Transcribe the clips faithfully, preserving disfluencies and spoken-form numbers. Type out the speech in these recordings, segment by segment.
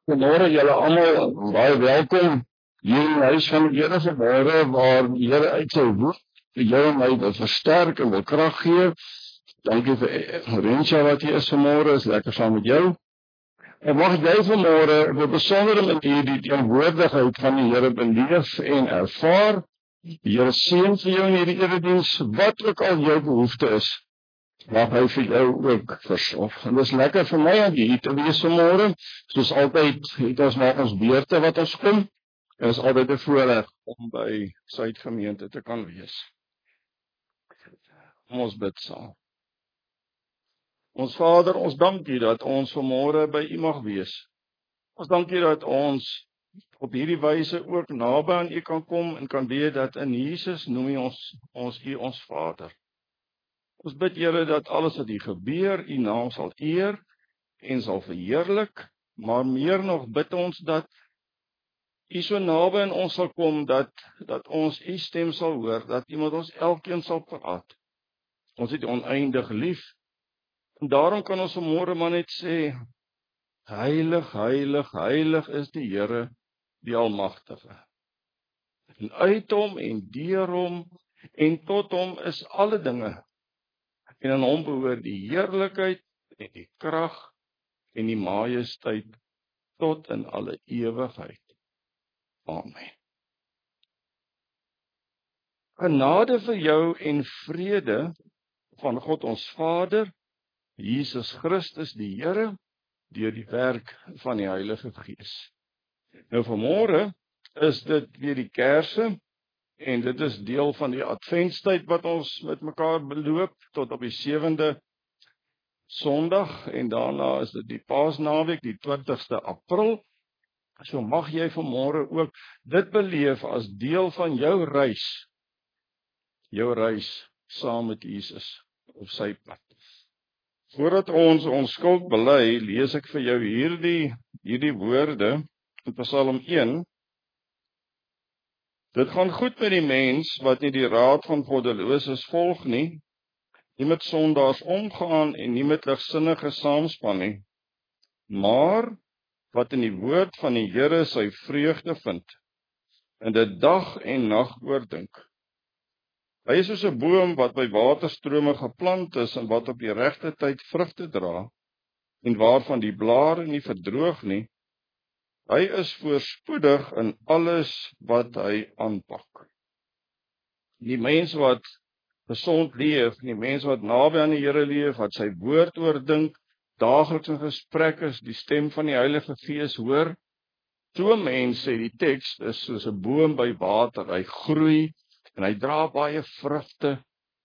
Vanmôre julle almal baie welkom hier in die huis van die Here vanmôre waar die Here uit sy woord vir jou en my wil versterk en wil krag gee. Dankie vir Rensha wat hier is vanmôre, is lekker saam met jou. En mag jy vanmôre op 'n besondere manier die teenwoordigheid van die Here beleef en ervaar. Die Here seën vir jou in hierdie erediens, wat ook al jou behoefte is. Mag hy vir jou ook versorg. En dit is lekker vir my om hier te wees vanmôre. Soos altyd het ons maar ons beurte wat ons kom. En is altyd 'n voorreg om by Suidgemeente te kan wees. Kom ons bid saam. Ons Vader, ons dank U dat ons vanmôre by U mag wees. Ons dank U dat ons op hierdie wyse ook naby aan U kan kom en kan weet dat in Jesus noem U ons ons U ons Vader. Ons bid Here dat alles wat hier gebeur, U naam sal eer en sal verheerlik, maar meer nog bid ons dat U so naby aan ons sal kom, dat, dat ons U stem sal hoor, dat U met ons elkeen sal praat. Ons het U oneindig lief, en daarom kan ons vanmôre maar net sê, heilig, heilig, heilig is die Here, die Almagtige. En uit Hom en deur Hom en tot Hom is alle dinge. En aan Hom behoort die heerlikheid en die krag en die majesteit tot in alle ewigheid. Amen. Genade vir jou en vrede van God ons Vader, Jesus Christus die Here, deur die werk van die Heilige Gees. Nou vanmôre is dit weer die Kerse, en dit is deel van die Adventstyd wat ons met mekaar beloop tot op die sewende Sondag en daarna is dit die Paasnaweek, die twintigste April. So mag jy vanmôre ook dit beleef as deel van jou reis, jou reis saam met Jesus op sy pad. Voordat ons ons skuld bely, lees ek vir jou hierdie hierdie woorde in Psalm een. Dit gaan goed met die mens wat nie die raad van goddeloses volg nie, nie met sondaars omgaan en nie met ligsinnige saamspan nie, maar wat in die woord van die Here sy vreugde vind, en dit dag en nag oordink. Hy is soos 'n boom wat by waterstrome geplant is en wat op die regte tyd vrugte dra, en waarvan die blare nie verdroog nie. Hy is voorspoedig in alles wat hy aanpak. Die mens wat gesond leef, die mens wat naby aan die Here leef, wat sy woord oordink, daagliks in gesprek is, die stem van die Heilige Gees hoor, so 'n mens, sê die teks, is soos 'n boom by water, hy groei en hy dra baie vrugte.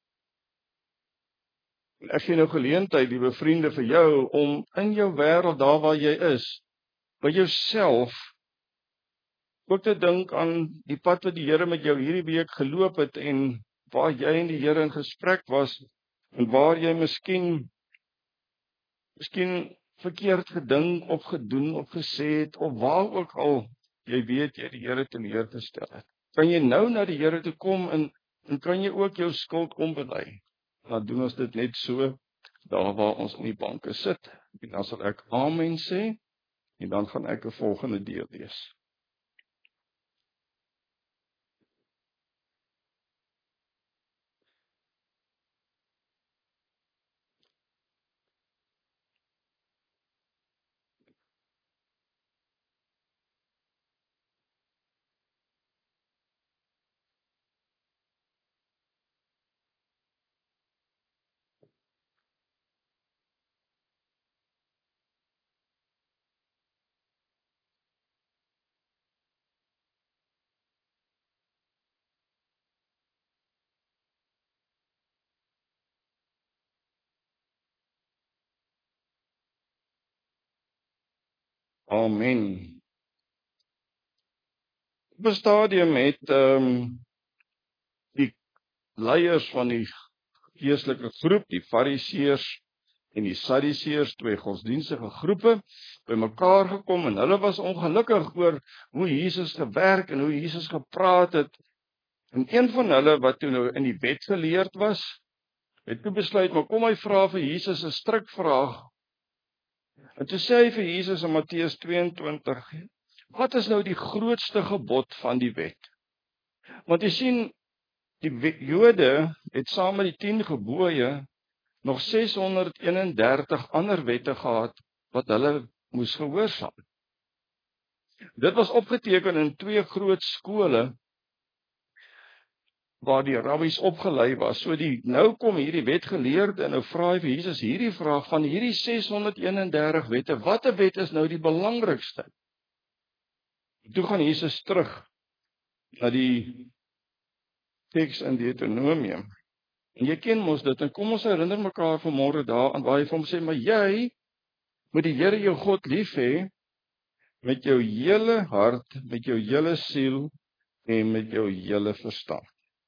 En ek gee nou geleentheid, liewe vriende, vir jou om in jou wêreld, daar waar jy is, by jouself ook te dink aan die pad wat die Here met jou hierdie week geloop het en waar jy en die Here in gesprek was en waar jy miskien miskien verkeerd gedink of gedoen of gesê het of waar ook al jy weet jy die Here teleurgestel het. Kan jy nou na die Here toe kom en, en kan jy ook jou skuld kom bely? Dan doen ons dit net so daar waar ons in die banke sit. En dan sal ek amen sê. En dan gaan ek 'n volgende deel lees. Amen. Op 'n stadium het um, die leiers van die geestelike groep, die Fariseërs en die Sadduseërs, twee godsdienstige groepe, bymekaar gekom en hulle was ongelukkig oor hoe Jesus gewerk en hoe Jesus gepraat het. En een van hulle wat toe nou in die wet geleerd was, het toe besluit, maar kom hy vra vir Jesus 'n strikvraag. En toe sê hy vir Jesus in Matteus twee en twintig, wat is nou die grootste gebod van die wet? Want jy sien, die Jode het saam met die tien gebooie nog ses honderd eenendertig ander wette gehad wat hulle moes gehoorsaam. Dit was opgeteken in twee groot skole waar die rabbies opgelei was. So die nou kom hierdie wetgeleerde en nou vra hy vir Jesus hierdie vraag van hierdie ses honderd eenendertig wette, watter wet is nou die belangrikste? Toe gaan Jesus terug na die teks in Deuteronomium. En jy ken mos dit, en kom ons herinner mekaar vanmôre daaraan waar hy vir hom sê, maar jy moet die Here jou God lief hê met jou hele hart, met jou hele siel en met jou hele verstand.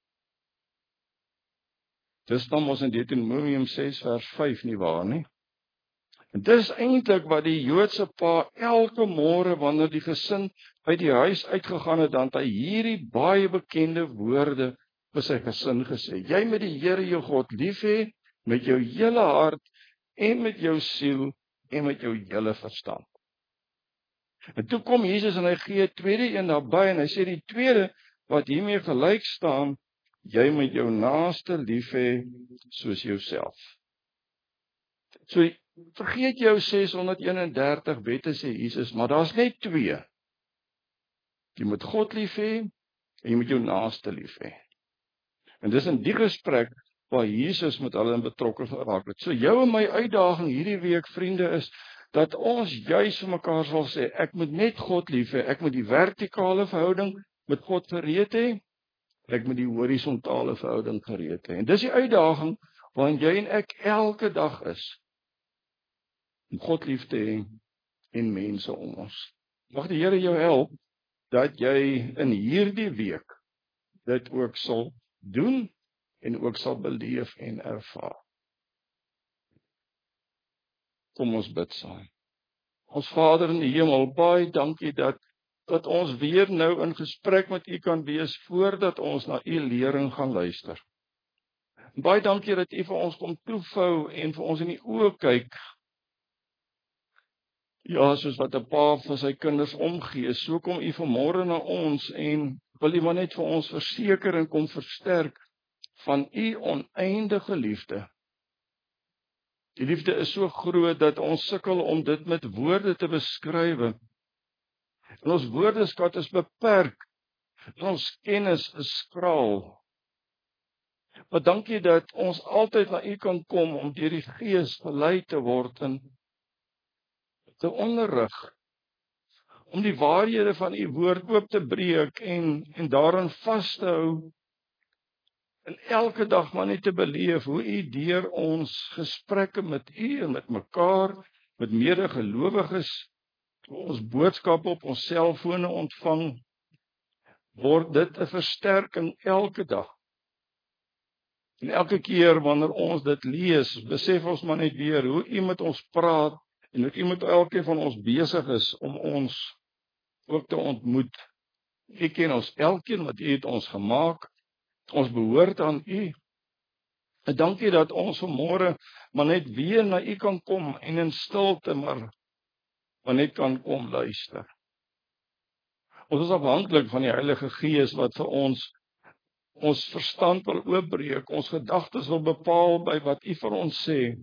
Dis staan mos in Deuteronomium ses vers vyf nie waar nie. En dis eintlik wat die Joodse pa elke môre wanneer die gesin uit die huis uitgegaan het, dan het hy hierdie baie bekende woorde vir sy gesin gesê. Jy moet die Here jou God lief hê met jou hele hart en met jou siel en met jou hele verstand. En toe kom Jesus en hy gee 'n tweede een daarbey en hy sê die tweede wat hiermee gelyk staan, jy moet jou naaste lief hê soos jouself. So vergeet jou ses honderd eenendertig wette sê Jesus, maar daar's net twee. Jy moet God lief hê en jy moet jou naaste lief hê. En dis in die gesprek waar Jesus met hulle in betrokke geraak het. So jou en my uitdaging hierdie week, vriende, is dat ons juis vir mekaar sal sê, ek moet net God lief hê, ek moet die vertikale verhouding met God gereed hê, ek moet die horisontale verhouding gereed hê. En dis die uitdaging waarin jy en ek elke dag is, om God lief te hê en mense om ons. Mag die Here jou help, dat jy in hierdie week dit ook sal doen, en ook sal beleef en ervaar. Kom ons bid saam. Ons Vader in die hemel, baie dankie dat, dat ons weer nou in gesprek met U kan wees, voordat ons na U lering gaan luister. Baie dankie dat U vir ons kom toevou en vir ons in die oë kyk. Ja, soos wat 'n pa vir sy kinders omgee, so kom U vanmôre na ons en wil U maar net vir ons verseker en kom versterk van U oneindige liefde. Die liefde is so groot dat ons sukkel om dit met woorde te beskryf. En ons woordeskat is beperk. En ons kennis is skraal. Maar dankie dat ons altyd na U kan kom om deur die Gees gelei te word en te onderrig, om die waarhede van U woord oop te breek en, en daarin vas te hou, en elke dag maar net te beleef hoe U deur ons gesprekke met U en met mekaar, met medegelowiges, ons boodskappe op ons selfone ontvang, word dit 'n versterking elke dag. En elke keer wanneer ons dit lees, besef ons maar net weer hoe U met ons praat en hoe U met elkeen van ons besig is om ons ook te ontmoet. U ken ons elkeen wat U het ons gemaak. Ons behoort aan U. En dankie dat ons vanmôre maar net weer na U kan kom en in stilte maar, maar net kan kom luister. Ons is afhanklik van die Heilige Gees wat vir ons ons verstand wil oopbreek, ons gedagtes wil bepaal by wat U vir ons sê.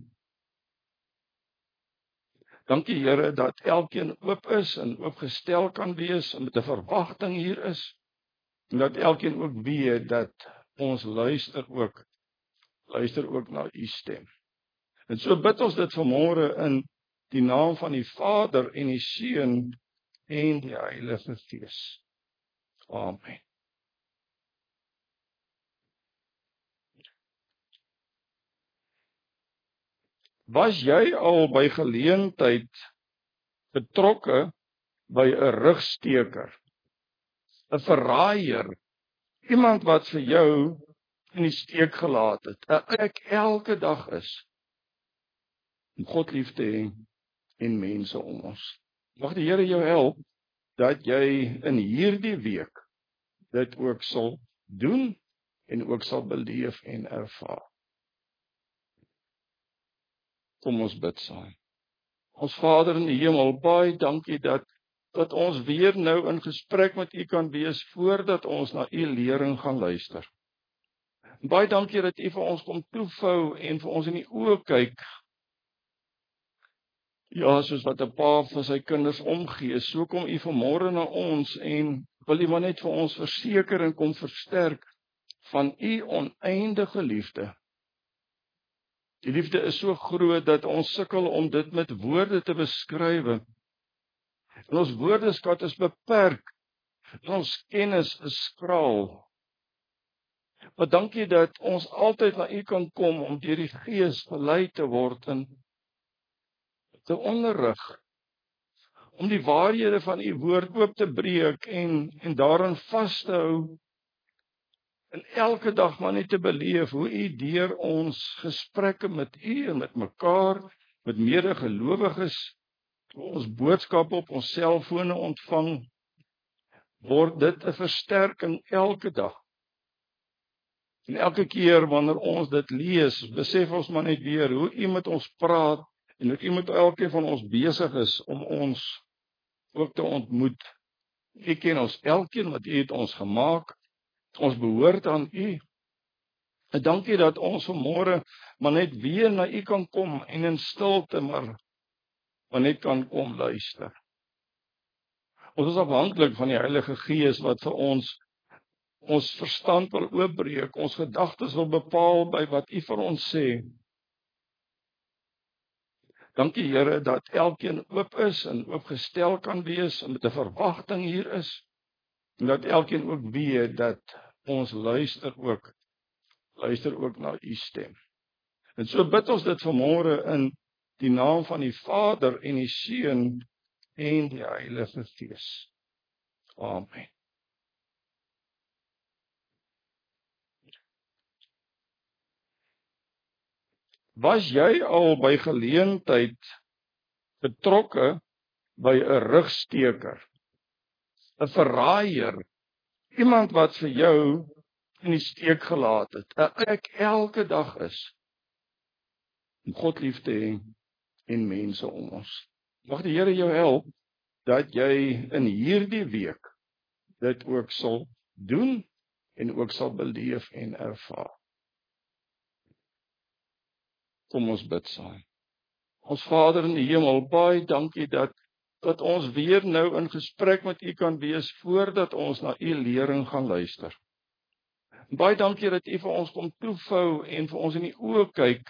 Dankie Here dat elkeen oop is en oopgestel kan wees en met 'n verwagting hier is. En dat elkeen ook weet dat ons luister ook, luister ook na U stem. En so bid ons dit vanmôre in die naam van die Vader en die Seun en die Heilige Gees. Amen. Was jy al by geleentheid betrokke by 'n rugsteker, 'n verraaier, iemand wat vir jou in die steek gelaat het, en ek elke dag is, om God lief te hê en mense om ons. Mag die Here jou help, dat jy in hierdie week dit ook sal doen, en ook sal beleef en ervaar. Kom ons bid saam. Ons Vader in die hemel, baie dankie dat dat ons weer nou in gesprek met U kan wees voordat ons na U lering gaan luister. Baie dankie dat U vir ons kom toevou en vir ons in die oë kyk. Ja, soos wat 'n pa vir sy kinders omgee, so kom U vanmôre na ons en wil U maar net vir ons verseker en kom versterk van U oneindige liefde. Die liefde is so groot dat ons sukkel om dit met woorde te beskryf. En ons woordeskat is beperk. En ons kennis is skraal. Maar dankie dat ons altyd na U kan kom om deur die Gees gelei te word en te onderrig, om die waarhede van U woord oop te breek en en daarin vas te hou. En elke dag maar net te beleef hoe U deur ons gesprekke met U en met mekaar, met medegelowiges, ons boodskappe op ons selfone ontvang, word dit 'n versterking elke dag. En elke keer wanneer ons dit lees, besef ons maar net weer hoe U met ons praat en hoe U met elkeen van ons besig is om ons ook te ontmoet. U ken ons elkeen, wat U het ons gemaak. Ons behoort aan U. En dankie dat ons vanmôre maar net weer na U kan kom en in stilte maar, maar net kan kom luister. Ons is afhanklik van die Heilige Gees wat vir ons ons verstand wil oopbreek, ons gedagtes wil bepaal by wat U vir ons sê. Dankie Here dat elkeen oop is en oopgestel kan wees en met 'n verwagting hier is. En dat elkeen ook weet dat ons luister ook, luister ook na U stem. En so bid ons dit vanmôre in die naam van die Vader en die Seun en die Heilige Gees. Amen. Was jy al by geleentheid betrokke by 'n rugsteker, 'n verraaier, iemand wat vir jou in die steek gelaat het, ek elke dag is, om God lief te hê en mense om ons. Mag die Here jou help, dat jy in hierdie week dit ook sal doen, en ook sal beleef en ervaar. Kom ons bid saam. Ons Vader in die hemel, baie dankie dat dat ons weer nou in gesprek met U kan wees voordat ons na U lering gaan luister. Baie dankie dat U vir ons kom toevou en vir ons in die oë kyk.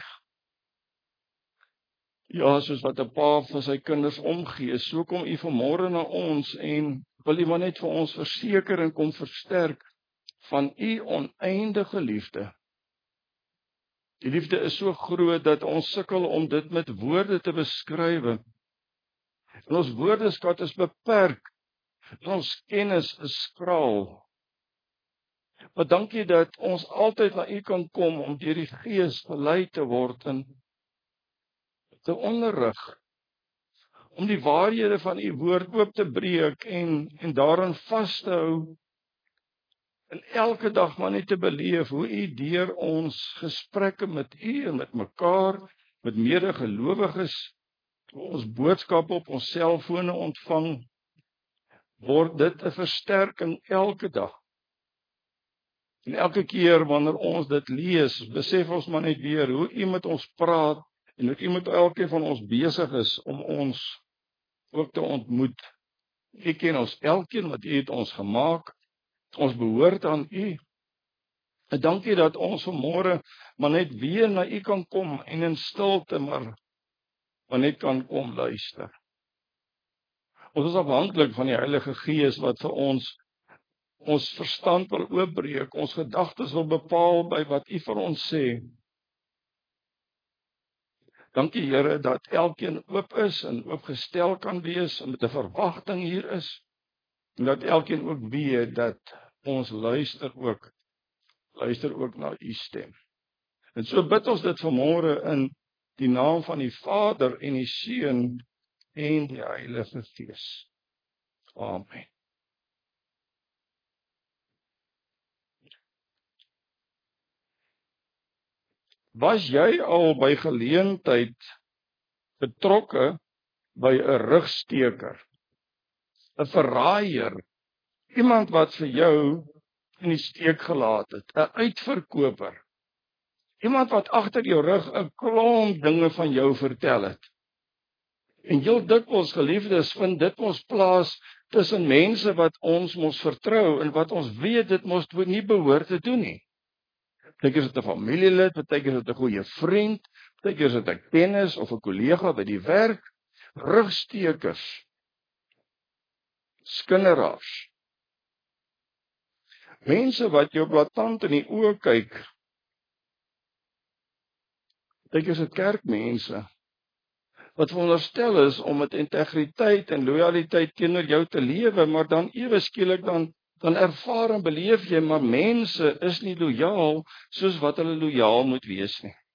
Ja, soos wat 'n pa vir sy kinders omgee, so kom U vanmôre na ons en wil U maar net vir ons verseker en kom versterk van U oneindige liefde. Die liefde is so groot dat ons sukkel om dit met woorde te beskryf. En ons woordeskat is beperk. En ons kennis is skraal. Maar dankie dat ons altyd na U kan kom om deur die Gees gelei te word en te onderrig, om die waarhede van U woord oop te breek en en daarin vas te hou. En elke dag maar net te beleef hoe U deur ons gesprekke met U en met mekaar, met medegelowiges, ons boodskappe op ons selfone ontvang, word dit 'n versterking elke dag. En elke keer wanneer ons dit lees, besef ons maar net weer hoe U met ons praat en hoe U met elkeen van ons besig is om ons ook te ontmoet. U ken ons elkeen, wat U het ons gemaak. Ons behoort aan U. En dankie dat ons vanmôre maar net weer na U kan kom en in stilte maar, maar net kan kom luister. Ons is afhanklik van die Heilige Gees wat vir ons ons verstand wil oopbreek, ons gedagtes wil bepaal by wat U vir ons sê. Dankie Here dat elkeen oop is en oopgestel kan wees en met 'n verwagting hier is. En dat elkeen ook weet dat ons luister ook, luister ook na U stem. En so bid ons dit vanmôre in die naam van die Vader en die Seun en die Heilige Gees. Amen. Was jy al by geleentheid betrokke by 'n rugsteker, 'n verraaier, iemand wat vir jou in die steek gelaat het, 'n uitverkoper, iemand wat agter jou rug 'n klomp dinge van jou vertel het. En heel dikwels, geliefdes, vind dit mos plaas tussen mense wat ons mos vertrou en wat ons weet dit mos nie behoort te doen nie. Partykeer is dit 'n familielid, partykeer is dit 'n goeie vriend, partykeer is dit 'n kennis of 'n kollega by die werk, rugstekers, skinneraars. Mense wat jou blaatant in die oë kyk. Partykeer is dit kerkmense wat veronderstel is om met integriteit en lojaliteit teenoor jou te lewe, maar dan ewe skielik dan dan ervaar en beleef jy maar mense is nie lojaal soos wat hulle lojaal moet wees nie.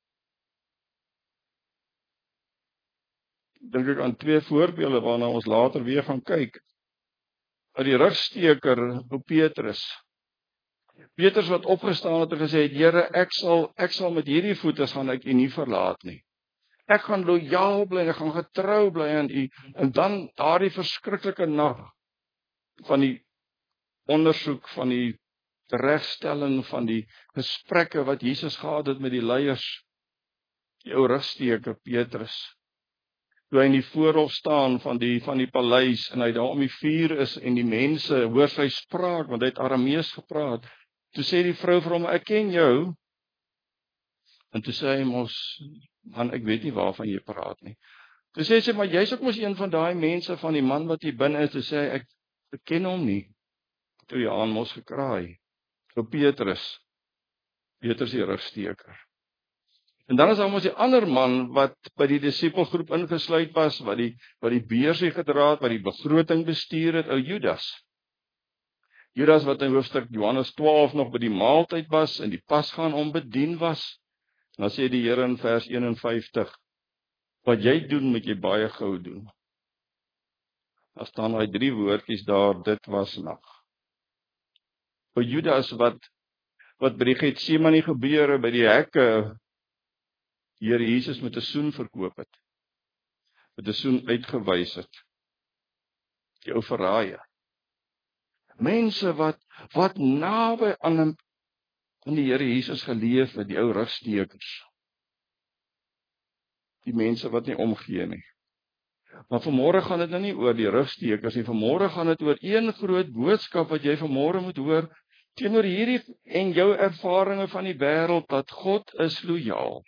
Dink ek aan twee voorbeelde waarna ons later weer gaan kyk. Uit die rugsteker op Petrus. Petrus wat opgestaan het en gesê het, Here, ek sal ek sal met hierdie voete gaan ek U nie verlaat nie. Ek gaan lojaal bly en ek gaan getrou bly aan U. En dan daardie verskriklike nag van die ondersoek, van die regstelling, van die gesprekke wat Jesus gehad het met die leiers, die ou rugsteker Petrus. Toe hy in die voorhof staan van die van die paleis en hy daar om die vuur is en die mense hoor sy spraak, want hy het Aramees gepraat. Toe sê die vrou vir hom, ek ken jou. En toe sê hy mos, man, ek weet nie waarvan jy praat nie. Toe sê sy, maar jy's ook mos een van daai mense van die man wat hier binne is. Toe sê hy, ek, ek ken hom nie. Toe die haan mos gekraai. Vir Petrus. Petrus die rugsteker. En dan is daar mos die ander man wat by die disipelgroep ingesluit was, wat die wat die beursie gedra het, wat die begroting bestuur het, ou Judas. Judas wat in hoofstuk Johannes twaalf nog by die maaltyd was en die pasgaan om bedien was. En dan sê die Here in vers eenenvyftig, wat jy doen, moet jy baie gou doen. Daar staan daai drie woordjies daar, dit was nag. Ou Judas wat wat by die Getsemane gebeure, by die hekke, die Here Jesus met 'n soen verkoop het. Met 'n soen uitgewys het. Die ou verraaier. Mense wat wat naby aan hom aan die Here Jesus geleef het, die ou rugstekers. Die mense wat nie omgee nie. Maar vanmôre gaan dit nou nie oor die rugstekers nie. Vanmôre gaan dit oor een groot boodskap wat jy vanmôre moet hoor teenoor hierdie en jou ervarings van die wêreld, dat God is lojaal.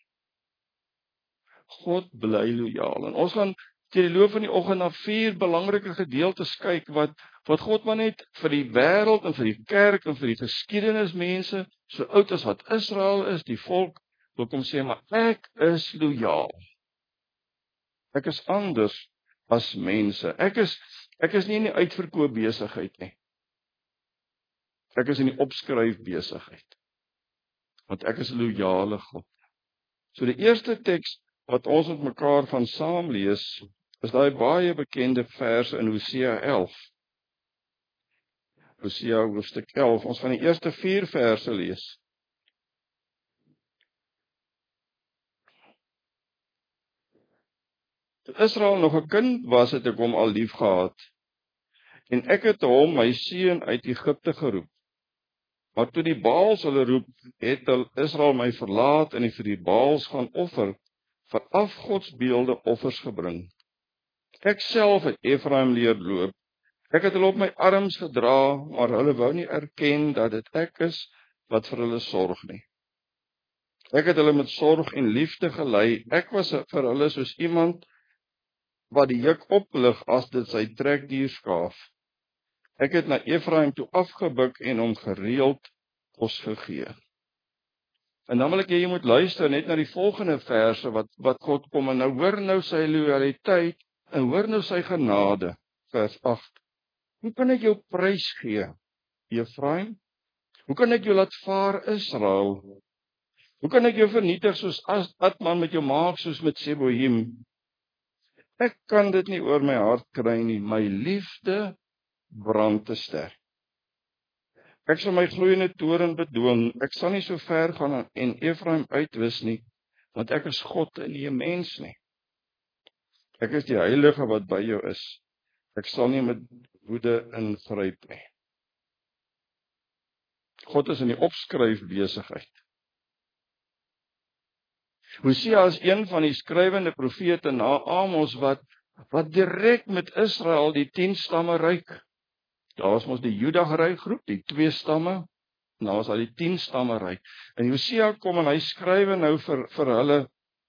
God bly lojaal. En ons gaan deur die loop van die oggend na vier belangrike gedeeltes kyk wat wat God maar net vir die wêreld en vir die kerk en vir die geskiedenismense, so oud as wat Israel is, die volk, wil kom sê, maar ek is lojaal. Ek is anders as mense. Ek is ek is nie in die uitverkoop besigheid nie. Ek is in die opskryf besigheid. Want ek is 'n lojaale God. So die eerste teks wat ons met mekaar van saam lees, is daai baie bekende verse in Hosea elf. Hosea hoofstuk elf, ons gaan die eerste vier verse lees. Toe Israel nog 'n kind was, het ek hom al lief gehad. En ek het hom, my seun, uit Egipte geroep. Maar toe die Baals hulle roep, het Israel my verlaat en vir die Baals gaan offer, vir afgodsbeelde offers gebring. Ek self het Efraim leer loop. Ek het hulle op my arms gedra, maar hulle wou nie erken dat dit ek is wat vir hulle sorg nie. Ek het hulle met sorg en liefde gelei. Ek was vir hulle soos iemand wat die juk oplig as dit sy trekdier skaaf. Ek het na Efraim toe afgebuk en hom gereeld kos gegee. En dan wil ek jy moet luister net na die volgende verse wat wat God kom en nou hoor nou sy lojaliteit en hoor nou sy genade. Vers agt. Hoe kan ek jou prys gee, Efraim? Hoe kan ek jou laat vaar, Israel? Hoe kan ek jou vernietig soos Adman met jou maak soos met Seboim? Ek kan dit nie oor my hart kry nie, my liefde brand te sterk. Ek sal my gloeiende toorn bedwing, ek sal nie so ver gaan en Efraim uitwis nie, want ek is God en nie 'n mens nie. Ek is die Heilige wat by jou is. Ek sal nie met woede ingryp nie. God is in die opskryf besigheid. Hosea is een van die skrywende profete na Amos wat wat direk met Israel die tien stamme ryk. Daar was mos die Juda ryk-groep, die twee stamme, en daar was al die tien stamme ryk. En Hosea kom en hy skrywe nou vir vir hulle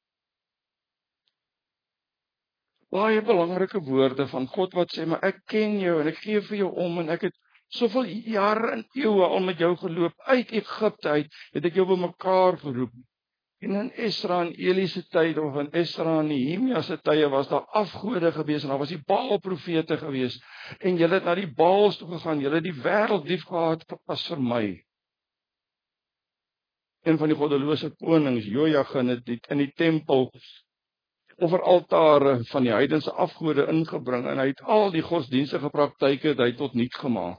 baie belangrike woorde van God wat sê, maar ek ken jou en ek gee vir jou om en ek het soveel jare en eeue al met jou geloop uit Egipte uit, het ek jou bymekaar geroep. En in Esra en Eli se tyd of in Esra en Nehemia se tye was daar afgode gewees en daar was die Baal-profete gewees en julle het na die Baals toe gegaan, julle het die wêreld lief gehad as vir my. Een van die goddelose konings, Jojagin, het in die tempel offeraltare van die heidense afgode ingebring en hy het al die godsdienstige praktyke het hy tot niet gemaak.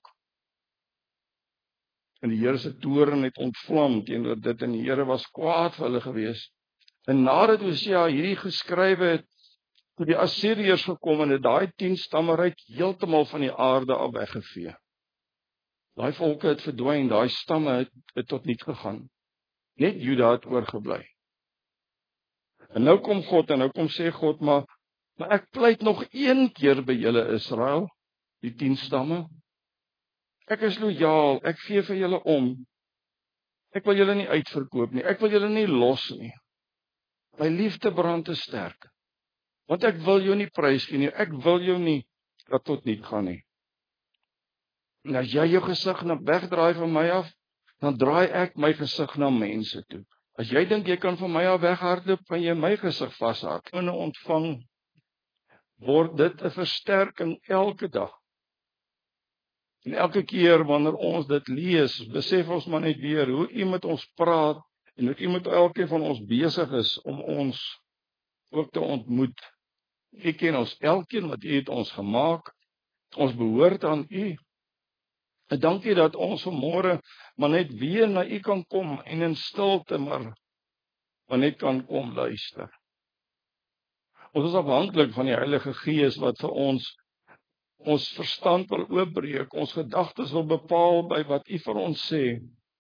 En die Here se toorn het ontvlam teenoor dit en die Here was kwaad vir hulle gewees. En nadat Hosea hierdie geskrywe het, toe die Assiriërs gekom en het daai tien stamme ryk heeltemal van die aarde af weggevee. Daai volke het verdwyn, daai stamme het, het tot niet gegaan. Net Juda het oorgebly. En nou kom God en nou kom sê God, maar, maar ek pleit nog een keer by julle Israel, die tien stamme. Ek is lojaal, ek gee vir julle om. Ek wil julle nie uitverkoop nie, ek wil julle nie los nie. My liefde brand te sterk. Want ek wil jou nie prys gee nie, ek wil jou nie dat tot niet gaan nie. En as jy jou gesig na wegdraai van my af, dan draai ek my gesig na mense toe. As jy dink jy kan van my af weghardloop, kan jy my gesig vashard. En ontvang word dit 'n versterking elke dag. En elke keer wanneer ons dit lees, besef ons maar net weer hoe U met ons praat en hoe U met elkeen van ons besig is om ons ook te ontmoet. U ken ons elkeen wat U het ons gemaak. Ons behoort aan U. En dankie dat ons vanmôre maar net weer na U kan kom en in stilte maar, maar net kan kom luister. Ons is afhanklik van die Heilige Gees wat vir ons ons verstand wil oopbreek, ons gedagtes wil bepaal by wat U vir ons sê.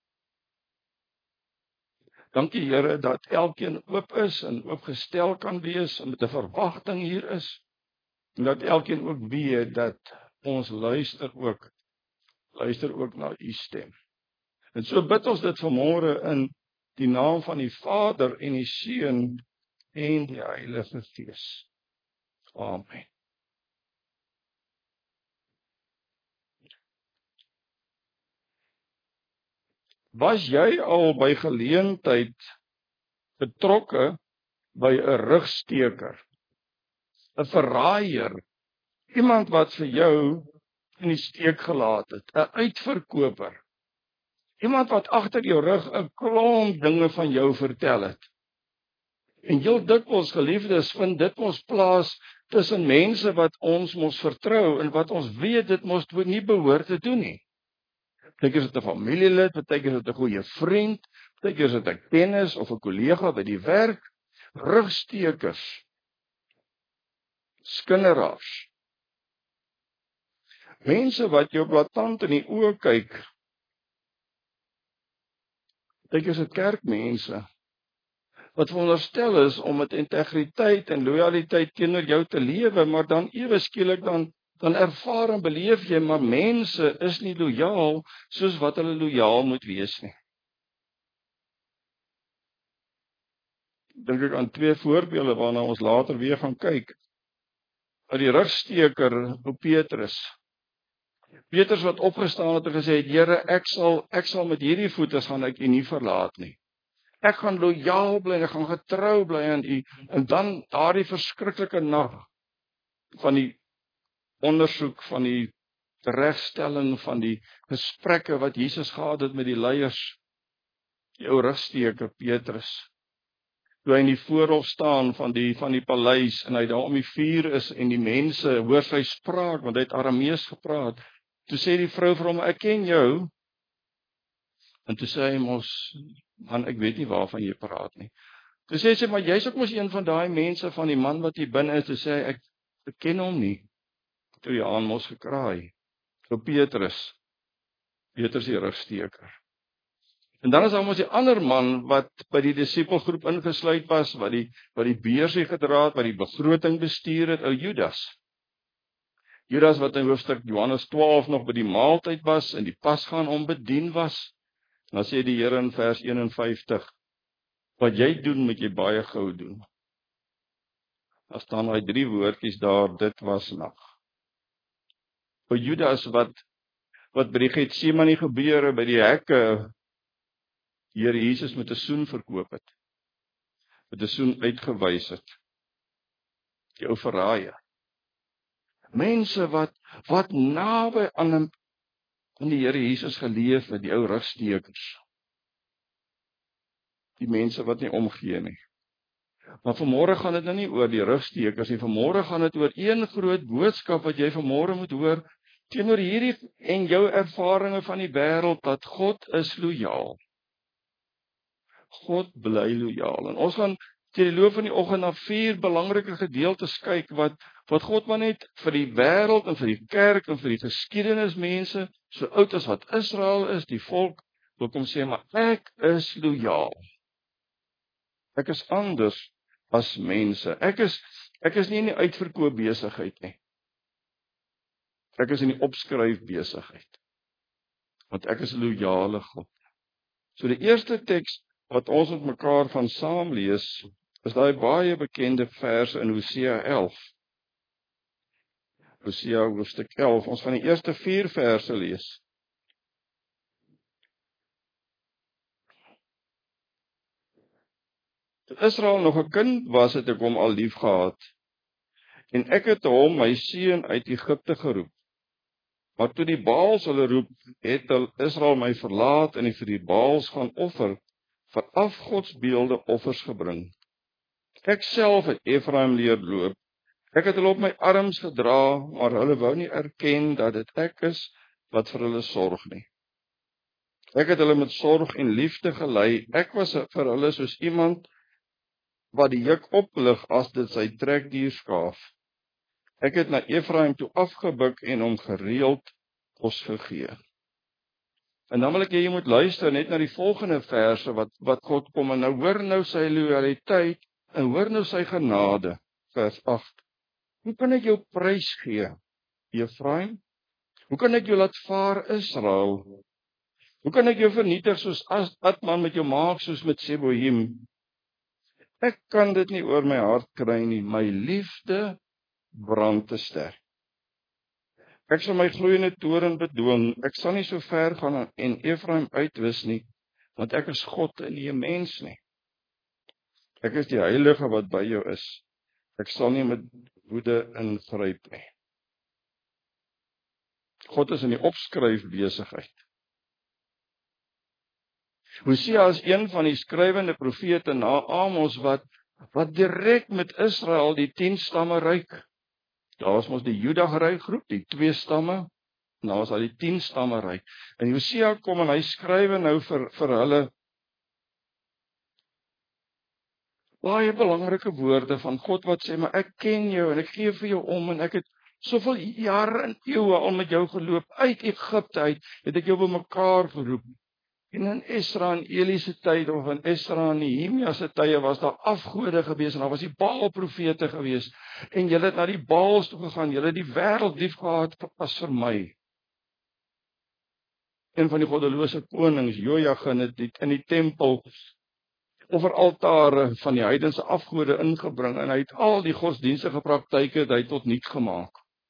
Dankie Here dat elkeen oop is en oopgestel kan wees en met 'n verwagting hier is. En dat elkeen ook weet dat ons luister ook, luister ook na U stem. En so bid ons dit vanmôre in die naam van die Vader en die Seun en die Heilige Gees. Amen. Was jy al by geleentheid betrokke by 'n rugsteker, 'n verraaier, iemand wat vir jou in die steek gelaat het, 'n uitverkoper, iemand wat agter jou rug 'n klomp dinge van jou vertel het? En heel dikwels, geliefdes, vind dit mos plaas tussen mense wat ons mos vertrou en wat ons weet dit mos nie behoort te doen nie. Partykeer is dit 'n familielid, partykeer is dit 'n goeie vriend, partykeer is dit 'n kennis of 'n kollega by die werk, rugstekers, skinneraars. Mense wat jou blaatant in die oë kyk. Partykeer is dit kerkmense wat veronderstel is om met integriteit en lojaliteit teenoor jou te lewe, maar dan ewe skielik dan dan ervaar en beleef jy maar mense is nie lojaal soos wat hulle lojaal moet wees nie. Dink ek aan twee voorbeelde waarna ons later weer gaan kyk. Uit die rugsteker op Petrus. Petrus wat opgestaan het en gesê het, Here, ek sal ek sal met hierdie voete gaan ek U nie verlaat nie. Ek gaan lojaal bly en ek gaan getrou bly aan U. En dan daardie verskriklike nag van die ondersoek, van die regstelling, van die gesprekke wat Jesus gehad het met die leiers, die ou rugsteker Petrus. Toe hy in die voorhof staan van die van die paleis en hy daar om die vuur is en die mense hoor sy spraak want hy het Aramees gepraat. Toe sê die vrou vir hom, ek ken jou. En toe sê hy mos, man, ek weet nie waarvan jy praat nie. Toe sê sy, maar jy's ook mos een van daai mense van die man wat hier binne is, toe sê hy, ek, ek ken hom nie. Toe die haan mos gekraai. Toe Petrus, Petrus die rugsteker. En dan is daar mos die ander man wat by die disipelgroep ingesluit was, wat die wat die beursie gedra het, wat die begroting bestuur het, ou Judas. Judas wat in hoofstuk Johannes twaalf nog by die maaltyd was en die pas gaan om bedien was. En dan sê die Here in vers eenenvyftig, wat jy doen, moet jy baie gou doen. Daar staan daai drie woordjies daar, dit was nag. Ou Judas wat wat by die Getsemane gebeure, by die hekke, die Here Jesus met 'n soen verkoop het. Met 'n soen uitgewys het. Die ou verraaier. Mense wat wat naby aan hom aan die Here Jesus geleef het, die ou rugstekers. Die mense wat nie omgee nie. Maar vanmôre gaan dit nou nie oor die rugstekers nie. Vanmôre gaan dit oor een groot boodskap wat jy vanmôre moet hoor teenoor hierdie en jou ervarings van die wêreld, dat God is lojaal. God bly lojaal. En ons gaan teen die loop van die oggend na vier belangrike gedeeltes kyk wat wat God maar net vir die wêreld en vir die kerk en vir die geskiedenismense, so oud as wat Israel is, die volk, wil kom sê, maar ek is lojaal. Ek is anders as mense. Ek is ek is nie in die uitverkoop besigheid nie. Ek is in die opskryf besigheid. Want ek is 'n loyale God. So die eerste teks wat ons met mekaar van saam lees, is daai baie bekende verse in Hosea elf. Hosea hoofstuk elf, ons gaan die eerste vier verse lees. Toe Israel nog 'n kind was, het ek hom al lief gehad. En ek het hom, my seun, uit Egipte geroep. Maar toe die Baals hulle roep, het Israel my verlaat en vir die Baals gaan offer, vir afgodsbeelde offers gebring. Ek self het Efraim leer loop. Ek het hulle op my arms gedra, maar hulle wou nie erken dat dit ek is wat vir hulle sorg nie. Ek het hulle met sorg en liefde gelei. Ek was vir hulle soos iemand wat die juk oplig as dit sy trekdier skaaf. Ek het na Efraim toe afgebuk en hom gereeld kos gegee. En dan wil ek jy moet luister net na die volgende verse wat wat God kom en nou hoor nou sy loyaliteit en hoor nou sy genade. Vers agt. Hoe kan ek jou prys gee, Efraim? Hoe kan ek jou laat vaar, Israel? Hoe kan ek jou vernietig soos Atman met jou maak soos met Seboim? Ek kan dit nie oor my hart kry nie, my liefde brand te sterk. Ek sal my gloeiende toorn bedwing, ek sal nie so ver gaan en Efraim uitwis nie, want ek is God en nie 'n mens nie. Ek is die Heilige wat by jou is, ek sal nie met woede ingryp nie. God is in die opskryf besigheid. Hosea is een van die skrywende profete na Amos wat wat direk met Israel die tien stamme ryk. Daar was mos die Juda groep, die twee stamme, en daar was al die tien stamme ryk. En Hosea kom en hy skrywe nou vir vir hulle baie belangrike woorde van God wat sê, maar ek ken jou en ek gee vir jou om en ek het soveel jare en eeue al met jou geloop uit Egipte uit, het ek jou bymekaar geroep. En in Esra en Eli se tyd of in Esra en Nehemia se tye was daar afgode gewees en daar was die Baal profete gewees en julle het na die Baals toe gegaan, julle het die wêreld lief gehad as vir my. Een van die goddelose konings, Jojagin, het in die tempel offeraltare van die heidense afgode ingebring en hy het al die godsdienstige praktyke het hy tot niet gemaak.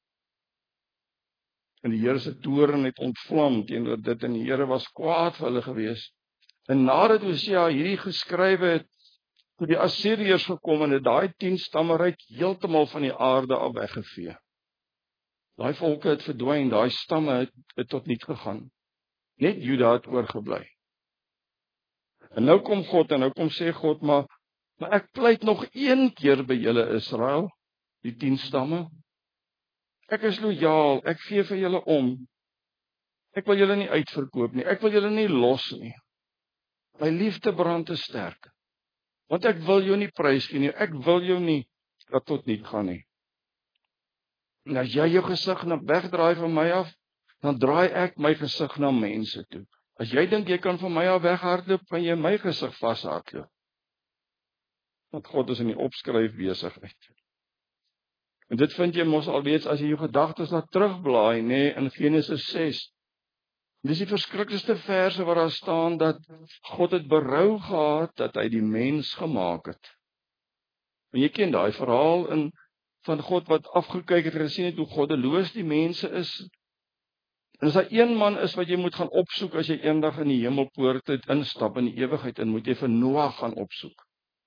En die Here se toorn het ontvlam teenoor dit en die Here was kwaad vir hulle gewees. En nadat Hosea hierdie geskrywe het, toe die Assiriërs gekom en het daai tien stamme ryk heeltemal van die aarde af weggevee. Daai volke het verdwyn, daai stamme het, het tot niet gegaan. Net Juda het oorgebly. En nou kom God en nou kom sê God, maar, maar ek pleit nog een keer by julle Israel, die tien stamme. Ek is lojaal, ek gee vir julle om. Ek wil julle nie uitverkoop nie, ek wil julle nie los nie. My liefde brand te sterk. Want ek wil jou nie prys gee nie, ek wil jou nie dat tot niet gaan nie. En as jy jou gesig na wegdraai van my af, dan draai ek my gesig na mense toe. As jy dink jy kan van my af weghardloop, kan jy my gesig vashardloop. Want God is in die opskryf besigheid. En dit vind jy mos alweer as jy jou gedagtes laat terugblaai, nê, nee, in Genesis ses. Dis die verskriklikste verse waar daar staan dat God het berou gehad dat hy die mens gemaak het. En jy ken daai verhaal in van God wat afgekyk het en gesien het hoe goddeloos die mense is. En as daar een man is wat jy moet gaan opsoek as jy eendag in die hemelpoorte instap in die ewigheid, en moet jy vir Noag gaan opsoek.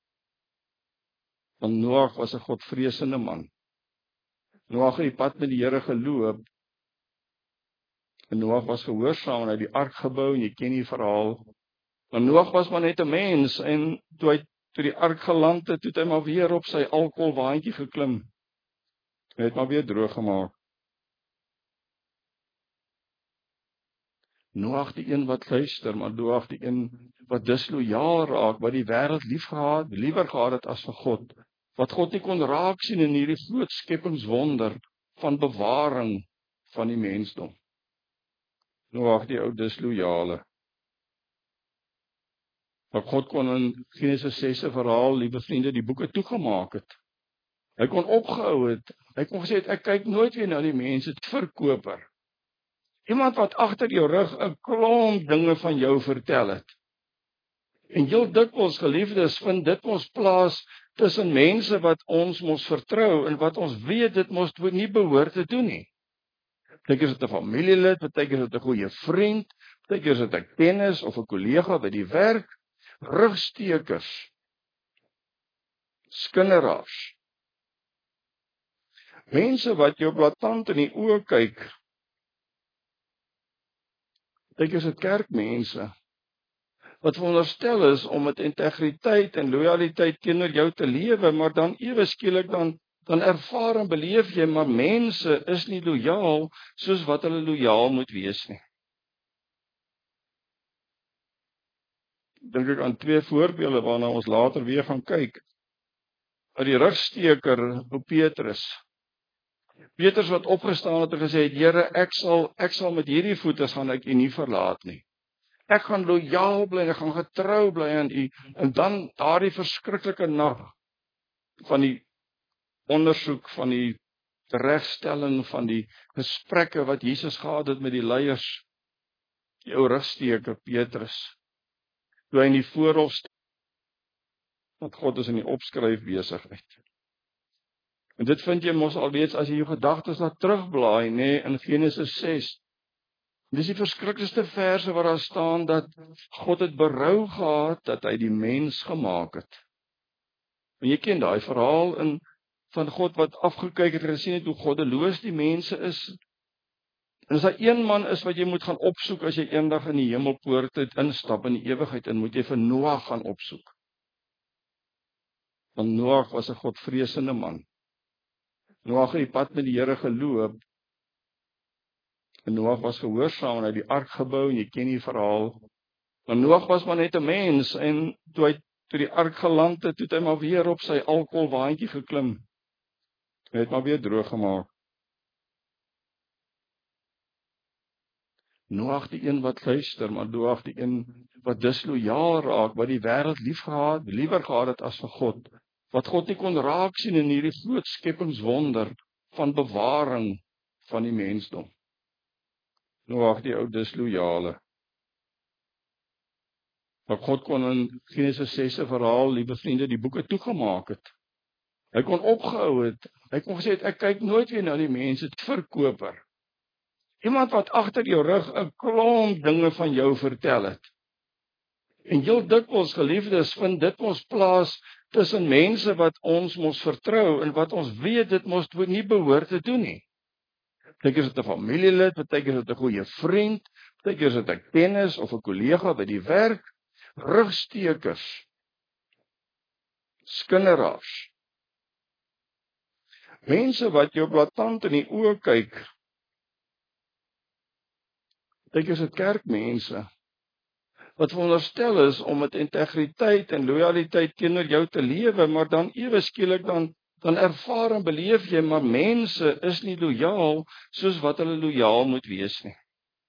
Want Noag was 'n godvreesende man. Noag het die pad met die Here geloop. En Noag was gehoorsaam en hy het die ark gebou, en jy ken die verhaal. Maar Noag was maar net 'n mens, en toe hy toe die ark geland het, toe het hy maar weer op sy alkoholwaantjie geklim. Hy het maar weer droog gemaak. Noag die een wat luister, maar Noag die een wat dislojaal raak, wat die wêreld lief gehad, liewer gehad het as vir God. Wat God nie kon raak sien in hierdie groot skepingswonder van bewaring van die mensdom. Noag die ou dislojale. Maar God kon in Genesis ses se verhaal, liewe vriende, die boeke toegemaak het. Hy kon opgehou het. Hy kon gesê het, ek kyk nooit weer na die mense, verkoper. Iemand wat agter jou rug 'n klomp dinge van jou vertel het. En heel dikwels, geliefdes, vind dit ons plaas tussen mense wat ons mos vertrou en wat ons weet dit mos nie behoort te doen nie. Partykeer is dit 'n familielid, partykeer is dit 'n goeie vriend, partykeer is dit 'n kennis of 'n kollega by die werk, rugstekers, skinneraars. Mense wat jou blaatant in die oë kyk. Partykeer is dit kerkmense wat veronderstel is om met integriteit en lojaliteit teenoor jou te lewe, maar dan ewe skielik dan dan ervaar en beleef jy, maar mense is nie lojaal soos wat hulle lojaal moet wees nie. Dink ek aan twee voorbeelde waarna ons later weer gaan kyk. Uit die rugsteker op Petrus. Petrus wat opgestaan het en gesê het, Here, ek sal ek sal met hierdie voete gaan ek U nie verlaat nie. Ek gaan lojaal bly en ek gaan getrou bly aan U. En dan daardie verskriklike nag van die ondersoek, van die regstelling, van die gesprekke wat Jesus gehad het met die leiers, die ou rugsteker Petrus, toe hy in die voorhof staan, want God is in die opskryf besigheid. En dit vind jy mos alweer as jy jou gedagtes laat terugblaai, nê, nee, in Genesis ses. Dis die verskriklikste verse waar daar staan dat God het berou gehad dat hy die mens gemaak het. En jy ken daai verhaal in van God wat afgekyk het en gesien het hoe goddeloos die mense is. En as daar een man is wat jy moet gaan opsoek as jy eendag in die hemelpoorte instap in die ewigheid, en moet jy vir Noag gaan opsoek. Want Noag was 'n godvreesende man. Noag het die pad met die Here geloop. En Noag was gehoorsaam en hy het die ark gebou, en jy ken die verhaal. Maar Noag was maar net 'n mens, en toe hy toe die ark geland het, toe het hy maar weer op sy alkoholwaantjie geklim. Hy het maar weer droog gemaak. Noag die een wat luister, maar Noag die een wat dislojaal raak, wat die wêreld lief gehad, liewer gehad het as vir God. Wat God nie kon raak sien in hierdie groot skepingswonder van bewaring van die mensdom. Noag die ou dislojale. Maar God kon in Genesis ses se verhaal, liewe vriende, die boeke toegemaak het. Hy kon opgehou het. Hy kon gesê het, ek kyk nooit weer na die mense, verkoper. Iemand wat agter jou rug 'n klomp dinge van jou vertel het. En heel dikwels, geliefdes, vind dit ons plaas tussen mense wat ons mos vertrou en wat ons weet dit mos nie behoort te doen nie. Partykeer is dit 'n familielid, partykeer is dit 'n goeie vriend, partykeer is dit 'n kennis of 'n kollega by die werk, rugstekers, skinneraars. Mense wat jou blaatant in die oë kyk. Partykeer is dit kerkmense wat veronderstel is om met integriteit en loyaliteit teenoor jou te lewe, maar dan ewe skielik dan dan ervaar en beleef jy maar mense is nie loyaal soos wat hulle loyaal moet wees nie.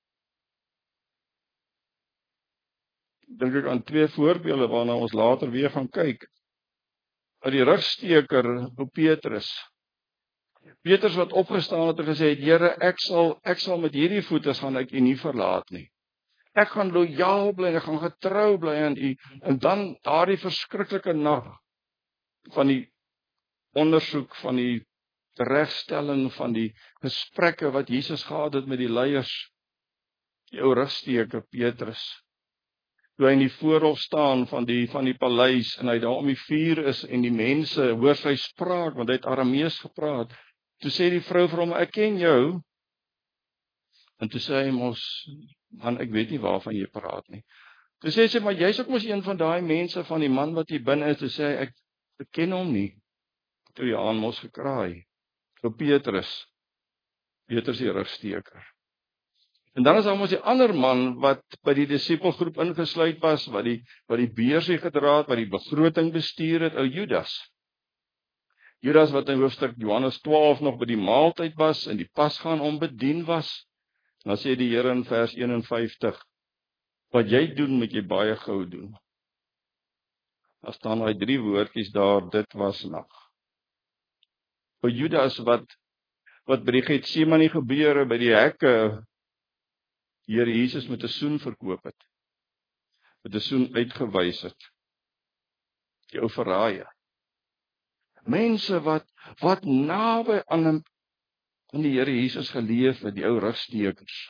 Dink ek aan twee voorbeelde waarna ons later weer gaan kyk. Uit die rugsteker op Petrus. Petrus wat opgestaan het en gesê het, Here, ek sal ek sal met hierdie voete gaan ek U nie verlaat nie. Ek gaan loyaal bly, ek gaan getrou bly aan U. En dan daardie verskriklike nag van die ondersoek, van die teregstelling, van die gesprekke wat Jesus gehad het met die leiers, die ou rugsteker Petrus. Toe hy in die voorhof staan van die van die paleis en hy daar om die vuur is en die mense hoor sy spraak, want hy het Aramees gepraat. Toe sê die vrou vir hom, ek ken jou. En toe sê hy mos, man, ek weet nie waarvan jy praat nie. Toe sê sy, maar jy's ook mos een van daai mense van die man wat hier binne is. Toe sê hy, ek, ek ken hom nie. Toe die haan mos gekraai. Vir Petrus. Petrus die rugsteker. En dan is daar mos die ander man wat by die disipelgroep ingesluit was, wat die wat die beursie gedra het, wat die begroting bestuur het, ou Judas. Judas wat in hoofstuk Johannes twaalf nog by die maaltyd was en die pasgaan om bedien was. Dan sê die Here in vers eenenvyftig, wat jy doen, moet jy baie gou doen. Daar staan daai drie woordjies daar, dit was nag. Vir Judas wat wat by die Getsemane gebeure by die hekke, Here Jesus met 'n soen verkoop het. Met 'n soen uitgewys het. Die ou verraaier. Mense wat wat naby aan hom aan die Here Jesus geleef het, die ou rugstekers.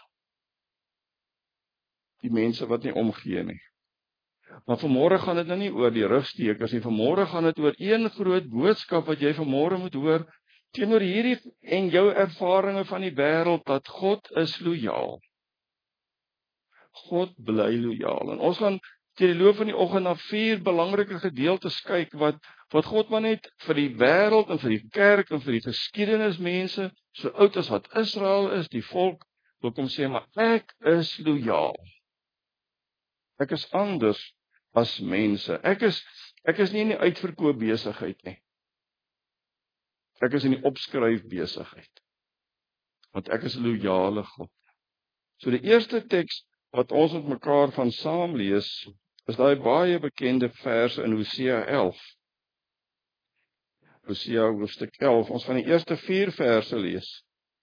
Die mense wat nie omgee nie. Maar vanmôre gaan dit nou nie oor die rugstekers nie. Vanmôre gaan dit oor een groot boodskap wat jy vanmôre moet hoor teenoor hierdie en jou ervarings van die wêreld, dat God is loyaal. God bly loyaal. En ons gaan teen die loop van die oggend na vier belangrike gedeeltes kyk wat wat God maar net vir die wêreld en vir die kerk en vir die geskiedenismense, so oud as wat Israel is, die volk, wil kom sê, maar ek is loyaal. Ek is anders as mense. Ek is ek is nie in die uitverkoop besigheid nie. Ek is in die opskryf besigheid. Want ek is 'n loyale God. So die eerste teks wat ons met mekaar van saam lees, is daai baie bekende verse in Hosea elf. Hosea hoofstuk elf. Ons gaan die eerste vier verse lees.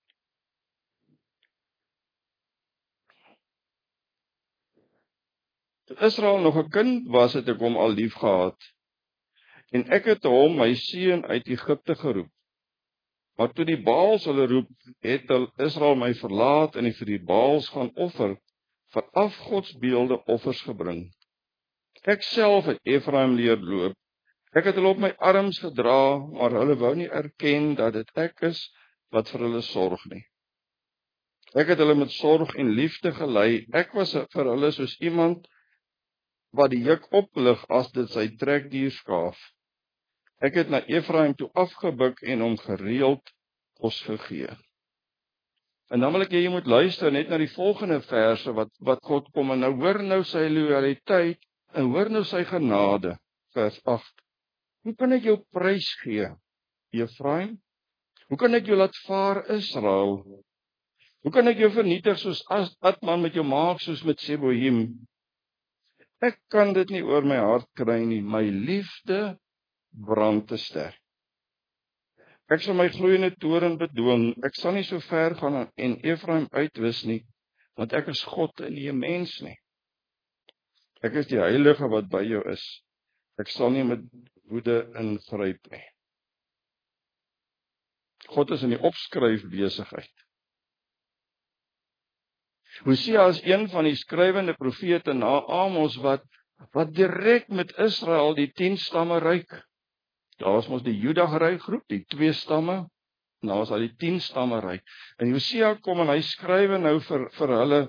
Toe Israel nog 'n kind was, het ek hom al lief gehad. En ek het hom, my seun, uit Egipte geroep. Maar toe die Baals hulle roep, het Israel my verlaat en vir die Baals gaan offer, vir afgodsbeelde offers gebring. Ek self het Efraim leer loop. Ek het hulle op my arms gedra, maar hulle wou nie erken dat dit ek is wat vir hulle sorg nie. Ek het hulle met sorg en liefde gelei. Ek was vir hulle soos iemand wat die juk oplig as dit sy trekdier skaaf. Ek het na Efraim toe afgebuk en hom gereeld kos gegee. En dan wil ek jy moet luister net na die volgende verse wat wat God kom en nou hoor nou sy loyaliteit en hoor nou sy genade. Vers agt. Hoe kan ek jou prys gee, Efraim? Hoe kan ek jou laat vaar, Israel? Hoe kan ek jou vernietig soos Adman met jou maak soos met Seboim? Ek kan dit nie oor my hart kry nie, my liefde brand te sterk. Ek sal my gloeiende toorn bedwing, ek sal nie so ver gaan en Efraim uitwis nie, want ek is God en nie 'n mens nie. Ek is die Heilige wat by jou is, ek sal nie met woede ingryp nie. God is in die opskryf besigheid. Hosea is een van die skrywende profete na Amos wat wat direk met Israel die tien stamme ryk. Daar was mos die Juda groep, die twee stamme, en daar was al die tien stamme ryk. En Hosea kom en hy skrywe nou vir vir hulle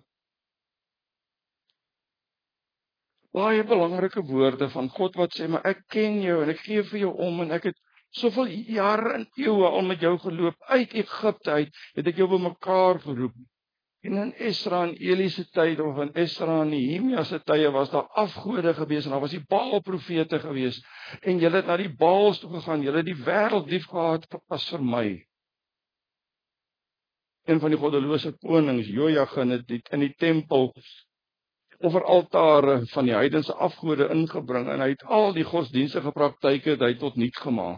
baie belangrike woorde van God wat sê, maar ek ken jou en ek gee vir jou om en ek het soveel jare en eeue al met jou geloop uit Egipte uit, het ek jou bymekaar geroep. En in Esra en Eli se tyd, of in Esra en Nehemia se tye, was daar afgode gewees, en daar was die Baal-profete gewees, en julle het na die Baals toe gegaan, julle het die wêreld lief gehad as vir my. Een van die goddelose konings, Jojagin, het in die tempel offeraltare van die heidense afgode ingebring, en hy het al die godsdienstige praktyke het hy tot niet gemaak.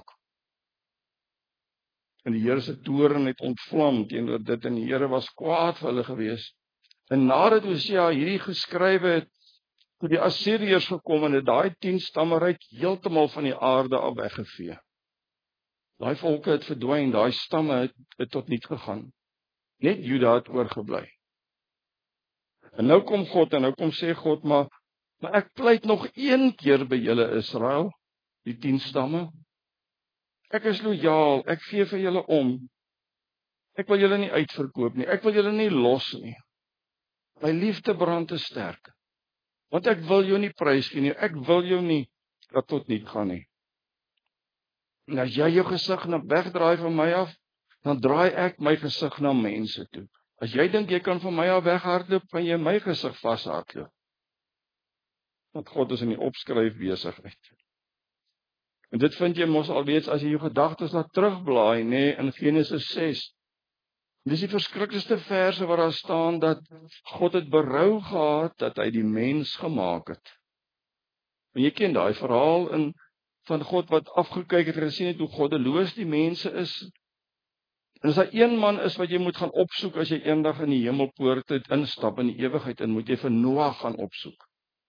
En die Here se toorn het ontvlam teenoor dit, en die Here was kwaad vir hulle gewees. En nadat Hosea hierdie geskrywe het, toe die Assiriërs gekom en het daai tien stammeryk heeltemal van die aarde af weggevee. Daai volke het verdwyn, daai stamme het, het tot niet gegaan. Net Juda het oorgebly. En nou kom God, en nou kom sê God, maar, maar ek pleit nog een keer by julle Israel, die tien stamme. Ek is lojaal, ek gee vir julle om. Ek wil julle nie uitverkoop nie, ek wil julle nie los nie. My liefde brand te sterk. Want ek wil jou nie prys gee nie, ek wil jou nie dat tot niet gaan nie. En as jy jou gesig na wegdraai van my af, dan draai ek my gesig na mense toe. As jy dink jy kan van my af weghardloop, kan jy my gesig vashardloop. Want God is in die opskryf besigheid. En dit vind jy mos alreeds as jy jou gedagtes laat terugblaai, nê, in Genesis ses. Dis die verskriklikste verse waar daar staan dat God het berou gehad dat hy die mens gemaak het. En jy ken daai verhaal in van God wat afgekyk het en gesien het hoe goddeloos die mense is. En as daar een man is wat jy moet gaan opsoek as jy eendag in die hemelpoorte instap in die ewigheid in, moet jy vir Noag gaan opsoek.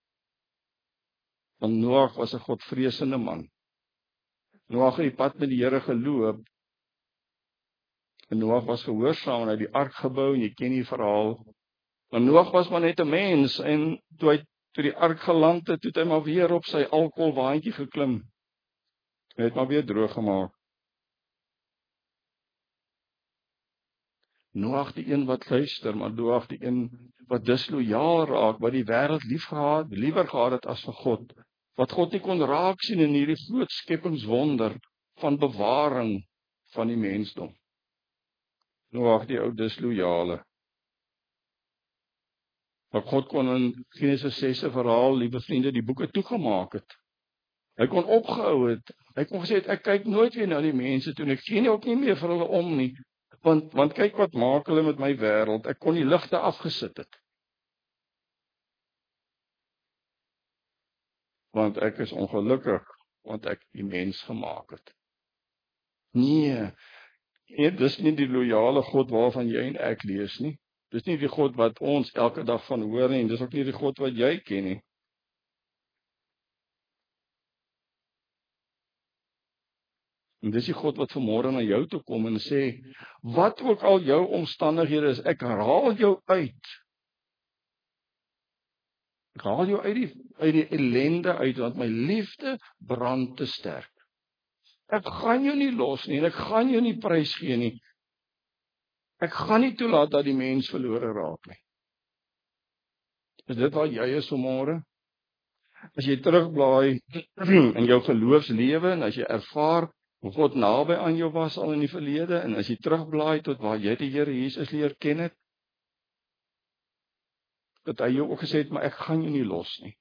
Want Noag was 'n godvreesende man. Noag het die pad met die Here geloop. En Noag was gehoorsaam en hy het die ark gebou, en jy ken die verhaal. Maar Noag was maar net 'n mens, en toe hy toe die ark geland het, toe het hy maar weer op sy alkoholwaandjie geklim. Hy het maar weer droog gemaak. Noag die een wat luister, maar Noag die een wat dislojaal raak, wat die wêreld lief gehad, liewer gehad het as vir God. Wat God nie kon raak sien in hierdie groot skepingswonder van bewaring van die mensdom. Noag die ou dislojale. Maar God kon in Genesis ses se verhaal, liewe vriende, die boeke toegemaak het. Hy kon opgehou het. Hy kon gesê het, ek kyk nooit weer na die mense toe, en ek gee nie ook nie meer vir hulle om nie. Want, want kyk wat maak hulle met my wêreld, ek kon die ligte afgesit het. Want ek is ongelukkig, want ek die mens gemaak het. Nee, nee, dis nie die loyale God waarvan jy en ek lees nie. Dis nie die God wat ons elke dag van hoor nie, en dis ook nie die God wat jy ken nie. En dis die God wat vanmôre na jou toe kom en sê, wat ook al jou omstandighede is, ek haal jou uit. Ek haal jou uit die, uit die ellende uit, want my liefde brand te sterk. Ek gaan jou nie los nie, en ek gaan jou nie prys gee nie. Ek gaan nie toelaat dat die mens verlore raak nie. Is dit waar jy is vanmôre? As jy terugblaai in jou geloofslewe, en as jy ervaar hoe God naby aan jou was al in die verlede, en as jy terugblaai tot waar jy die Here Jesus leer ken het, dat hy jou ook gesê het, maar ek gaan jou nie los nie.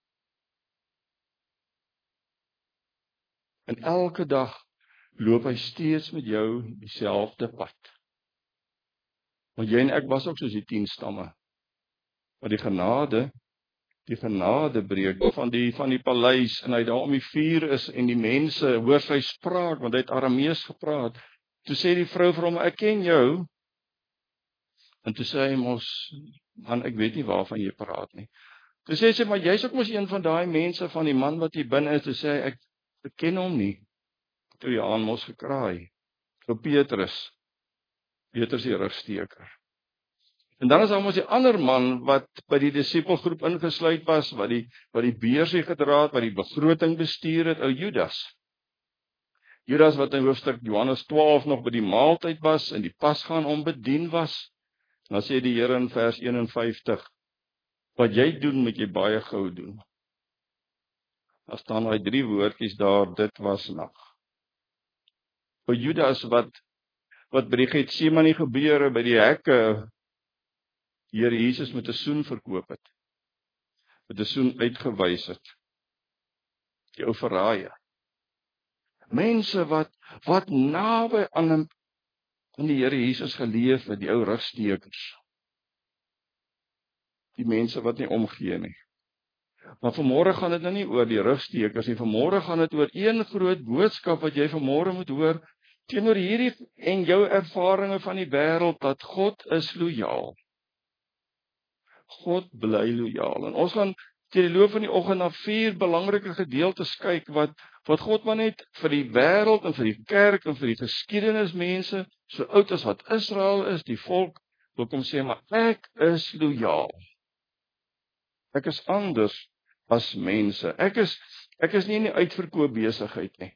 En elke dag loop hy steeds met jou dieselfde pad. Want jy en ek was ook soos die tien stamme. Maar die genade, die genade breek van die van die paleis, en hy daar om die vuur is, en die mense hoor sy spraak, want hy het Aramees gepraat. Toe sê die vrou vir hom, ek ken jou. En toe sê hy mos, man, ek weet nie waarvan jy praat nie. Toe sê sy, maar jy's ook mos een van daai mense van die man wat hier binne is. Toe sê hy, ek, ek ken hom nie. Toe die haan mos gekraai. Vir Petrus. Petrus die rugsteker. En dan is daar mos die ander man wat by die disipelgroep ingesluit was, wat die wat die beursie gedra het, wat die begroting bestuur het, ou Judas. Judas wat in hoofstuk Johannes twaalf nog by die maaltyd was en die pasgaan om bedien was. Dan sê die Here in vers eenenvyftig, wat jy doen, moet jy baie gou doen. Daar staan daai drie woordjies daar, dit was nag. Ou Judas wat wat by die Getsemane gebeure, by die hekke, die Here Jesus met 'n soen verkoop het. Met 'n soen uitgewys het. Die ou verraaier. Mense wat wat naby aan hom aan die Here Jesus geleef het, die ou rugstekers. Die mense wat nie omgee nie. Maar vanmôre gaan dit nou nie oor die rugstekers nie, vanmôre gaan dit oor een groot boodskap wat jy vanmôre moet hoor teenoor hierdie en jou ervarings van die wêreld, dat God is lojaal. God bly lojaal. En ons gaan teen die loop van die oggend na vier belangrike gedeeltes kyk wat wat God maar net vir die wêreld en vir die kerk en vir die geskiedenismense, so oud as wat Israel is, die volk, wil kom sê, maar ek is lojaal. Ek is anders as mense. Ek is ek is nie in die uitverkoop besigheid nie.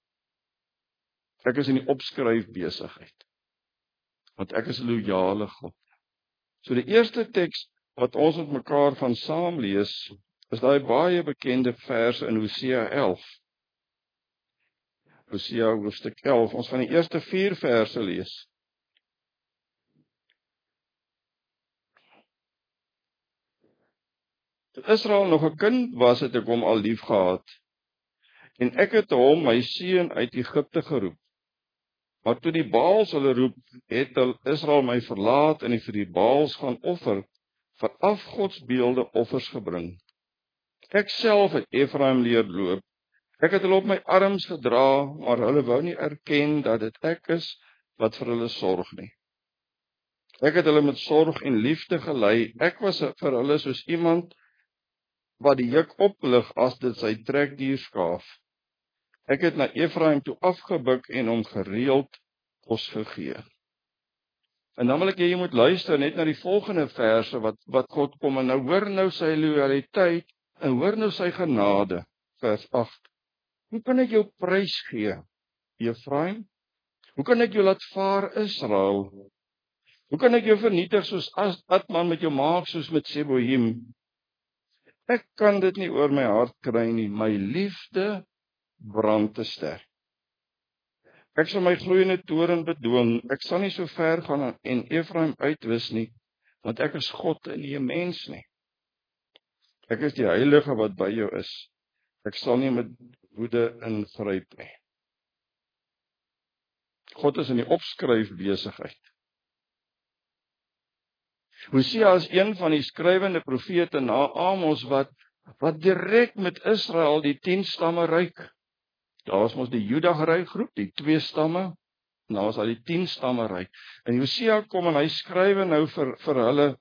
Ek is in die opskryf besigheid. Want ek is 'n loyale God. So die eerste teks wat ons met mekaar van saam lees, is daai baie bekende verse in Hosea elf. Hosea hoofstuk elf. Ons gaan die eerste vier verse lees. Toe Israel nog 'n kind was, het ek hom al lief gehad. En ek het hom, my seun, uit Egipte geroep. Maar toe die Baals hulle roep, het Israel my verlaat en vir die Baals gaan offer, vir afgodsbeelde offers gebring. Ek self het Efraim leer loop. Ek het hulle op my arms gedra, maar hulle wou nie erken dat dit ek is wat vir hulle sorg nie. Ek het hulle met sorg en liefde gelei. Ek was vir hulle soos iemand wat die juk oplig as dit sy trekdier skaaf. Ek het na Efraim toe afgebuk en hom gereeld kos gegee. En dan wil ek hê jy moet luister net na die volgende verse wat wat God kom en nou hoor nou sy loyaliteit en hoor nou sy genade. Vers agt. Hoe kan ek jou prys gee, Efraim? Hoe kan ek jou laat vaar, Israel? Hoe kan ek jou vernietig soos Adman met jou maak soos met Seboim? Ek kan dit nie oor my hart kry nie, my liefde brand te sterk. Ek sal my gloeiende toren bedwing, ek sal nie so ver gaan en Efraim uitwis nie, want ek is God en nie 'n mens nie. Ek is die Heilige wat by jou is. Ek sal nie met woede ingryp nie. God is in die opskryf besigheid. Hosea is een van die skrywende profete na Amos wat wat direk met Israel die tien stamme ryk. Daar was mos die Juda groep, die twee stamme, en daar was al die tien stamme ryk. En Hosea kom en hy skrywe nou vir vir hulle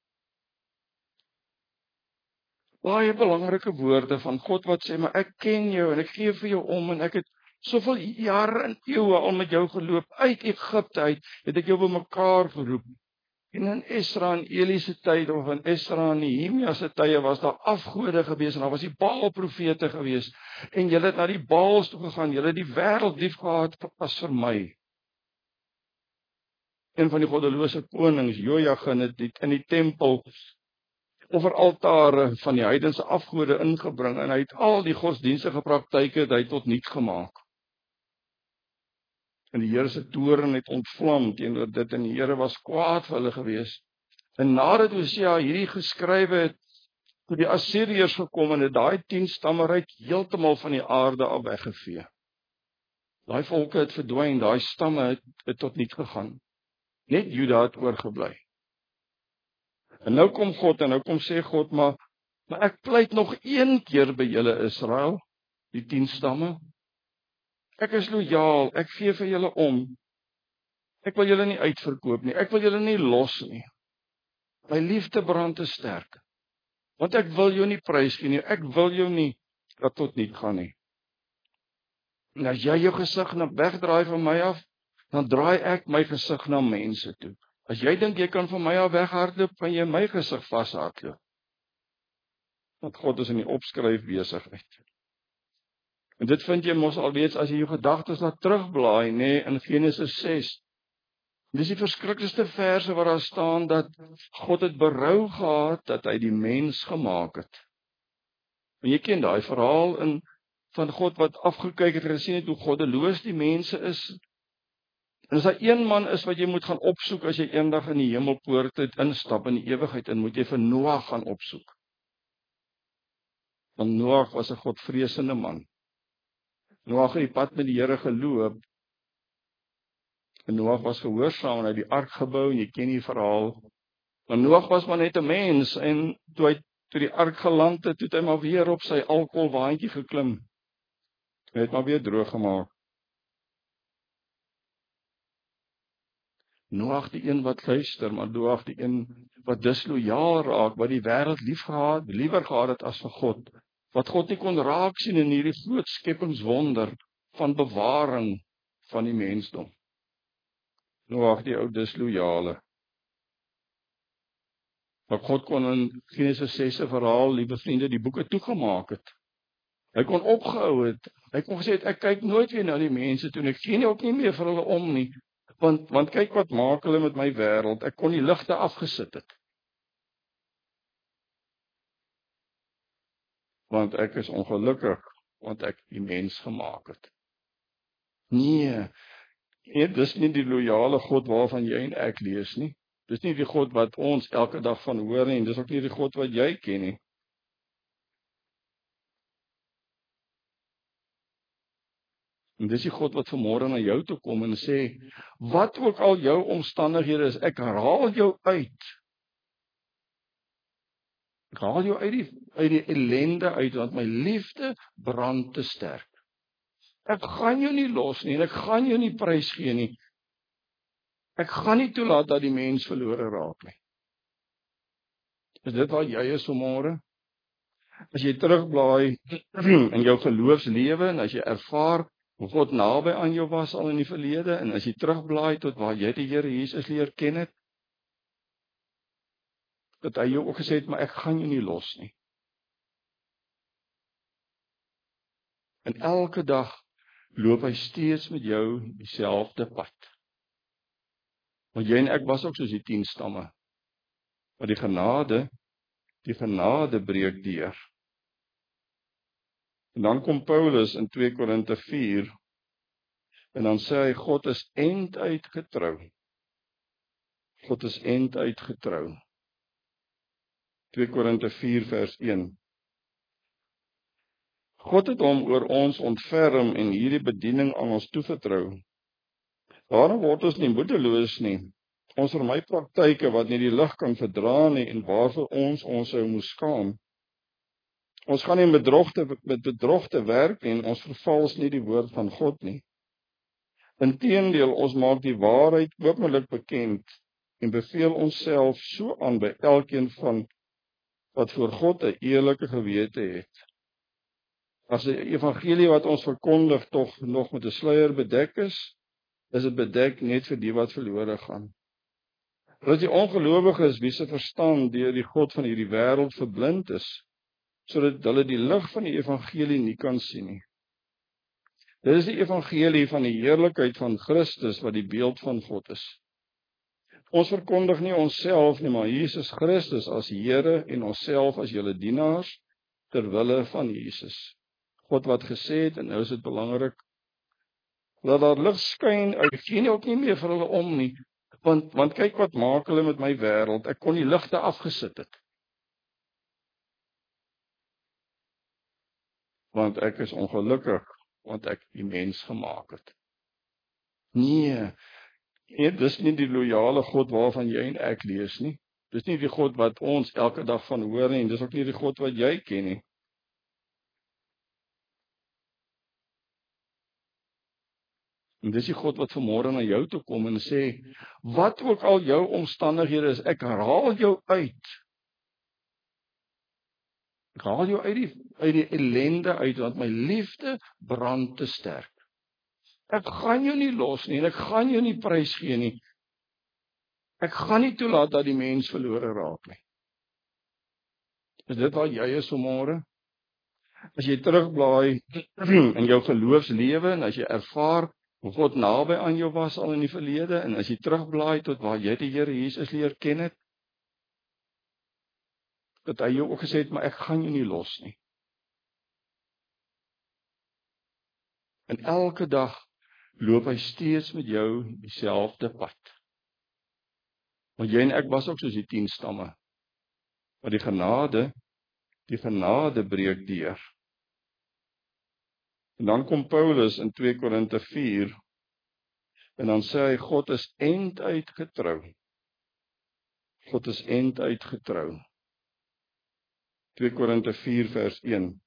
baie belangrike woorde van God wat sê, maar ek ken jou en ek gee vir jou om en ek het soveel jare en eeue al met jou geloop uit Egipte uit, het ek jou bymekaar geroep. En in Esra en Eli se tyd of in Esra en Nehemia se tye was daar afgode gewees en daar was die Baal profete gewees en julle het na die Baals toe gegaan, julle het die wêreld lief gehad as vir my. Een van die goddelose konings, Jojagin, het in die tempel offeraltare van die heidense afgode ingebring en hy het al die godsdienstige praktyke het hy tot niks gemaak. En die Here se toorn het ontvlam teenoor dit en die Here was kwaad vir hulle gewees. En nadat Hosea hierdie geskrywe het, toe die Assiriërs gekom en het daai tien stamme ryk heeltemal van die aarde af weggevee. Daai volke het verdwyn, daai stamme het, het tot niks gegaan. Net Juda het oorgebly. En nou kom God en nou kom sê God, maar, maar ek pleit nog een keer by julle Israel, die tien stamme. Ek is lojaal, ek gee vir julle om. Ek wil julle nie uitverkoop nie, ek wil julle nie los nie. My liefde brand te sterk. Want ek wil jou nie prys gee nie, ek wil jou nie dat tot niet gaan nie. En as jy jou gesig na wegdraai van my af, dan draai ek my gesig na mense toe. As jy dink jy kan van my af weghardloop, kan jy my gesig vashardloop. Want God is in die opskryf besigheid. En dit vind jy mos alweer as jy jou gedagtes laat terugblaai, nê, in Genesis ses. Dis die verskriklikste verse waar daar staan dat God het berou gehad dat hy die mens gemaak het. En jy ken daai verhaal in van God wat afgekyk het en gesien het hoe goddeloos die mense is. En as daar een man is wat jy moet gaan opsoek as jy eendag in die hemelpoorte instap in die ewigheid in, moet jy vir Noag gaan opsoek. Want Noag was 'n godvreesende man. Noag het die pad met die Here geloop. En Noag was gehoorsaam en hy het die ark gebou en jy ken die verhaal. Maar Noag was maar net 'n mens en toe hy toe die ark geland het, toe het hy maar weer op sy alkoholwaandjie geklim. Hy het maar weer droog gemaak. Noag die een wat luister, maar Noag die een wat dislojaal raak, wat die wêreld lief gehad, liewer gehad het as vir God. Wat God nie kon raak sien in hierdie groot skepingswonder van bewaring van die mensdom. Noag die ou dislojale. Maar God kon in Genesis ses se verhaal, liewe vriende, die boeke toegemaak het. Hy kon opgehou het. Hy kon gesê het, ek kyk nooit weer na die mense toe en ek gee nie ook nie meer vir hulle om nie. Want, want kyk wat maak hulle met my wêreld. Ek kon die ligte afgesit het. Want ek is ongelukkig, want ek die mens gemaak het. Nee, nee, dis nie die loyale God waarvan jy en ek lees nie. Dis nie die God wat ons elke dag van hoor nie, en dis ook nie die God wat jy ken nie. En dis die God wat vanmôre na jou toe kom en sê, wat ook al jou omstandighede is, ek haal jou uit. Ek haal jou uit die, uit die ellende uit, want my liefde brand te sterk. Ek gaan jou nie los nie, en ek gaan jou nie prys gee nie. Ek gaan nie toelaat dat die mens verlore raak nie. Is dit waar jy is vanmôre? As jy terugblaai in jou geloofslewe, en as jy ervaar hoe God naby aan jou was al in die verlede, en as jy terugblaai tot waar jy die Here Jesus leer ken het, dat hy jou ook gesê het, maar ek gaan jou nie los nie. En elke dag loop hy steeds met jou dieselfde pad. Want jy en ek was ook soos die tien stamme. Maar die genade, die genade breek deur. En dan kom Paulus in twee Korinte vier, en dan sê hy, God is einduit getrou. God is einduit getrou. twee Korinte vier vers een. God het hom oor ons ontferm en hierdie bediening aan ons toevertrou. Daarom word ons nie moedeloos nie. Ons vermy praktyke wat nie die lig kan verdra nie en waarvoor ons ons sou moes skaam. Ons gaan nie met bedrog te, met bedrog te werk nie en ons vervals nie die woord van God nie. Inteendeel, ons maak die waarheid openlik bekend en beveel onsself so aan by elkeen van wat voor God 'n eerlike gewete het. As die evangelie wat ons verkondig tog nog met 'n sluier bedek is, is dit bedek net vir die wat verlore gaan. Dat die ongelowiges wie se verstand deur die God van hierdie wêreld verblind is, sodat hulle die lig van die evangelie nie kan sien nie. Dit is die evangelie van die heerlikheid van Christus wat die beeld van God is. Ons verkondig nie onsself nie, maar Jesus Christus as Here en onsself as julle dienaars ter wille van Jesus. God wat gesê het, en nou is dit belangrik, dat daar lig skyn uit, gee nie ook nie meer vir hulle om nie, want, want kyk wat maak hulle met my wêreld, ek kon die ligte afgesit het. Want ek is ongelukkig, want ek die mens gemaak het. Nee, nee, dis nie die loyale God waarvan jy en ek lees nie. Dis nie die God wat ons elke dag van hoor nie, en dis ook nie die God wat jy ken nie. En dis die God wat vanmôre na jou toe kom en sê, wat ook al jou omstandighede is, ek haal jou uit. Ek haal jou uit die, uit die ellende uit, want my liefde brand te sterk. Ek gaan jou nie los nie, en ek gaan jou nie prys gee nie. Ek gaan nie toelaat dat die mens verlore raak nie. Is dit waar jy is vanmôre? As jy terugblaai in jou geloofslewe, en as jy ervaar hoe God naby aan jou was al in die verlede, en as jy terugblaai tot waar jy die Here Jesus leer ken het, dat hy jou ook gesê het, maar ek gaan jou nie los nie. En elke dag loop hy steeds met jou dieselfde pad. Want jy en ek was ook soos die tien stamme, maar die genade, die genade breek deur. En dan kom Paulus in twee Korinte vier, en dan sê hy, God is einduit getrou. God is einduit getrou. twee Korinte vier vers een.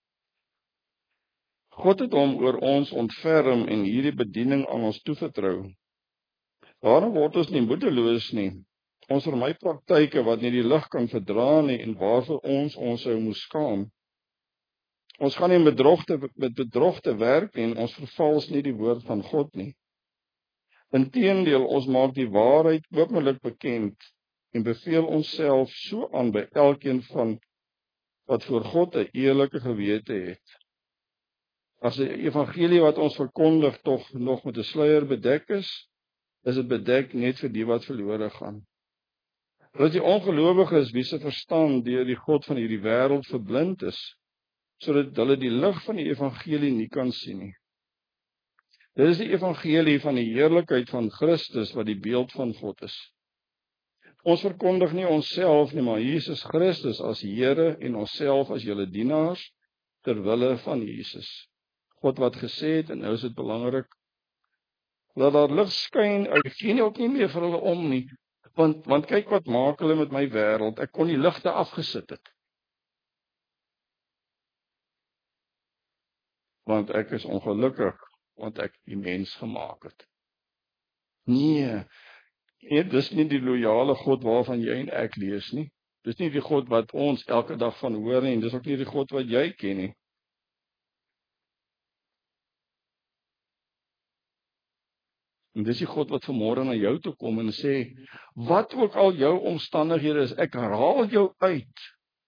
God het hom oor ons ontferm en hierdie bediening aan ons toevertrou. Daarom word ons nie moedeloos nie. Ons vermy praktyke wat nie die lig kan verdra nie en waarvoor ons ons sou moes skaam. Ons gaan nie met bedrog te, met bedrog te werk nie en ons vervals nie die woord van God nie. Inteendeel, ons maak die waarheid openlik bekend en beveel onsself so aan by elkeen van wat voor God 'n eerlike gewete het. As die evangelie wat ons verkondig tog nog met 'n sluier bedek is, is dit bedek net vir die wat verlore gaan. Dat die ongelowiges wie se verstand deur die god van hierdie wêreld verblind is, sodat hulle die lig van die evangelie nie kan sien nie. Dit is die evangelie van die heerlikheid van Christus wat die beeld van God is. Ons verkondig nie onsself nie, maar Jesus Christus as Here en onsself as julle dienaars ter wille van Jesus. God wat gesê het, en nou is dit belangrik, laat daar lig skyn uit, geen ook nie meer vir hulle om nie, want, want kyk wat maak hulle met my wêreld, ek kon die ligte afgesit het. Want ek is ongelukkig, want ek die mens gemaak het. Nee, nee, dis nie die loyale God waarvan jy en ek lees nie. Dis nie die God wat ons elke dag van hoor nie, en dis ook nie die God wat jy ken nie. En dis die God wat vanmôre na jou toe kom en sê, wat ook al jou omstandighede is, ek haal jou uit.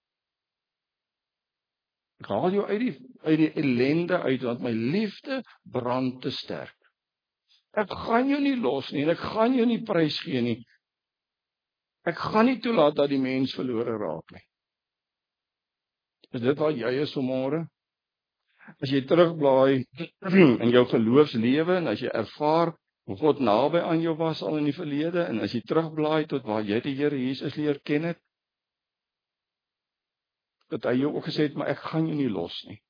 Ek haal jou uit die, uit die ellende uit, want my liefde brand te sterk. Ek gaan jou nie los nie, en ek gaan jou nie prys gee nie. Ek gaan nie toelaat dat die mens verlore raak nie. Is dit waar jy is vanmôre? As jy terugblaai in jou geloofslewe, en as jy ervaar hoe God naby aan jou was al in die verlede, en as jy terugblaai tot waar jy die Here Jesus leer ken het, dat hy jou ook gesê het, maar ek gaan jou nie los nie.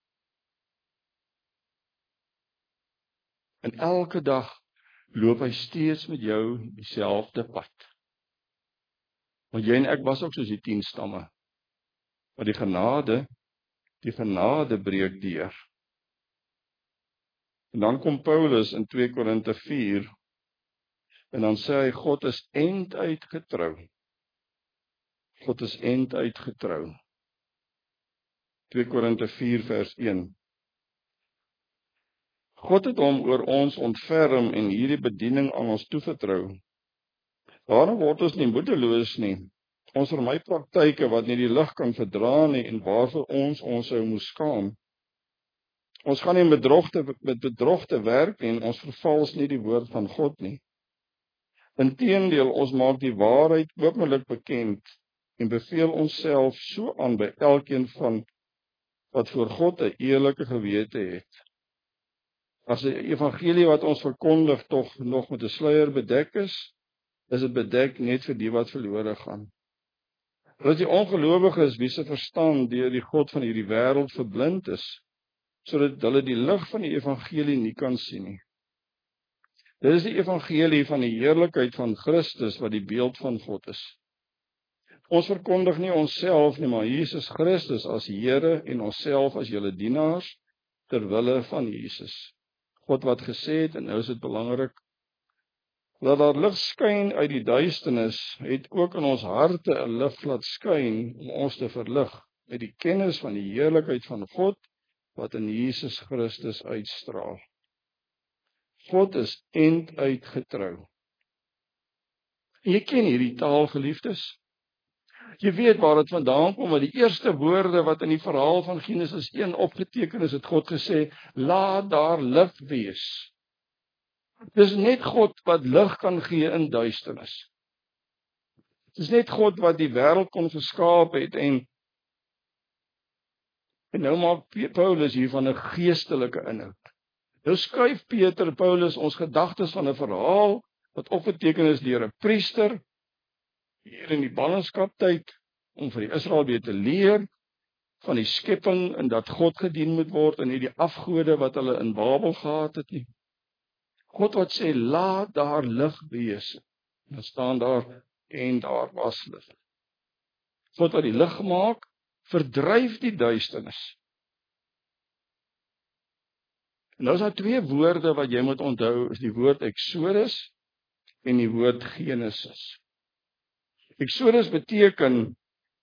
En elke dag loop hy steeds met jou dieselfde pad. Want jy en ek was ook soos die tien stamme. Maar die genade, die genade breek deur. En dan kom Paulus in twee Korinte vier, en dan sê hy, God is einduit getrou. God is einduit getrou. twee Korinte vier vers een. God het hom oor ons ontferm en hierdie bediening aan ons toevertrou. Daarom word ons nie moedeloos nie. Ons vermy praktyke wat nie die lig kan verdra nie en waarvoor ons ons sou moes skaam. Ons gaan nie met bedrog te, met bedrog te werk nie en ons vervals nie die woord van God nie. Inteendeel, ons maak die waarheid openlik bekend en beveel onsself so aan by elkeen van wat voor God 'n eerlike gewete het. As die evangelie wat ons verkondig tog nog met 'n sluier bedek is, is dit bedek net vir die wat verlore gaan. Dat die ongelowiges wie se verstand deur die god van hierdie wêreld verblind is, sodat hulle die lig van die evangelie nie kan sien nie. Dit is die evangelie van die heerlikheid van Christus wat die beeld van God is. Ons verkondig nie onsself nie, maar Jesus Christus as Here en onsself as julle dienaars ter wille van Jesus. God wat gesê het, en nou is dit belangrik, laat daar lig skyn uit die duisternis, het ook in ons harte 'n lig laat skyn om ons te verlig met die kennis van die heerlikheid van God wat in Jesus Christus uitstraal. God is einduit getrou. Jy ken hierdie taal, geliefdes. Jy weet waar dit vandaan kom, want die eerste woorde wat in die verhaal van Genesis een opgeteken is, het God gesê, laat daar lig wees. Dis net God wat lig kan gee in duisternis. Dis net God wat die wêreld kon geskaap het en en nou maak Paulus hier van 'n geestelike inhoud. Nou skuif Peter Paulus ons gedagtes van 'n verhaal wat opgeteken is deur 'n priester hier in die ballingskaptyd om vir die Israel weer te leer van die skepping en dat God gedien moet word en nie die afgode wat hulle in Babel gehad het nie. God wat sê laat daar lig wees. Dan staan daar en daar was lig. God wat die lig maak, verdryf die duisternis. En nou is daar twee woorde wat jy moet onthou, is die woord Exodus en die woord Genesis. Exodus beteken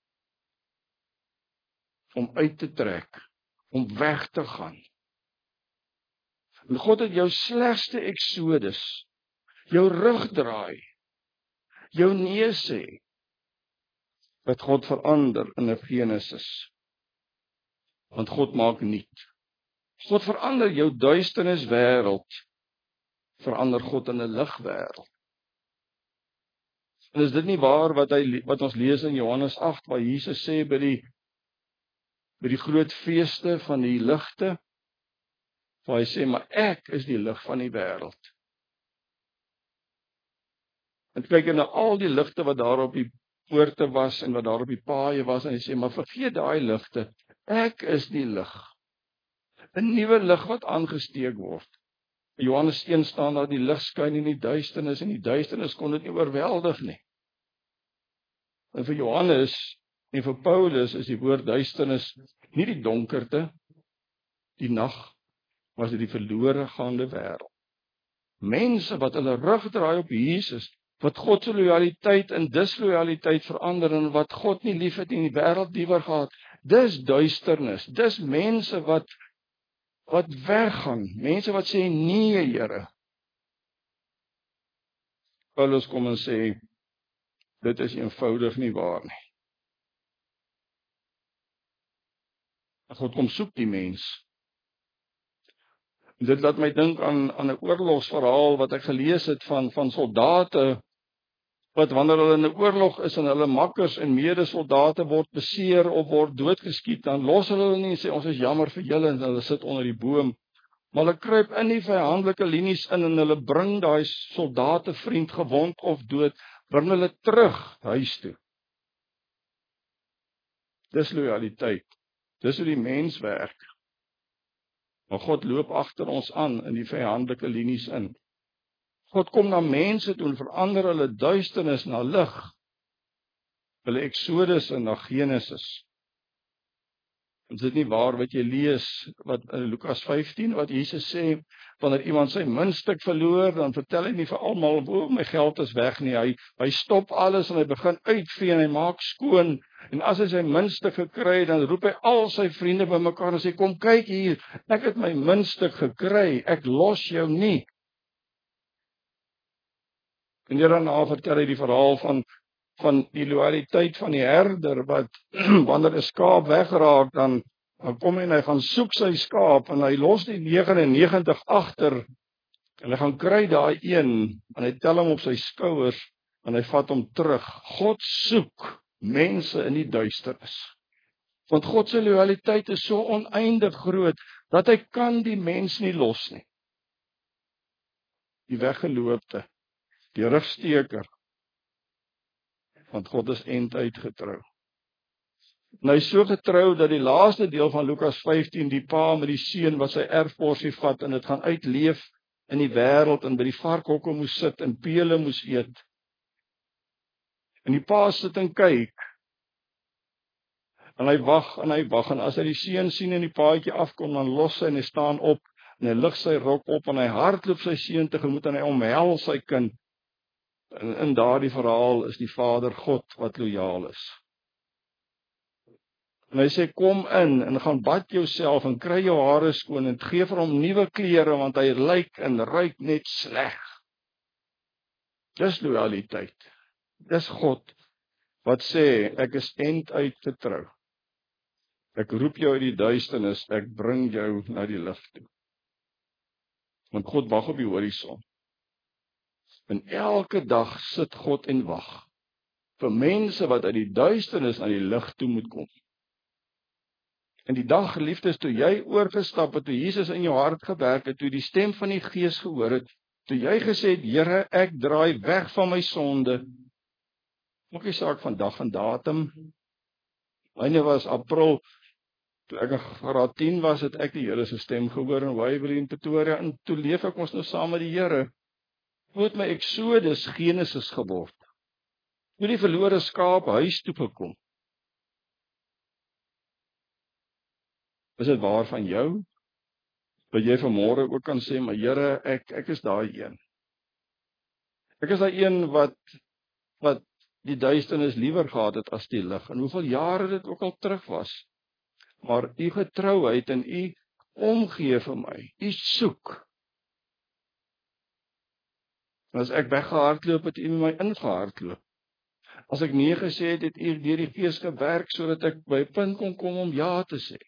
om uit te trek, om weg te gaan. En God het jou slegste Exodus, jou rug draai, jou nee sê, wat God verander in 'n Genesis. Want God maak nuut. God verander jou duisternis wêreld, verander God in 'n ligwêreld. En is dit nie waar wat hy wat ons lees in Johannes agt waar Jesus sê by die by die groot feeste van die ligte, waar hy sê maar ek is die lig van die wêreld. En kyk na al die ligte wat daar op die poorte was en wat daar op die paaie was en hy sê maar vergeet daai ligte, ek is die lig. 'n Nuwe lig wat aangesteek word. In Johannes een staan daar die lig skyn in die duisternis en die duisternis kon dit nie oorweldig nie. En vir Johannes en vir Paulus is die woord duisternis nie die donkerte, die nag, maar is dit die verlore gaande wêreld. Mense wat hulle rug draai op Jesus, wat God se lojaliteit in dislojaliteit verander en wat God nie liefhet in die wêreld liewer gehad. Dis duisternis. Dis mense wat wat weggaan, mense wat sê nee, Here. Paulus kom en sê dit is eenvoudig nie waar nie. God kom soek die mens. En dit laat my dink aan aan 'n oorlogsverhaal wat ek gelees het van van soldate wat wanneer hulle in 'n oorlog is en hulle makkers en medesoldate word beseer of word doodgeskiet, dan los hulle hulle nie en sê ons is jammer vir julle en hulle sit onder die boom. Maar hulle kruip in die vyandelike linies in en hulle bring daai soldate vriend gewond of dood, bring hulle terug huis toe. Dis lojaliteit. Dis hoe die mens werk. Maar God loop agter ons aan in die vyandelike linies in. God kom na mense toe en verander hulle duisternis na lig. Hulle Exodus en na Genesis. Is dit nie waar wat jy lees wat in Lukas vyftien wat Jesus sê wanneer iemand sy muntstuk verloor, dan vertel hy nie vir almal hoe my geld is weg nie. Hy hy stop alles en hy begin uitvee en hy maak skoon. En as hy sy muntstuk gekry het, dan roep hy al sy vriende bymekaar en sê kom kyk hier, ek het my muntstuk gekry. Ek los jou nie. En daarna vertel hy die verhaal van van die loyaliteit van die herder wat wanneer 'n skaap wegraak dan dan kom hy en hy gaan soek sy skaap en hy los die negenennegentig en negentig agter en hy gaan kry daai een en hy tel hom op sy skouers en hy vat hom terug. God soek mense in die duisternis. Want God se loyaliteit is so oneindig groot dat hy kan die mens nie los nie. Die weggeloopte, die rugsteker. Want God is eindtyd getrou. En hy is so getrou dat die laaste deel van Lukas vyftien die pa met die seun wat sy erfporsie vat en dit gaan uitleef in die wêreld en by die varkhokke moes sit en pele moes eet. En die pa sit en kyk. En hy wag en hy wag en as hy die seun sien en die paadjie afkom dan los hy en hy staan op en hy lig sy rok op en hy hardloop sy seun tegemoet en hy omhels sy kind. En in daardie verhaal is die Vader God wat lojaal is. En hy sê kom in en gaan bad jouself en kry jou hare skoon en gee vir hom nuwe klere want hy lyk en ruik net sleg. Dis lojaliteit. Dis God wat sê ek is einduit getrou. Ek roep jou uit die duisternis, ek bring jou na die lig toe. Want God wag op die horison. En elke dag sit God en wag vir mense wat uit die duisternis na die lig toe moet kom. In die dag, geliefdes, toe jy oorgestap het, toe Jesus in jou hart gewerk het, toe die stem van die Gees gehoor het, toe jy gesê het, Here, ek draai weg van my sonde, maak nie saak van dag en datum. Myne was April, toe ek in graad tien was, het ek die Here se stem gehoor in Waverley in Pretoria, en toe leef ek ons nou saam met die Here. Hoe het my Exodus Genesis geword? Hoe die verlore skaap huis toe gekom? Is dit waar van jou? Dat jy vanmôre ook kan sê, maar Here, ek ek is daai een. Ek is daai een wat wat die duisternis liewer gehad het as die lig. En hoeveel jare dit ook al terug was. Maar u getrouheid en u omgee vir my, u soek. En as ek weggehardloop het, u my ingehardloop. As ek nee gesê het, het u deur die Gees gewerk sodat ek by 'n punt kon kom om ja te sê.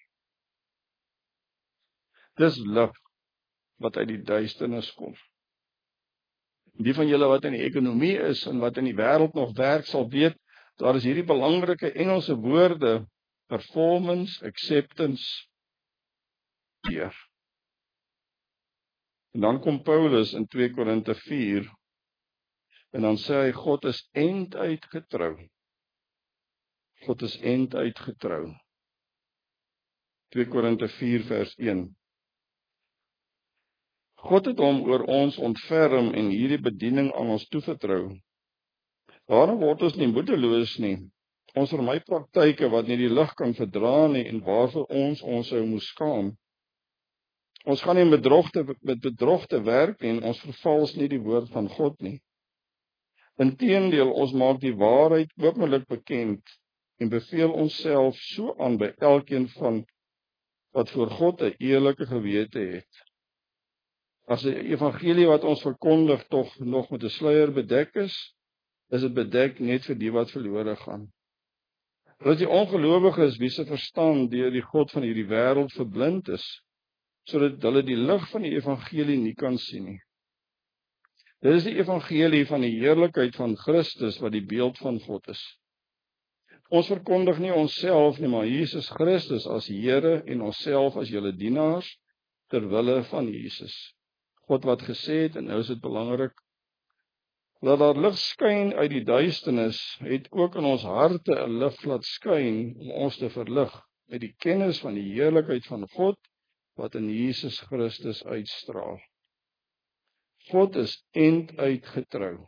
Dis lig wat uit die duisternis kom. Die van julle wat in die ekonomie is en wat in die wêreld nog werk sal weet, daar is hierdie belangrike Engelse woorde, performance, acceptance, fear. En dan kom Paulus in twee Korinte vier, en dan sê hy, God is einduit getrou. God is einduit getrou. twee Korinte vier vers een. God het hom oor ons ontferm en hierdie bediening aan ons toevertrou. Daarom word ons nie moedeloos nie. Ons vermy praktyke wat nie die lig kan verdra nie en waarvoor ons ons sou moes skaam. Ons gaan nie met bedrog te, met bedrog te werk nie en ons vervals nie die woord van God nie. Inteendeel, ons maak die waarheid openlik bekend en beveel onsself so aan by elkeen van wat voor God 'n eerlike gewete het. As die evangelie wat ons verkondig tog nog met 'n sluier bedek is, is dit bedek net vir die wat verlore gaan. Dat die ongelowiges wie se verstand deur die god van hierdie wêreld verblind is, sodat hulle die lig van die evangelie nie kan sien nie. Dit is die evangelie van die heerlikheid van Christus wat die beeld van God is. Ons verkondig nie onsself nie, maar Jesus Christus as Here en onsself as julle dienaars ter wille van Jesus. God wat gesê het, en nou is dit belangrik, dat daar lig skyn uit die duisternis, het ook in ons harte 'n lig laat skyn om ons te verlig met die kennis van die heerlikheid van God wat in Jesus Christus uitstraal. God is einduit getrou.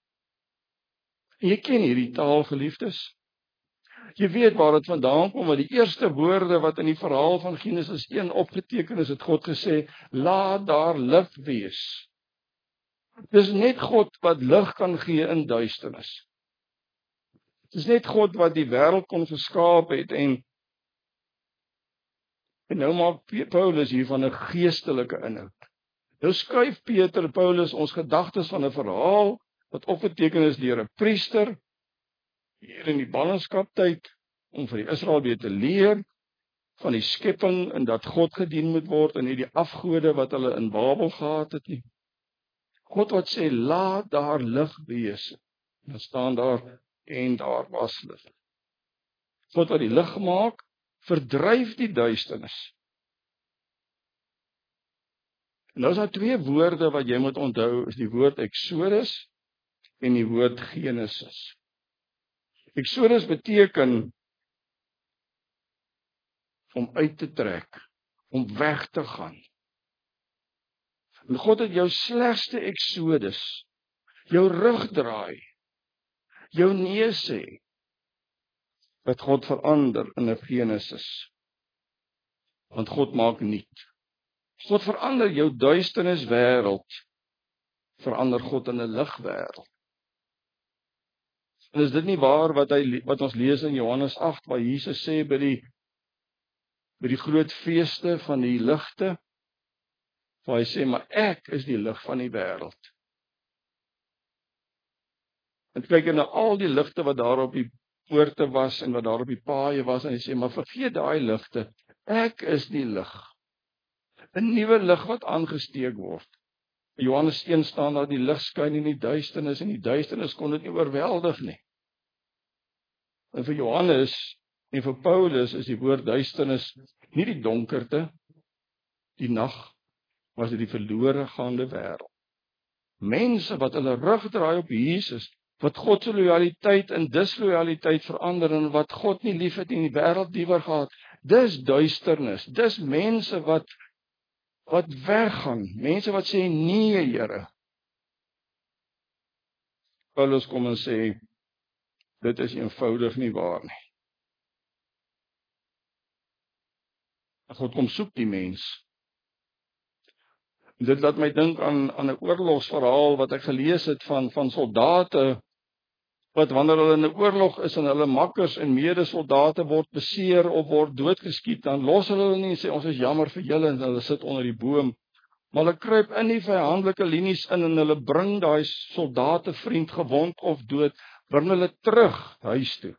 Jy ken hierdie taal, geliefdes. Jy weet waar dit vandaan kom, want die eerste woorde wat in die verhaal van Genesis een opgeteken is, het God gesê, laat daar lig wees. Dis net God wat lig kan gee in duisternis. Dis net God wat die wêreld kon geskaap het en en nou maak Paulus hiervan 'n geestelike inhoud. Nou skuif Peter Paulus ons gedagtes van 'n verhaal wat opgeteken is deur 'n priester hier in die ballingskaptyd om vir die Israel weer te leer van die skepping en dat God gedien moet word en nie die afgode wat hulle in Babel gehad het nie. God wat sê, laat daar lig wees. Dan staan daar, en daar was lig. God wat die lig maak, verdryf die duisternis. En nou is daar twee woorde wat jy moet onthou, is die woord Exodus en die woord Genesis. Exodus beteken om uit te trek, om weg te gaan. En God het jou slegste Exodus, jou rug draai, jou nee sê, wat God verander in 'n Genesis. Want God maak nuut. God verander jou duisternis wêreld, verander God in 'n ligwêreld. En is dit nie waar wat hy wat ons lees in Johannes agt waar Jesus sê by die by die groot feeste van die ligte, waar hy sê maar ek is die lig van die wêreld. En kyk na al die ligte wat daar op die poorte was en wat daar op die paaie was en hy sê maar vergeet daai ligte, ek is die lig. 'n Nuwe lig wat aangesteek word. In Johannes een staan daar die lig skyn in die duisternis en die duisternis kon dit nie oorweldig nie. En vir Johannes en vir Paulus is die woord duisternis Nie die donkerte, die nag, was dit die verlore gaande wêreld. Mense wat hulle rug draai op Jesus, wat God se lojaliteit in dislojaliteit verander en wat God nie liefhet en die wêreld liewer gehad. Dis duisternis. Dis mense wat wat weggaan. Mense wat sê nee, Here. Paulus kom en sê dit is eenvoudig nie waar nie. God kom soek die mens. Dit laat my dink aan aan 'n oorlogsverhaal wat ek gelees het van van soldate wat wanneer hulle in 'n oorlog is en hulle makkers en medesoldate word beseer of word doodgeskiet, dan los hulle hulle nie en sê ons is jammer vir julle en hulle sit onder die boom. Maar hulle kruip in die vyandelike linies in en hulle bring daai soldate vriend gewond of dood, bring hulle terug huis toe.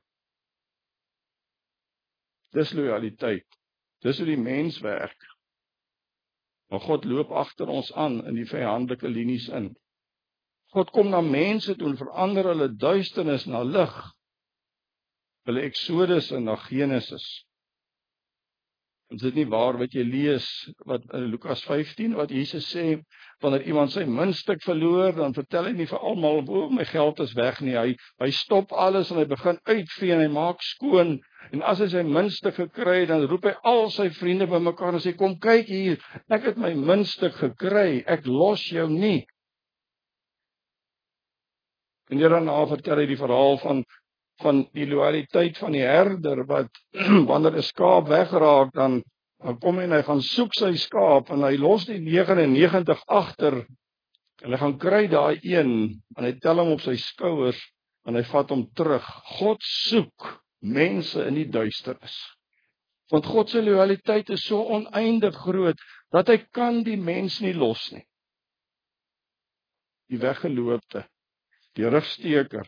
Dis lojaliteit. Dis hoe die mens werk. Maar God loop agter ons aan in die vyandelike linies in. God kom na mense toe en verander hulle duisternis na lig. Hulle Exodus en na Genesis. Is dit nie waar wat jy lees wat in Lukas vyftien wat Jesus sê wanneer iemand sy muntstuk verloor, dan vertel hy nie vir almal o my geld is weg nie. Hy hy stop alles en hy begin uitvee en hy maak skoon. En as hy sy muntstuk gekry het, dan roep hy al sy vriende bymekaar en sê kom kyk hier, ek het my muntstuk gekry. Ek los jou nie. En daarna vertel hy die verhaal van van die loyaliteit van die herder wat wanneer 'n skaap wegraak dan dan kom hy en hy gaan soek sy skaap en hy los die negenennegentig agter en hy gaan kry daai een en hy tel hom op sy skouers en hy vat hom terug. God soek mense in die duisternis. Want God se loyaliteit is so oneindig groot dat hy kan die mens nie los nie. Die weggeloopte, die rugsteker.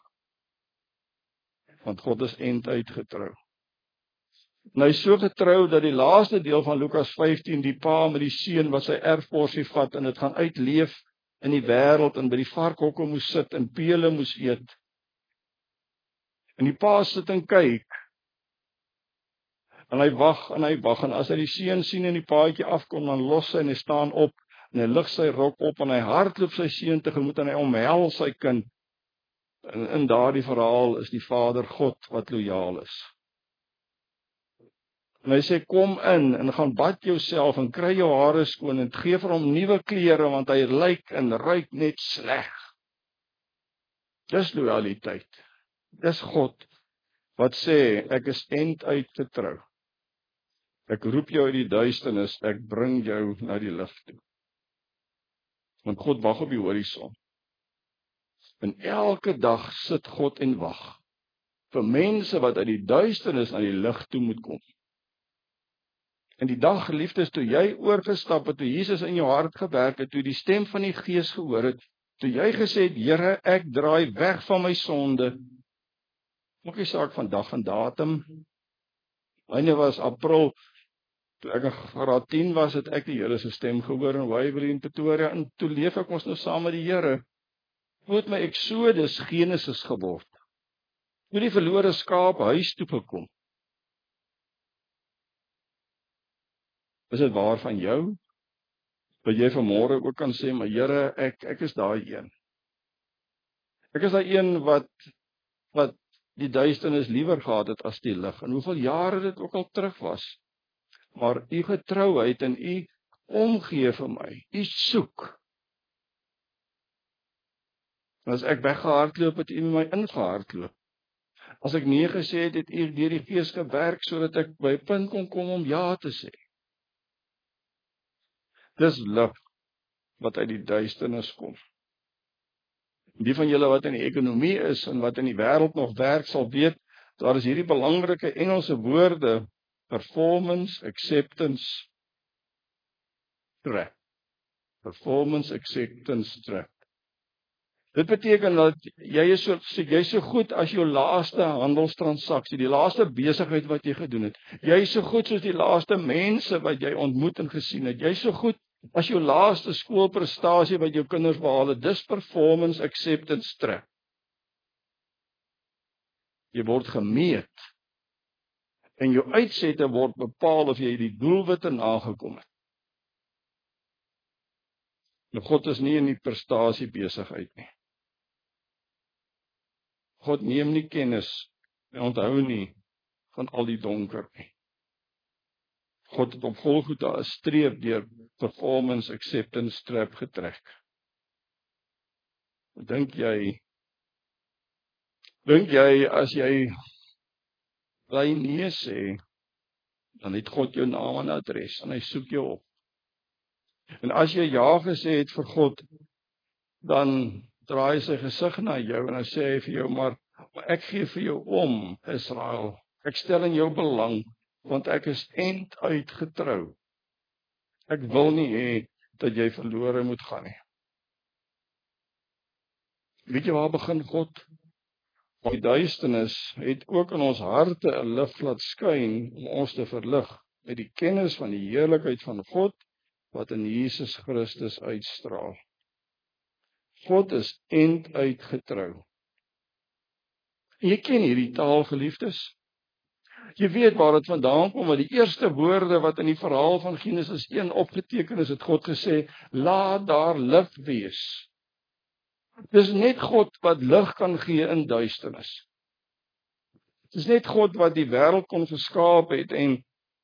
Want God is eindtyd getrou. En hy is so getrou dat die laaste deel van Lukas vyftien die pa met die seun wat sy erfporsie vat en dit gaan uitleef in die wêreld en by die varkhokke moes sit en pele moes eet. En die pa sit en kyk. En hy wag en hy wag en as hy die seun sien en die paadjie afkom dan los hy en hy staan op en hy lig sy rok op en hy hardloop sy seun tegemoet en hy omhels sy kind. En in daardie verhaal is die Vader God wat lojaal is. En hy sê kom in en gaan bad jouself en kry jou hare skoon en gee vir hom nuwe klere want hy lyk en ruik net sleg. Dis lojaliteit. Dis God wat sê ek is einduit getrou. Ek roep jou uit die duisternis, ek bring jou na die lig toe. Want God wag op die horison. En elke dag sit God en wag vir mense wat uit die duisternis na die lig toe moet kom. En die dag, geliefdes, toe jy oorgestap het, toe Jesus in jou hart gewerk het, toe die stem van die Gees gehoor het, toe jy gesê het, Here, ek draai weg van my sonde. Maak nie saak van dag en datum. Myne was April, toe ek in graad tien was, het ek die Here se stem gehoor in Waverley in Pretoria, en toe leef ek ons nou saam met die Here. Hoe het my Exodus Genesis geword? Hoe die verlore skaap huis toe gekom? Is dit waar van jou? Dat jy vanmôre ook kan sê, maar Here, ek ek is daai een. Ek is daai een wat wat die duisternis liewer gehad het as die lig. En hoeveel jare dit ook al terug was. Maar u getrouheid en u omgee vir my. U soek. En as ek weggehardloop het, u my ingehardloop. As ek nee gesê het, het u deur die Gees gewerk sodat ek by 'n punt kon kom om ja te sê. Dis lig wat uit die duisternis kom. Die van julle wat in die ekonomie is en wat in die wêreld nog werk sal weet, daar is hierdie belangrike Engelse woorde, performance, acceptance, trap. Performance, acceptance, trap. Dit beteken dat jy is so, jy is so goed as jou laaste handelstransaksie, die laaste besigheid wat jy gedoen het. Jy is so goed soos die laaste mense wat jy ontmoet en gesien het. Jy is so goed as jou laaste skoolprestasie wat jou kinders behaal het. Dis performance, acceptance, trap. Jy word gemeet En jou uitsette word bepaal of jy die doelwitte nagekom het. Nou God is nie in die prestasie besigheid nie. God neem nie kennis en onthou nie van al die donker nie. God het op Golgotha 'n streep deur performance acceptance trap getrek. Dink jy, dink jy as jy bly nee sê, dan het God jou naam en adres en hy soek jou op. En as jy ja gesê het vir God, dan draai hy sy gesig na jou en dan sê hy vir jou, maar, maar ek gee vir jou om, Israel. Ek stel in jou belang, want ek is end uit getrou. Ek wil nie hê dat jy verlore moet gaan nie. Weet jy waar begin God? Die duisternis het ook in ons harte 'n lig laat skyn om ons te verlig met die kennis van die heerlikheid van God wat in Jesus Christus uitstraal. God is end uit getrou. Jy ken hierdie taal, geliefdes. Jy weet waar dit vandaan kom, want die eerste woorde wat in die verhaal van Genesis een opgeteken is, het God gesê, laat daar lig wees. Dis net God wat lig kan gee in duisternis. Dis net God wat die wêreld kon geskaap het en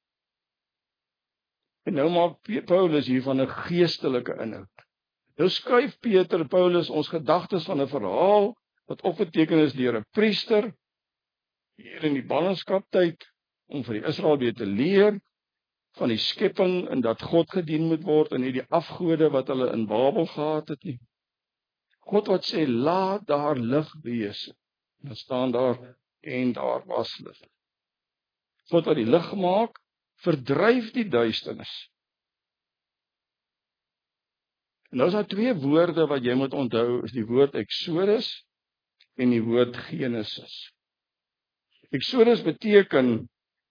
en nou maak Paulus hier van 'n geestelike inhoud. Nou skuif Peter Paulus ons gedagtes van 'n verhaal wat opgeteken is deur 'n priester hier in die ballingskaptyd om vir die Israel weer te leer van die skepping en dat God gedien moet word en nie die afgode wat hulle in Babel gehad het nie. God wat sê, laat daar lig wees. Dan staan daar, en daar was lig. God wat die lig maak, verdryf die duisternis. En nou is daar twee woorde wat jy moet onthou, is die woord Exodus en die woord Genesis. Exodus beteken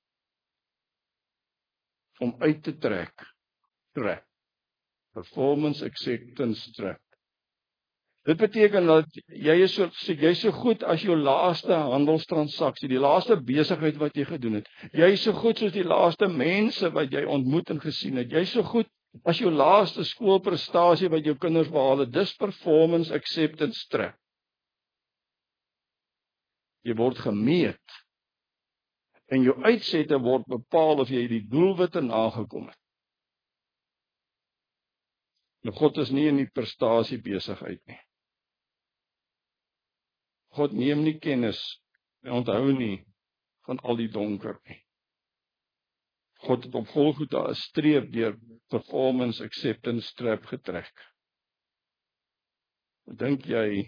om uit te trek, trek. Performance acceptance trap. Dit beteken dat jy is so, jy is so goed as jou laaste handelstransaksie, die laaste besigheid wat jy gedoen het. Jy is so goed soos die laaste mense wat jy ontmoet en gesien het. Jy is so goed as jou laaste skoolprestasie wat jou kinders behaal het. Dis performance acceptance trap. Jy word gemeet en jou uitsette word bepaal of jy die doelwitte nagekom het. Nou God is nie in die prestasie besigheid nie. God neem nie kennis en onthou nie van al die donker nie. God het op Golgotha 'n streep deur performance acceptance trap getrek. Dink jy,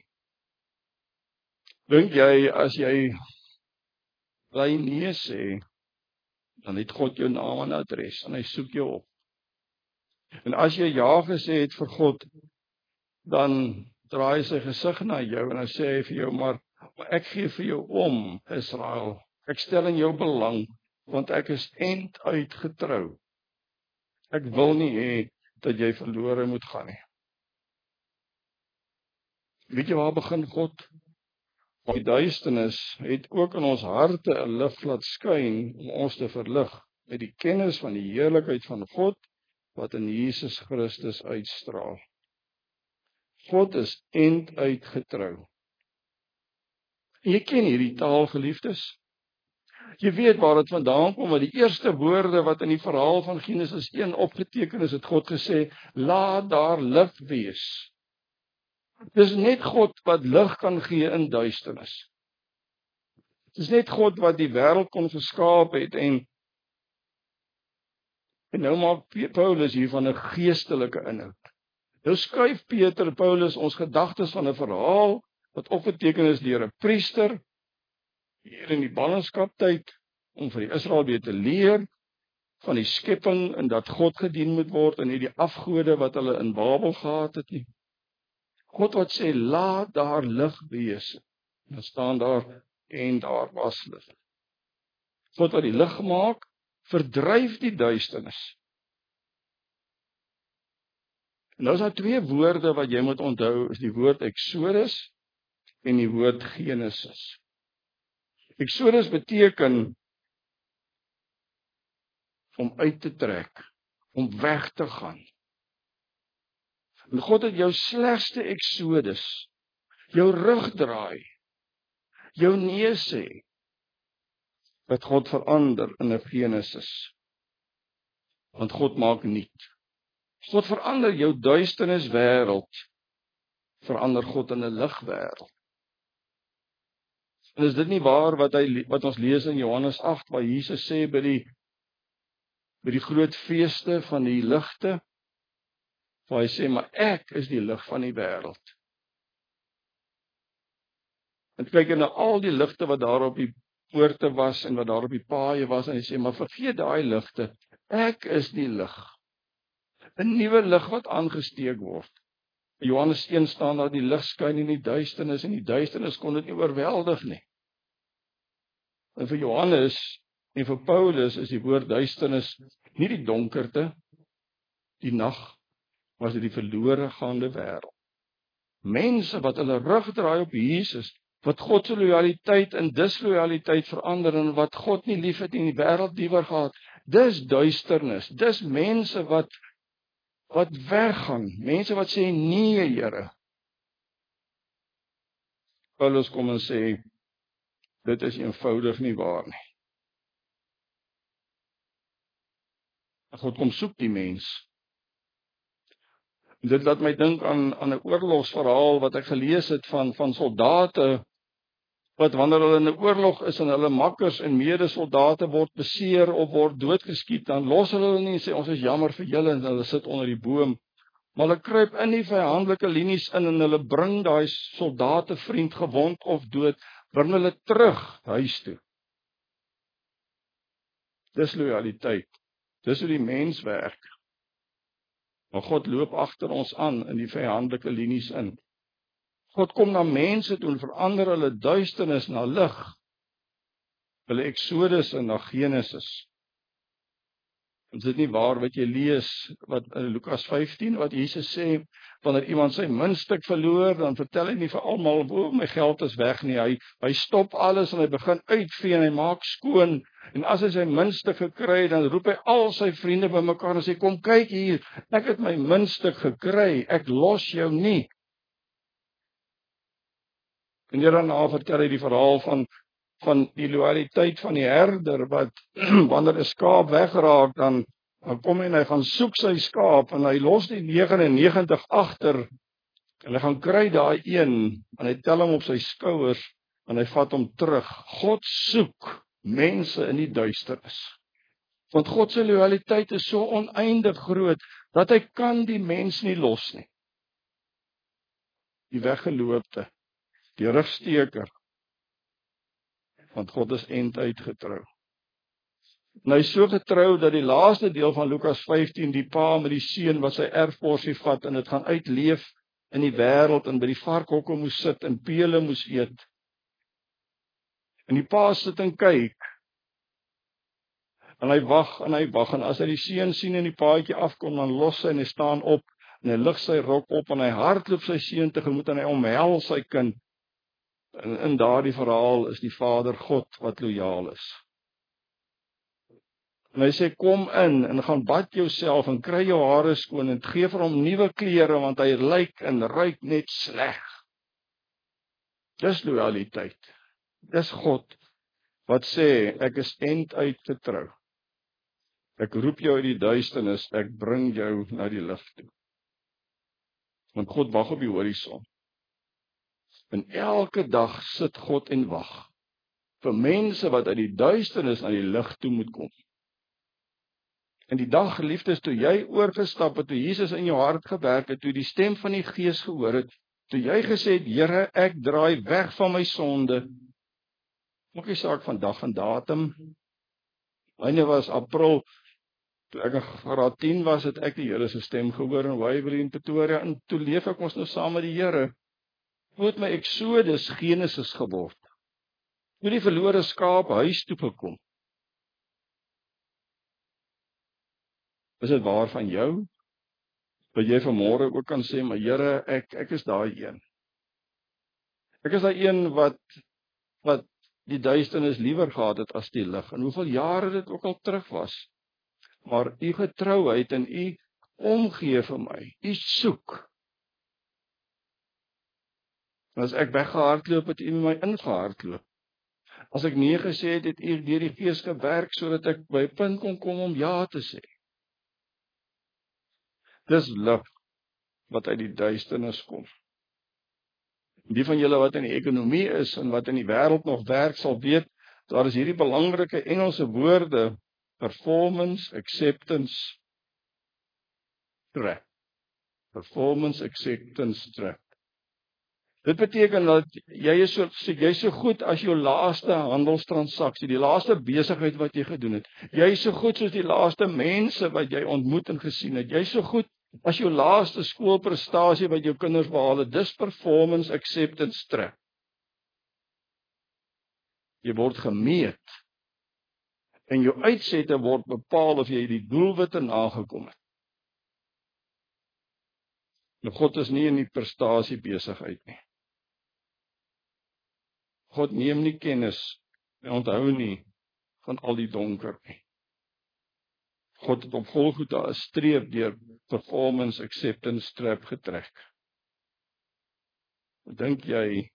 dink jy as jy bly nee sê, dan het God jou naam en adres en hy soek jou op. En as jy ja gesê het vir God, dan draai hy sy gesig na jou en dan sê hy vir jou, maar, maar ek gee vir jou om, Israel. Ek stel in jou belang, want ek is end uit getrou. Ek wil nie hê dat jy verlore moet gaan nie. Weet jy waar begin God? Die duisternis het ook in ons harte 'n lig laat skyn om ons te verlig met die kennis van die heerlikheid van God wat in Jesus Christus uitstraal. God is end uit getrou. Jy ken hierdie taal, geliefdes. Jy weet waar dit vandaan kom, want die eerste woorde wat in die verhaal van Genesis een opgeteken is, het God gesê, laat daar lig wees. Dis net God wat lig kan gee in duisternis. Dis net God wat die wêreld kon geskaap het en en nou maak Paulus hier van 'n geestelike inhoud. Nou skuif Peter Paulus ons gedagtes van 'n verhaal wat opgeteken is deur 'n priester hier in die ballingskaptyd om vir die Israel weer te leer van die skepping en dat God gedien moet word en nie die afgode wat hulle in Babel gehad het nie. God wat sê, laat daar lig wees. Dan staan daar, en daar was lig. God wat die lig maak, verdryf die duisternis. En nou is daar twee woorde wat jy moet onthou, is die woord Exodus en die woord Genesis. Exodus beteken om uit te trek, om weg te gaan. En God het jou slegste Exodus, jou rug draai, jou nee sê, wat God verander in 'n Genesis. Want God maak nuut. God verander jou duisternis wêreld, verander God in 'n ligwêreld. En is dit nie waar wat hy wat ons lees in Johannes agt, waar Jesus sê by die by die groot feeste van die ligte, waar hy sê, maar ek is die lig van die wêreld. En kyk na al die ligte wat daar op die poorte was en wat daar op die paaie was, en hy sê, maar vergeet daai ligte, ek is die lig. 'n Nuwe lig wat aangesteek word. In Johannes een staan daar, die lig skyn in die duisternis, en die duisternis kon dit nie oorweldig nie. En vir Johannes en vir Paulus is die woord duisternis nie die donkerte, die nag, was dit die verlore gaande wêreld. Mense wat hulle rug draai op Jesus, wat God se lojaliteit in disloyaliteit verander, en wat God nie liefhet en die wêreld liewer gehad, dis duisternis, dis mense wat wat weggaan, mense wat sê, nee Here. Paulus kom en sê, dit is eenvoudig nie waar nie. God kom soek die mens. Dit laat my dink aan aan 'n oorlogsverhaal wat ek gelees het van van soldate wat wanneer hulle in 'n oorlog is en hulle makkers en medesoldate word beseer of word doodgeskiet, dan los hulle hulle nie en sê ons is jammer vir julle en hulle sit onder die boom. Maar hulle kruip in die vyandelike linies in en hulle bring daai soldate vriend gewond of dood, bring hulle terug huis toe. Dis lojaliteit. Dis hoe die mens werk. Maar God loop agter ons aan in die vyandelike linies in. God kom na mense toe en verander hulle duisternis na lig. Hulle Exodus en na Genesis. Is dit nie waar wat jy lees, wat in Lukas vyftien, wat Jesus sê, wanneer iemand sy muntstuk verloor, dan vertel hy nie vir almal, o, my geld is weg nie, hy, hy stop alles en hy begin uitvee en hy maak skoon, en as hy sy muntstuk gekry het, dan roep hy al sy vriende bymekaar en sê, kom kyk hier, ek het my muntstuk gekry, ek los jou nie. En hierna vertel hy die verhaal van van die loyaliteit van die herder, wat wanneer 'n skaap wegraak, dan, dan kom hy en hy gaan soek sy skaap, en hy los die negenennegentig agter, en hy gaan kry daai een, en hy tel hom op sy skouers, en hy vat hom terug. God soek mense in die duisternis. Want God se loyaliteit is so oneindig groot, dat hy kan die mens nie los nie. Die weggeloopte, die rugsteker, want God is eindtyd getrou. En hy is so getrou dat die laaste deel van Lukas vyftien, die pa met die seun wat sy erfporsie vat en dit gaan uitleef in die wêreld en by die varkhokke moes sit en pele moes eet. En die pa sit en kyk. En hy wag en hy wag en as hy die seun sien en die paadjie afkom, dan los hy en hy staan op en hy lig sy rok op en hy hardloop sy seun tegemoet en hy omhels sy kind. En in daardie verhaal is die Vader God wat lojaal is. En hy sê, kom in en gaan bad jouself en kry jou hare skoon en gee vir hom nuwe klere, want hy lyk en ruik net sleg. Dis lojaliteit. Dis God wat sê, ek is einduit getrou. Ek roep jou uit die duisternis, ek bring jou na die lig toe. Want God wag op die horison. En elke dag sit God en wag vir mense wat uit die duisternis na die lig toe moet kom. En die dag, geliefdes, toe jy oorgestap het, toe Jesus in jou hart gewerk het, toe die stem van die Gees gehoor het, toe jy gesê het, Here, ek draai weg van my sonde. Maak nie saak van dag en datum. Myne was April, toe ek in graad tien was, het ek die Here se stem gehoor in Waverley in Pretoria, en toe leef ek ons nou saam met die Here. Hoe het my Exodus Genesis geword? Hoe die verlore skaap huis toe gekom? Is dit waar van jou? Wat jy vanmôre ook kan sê, maar Here, ek ek is daai een. Ek is daai een wat wat die duisternis liewer gehad het as die lig. En hoeveel jare dit ook al terug was. maar u getrouheid en u omgee vir my, u soek. En as ek weggehardloop, het u my ingehardloop. As ek nee gesê het, het u deur die Gees gewerk, sodat ek by 'n punt kon kom om ja te sê. Dis lig wat uit die duisternis kom. Die van julle wat in die ekonomie is en wat in die wêreld nog werk, sal weet, daar is hierdie belangrike Engelse woorde, performance, acceptance, trap. Performance, acceptance, trap. Dit beteken dat jy is so, jy is so goed as jou laaste handelstransaksie, die laaste besigheid wat jy gedoen het. Jy is so goed soos die laaste mense wat jy ontmoet en gesien het. Jy is so goed as jou laaste skoolprestasie wat jou kinders behaal het. Dis performance, acceptance, trap. Jy word gemeet en jou uitsette word bepaal of jy die doelwitte nagekom het. Nou God is nie in die prestasie besigheid nie. God neem nie kennis en onthou nie van al die donker nie. God het op Golgotha 'n streep deur performance, acceptance, trap getrek. Dink jy,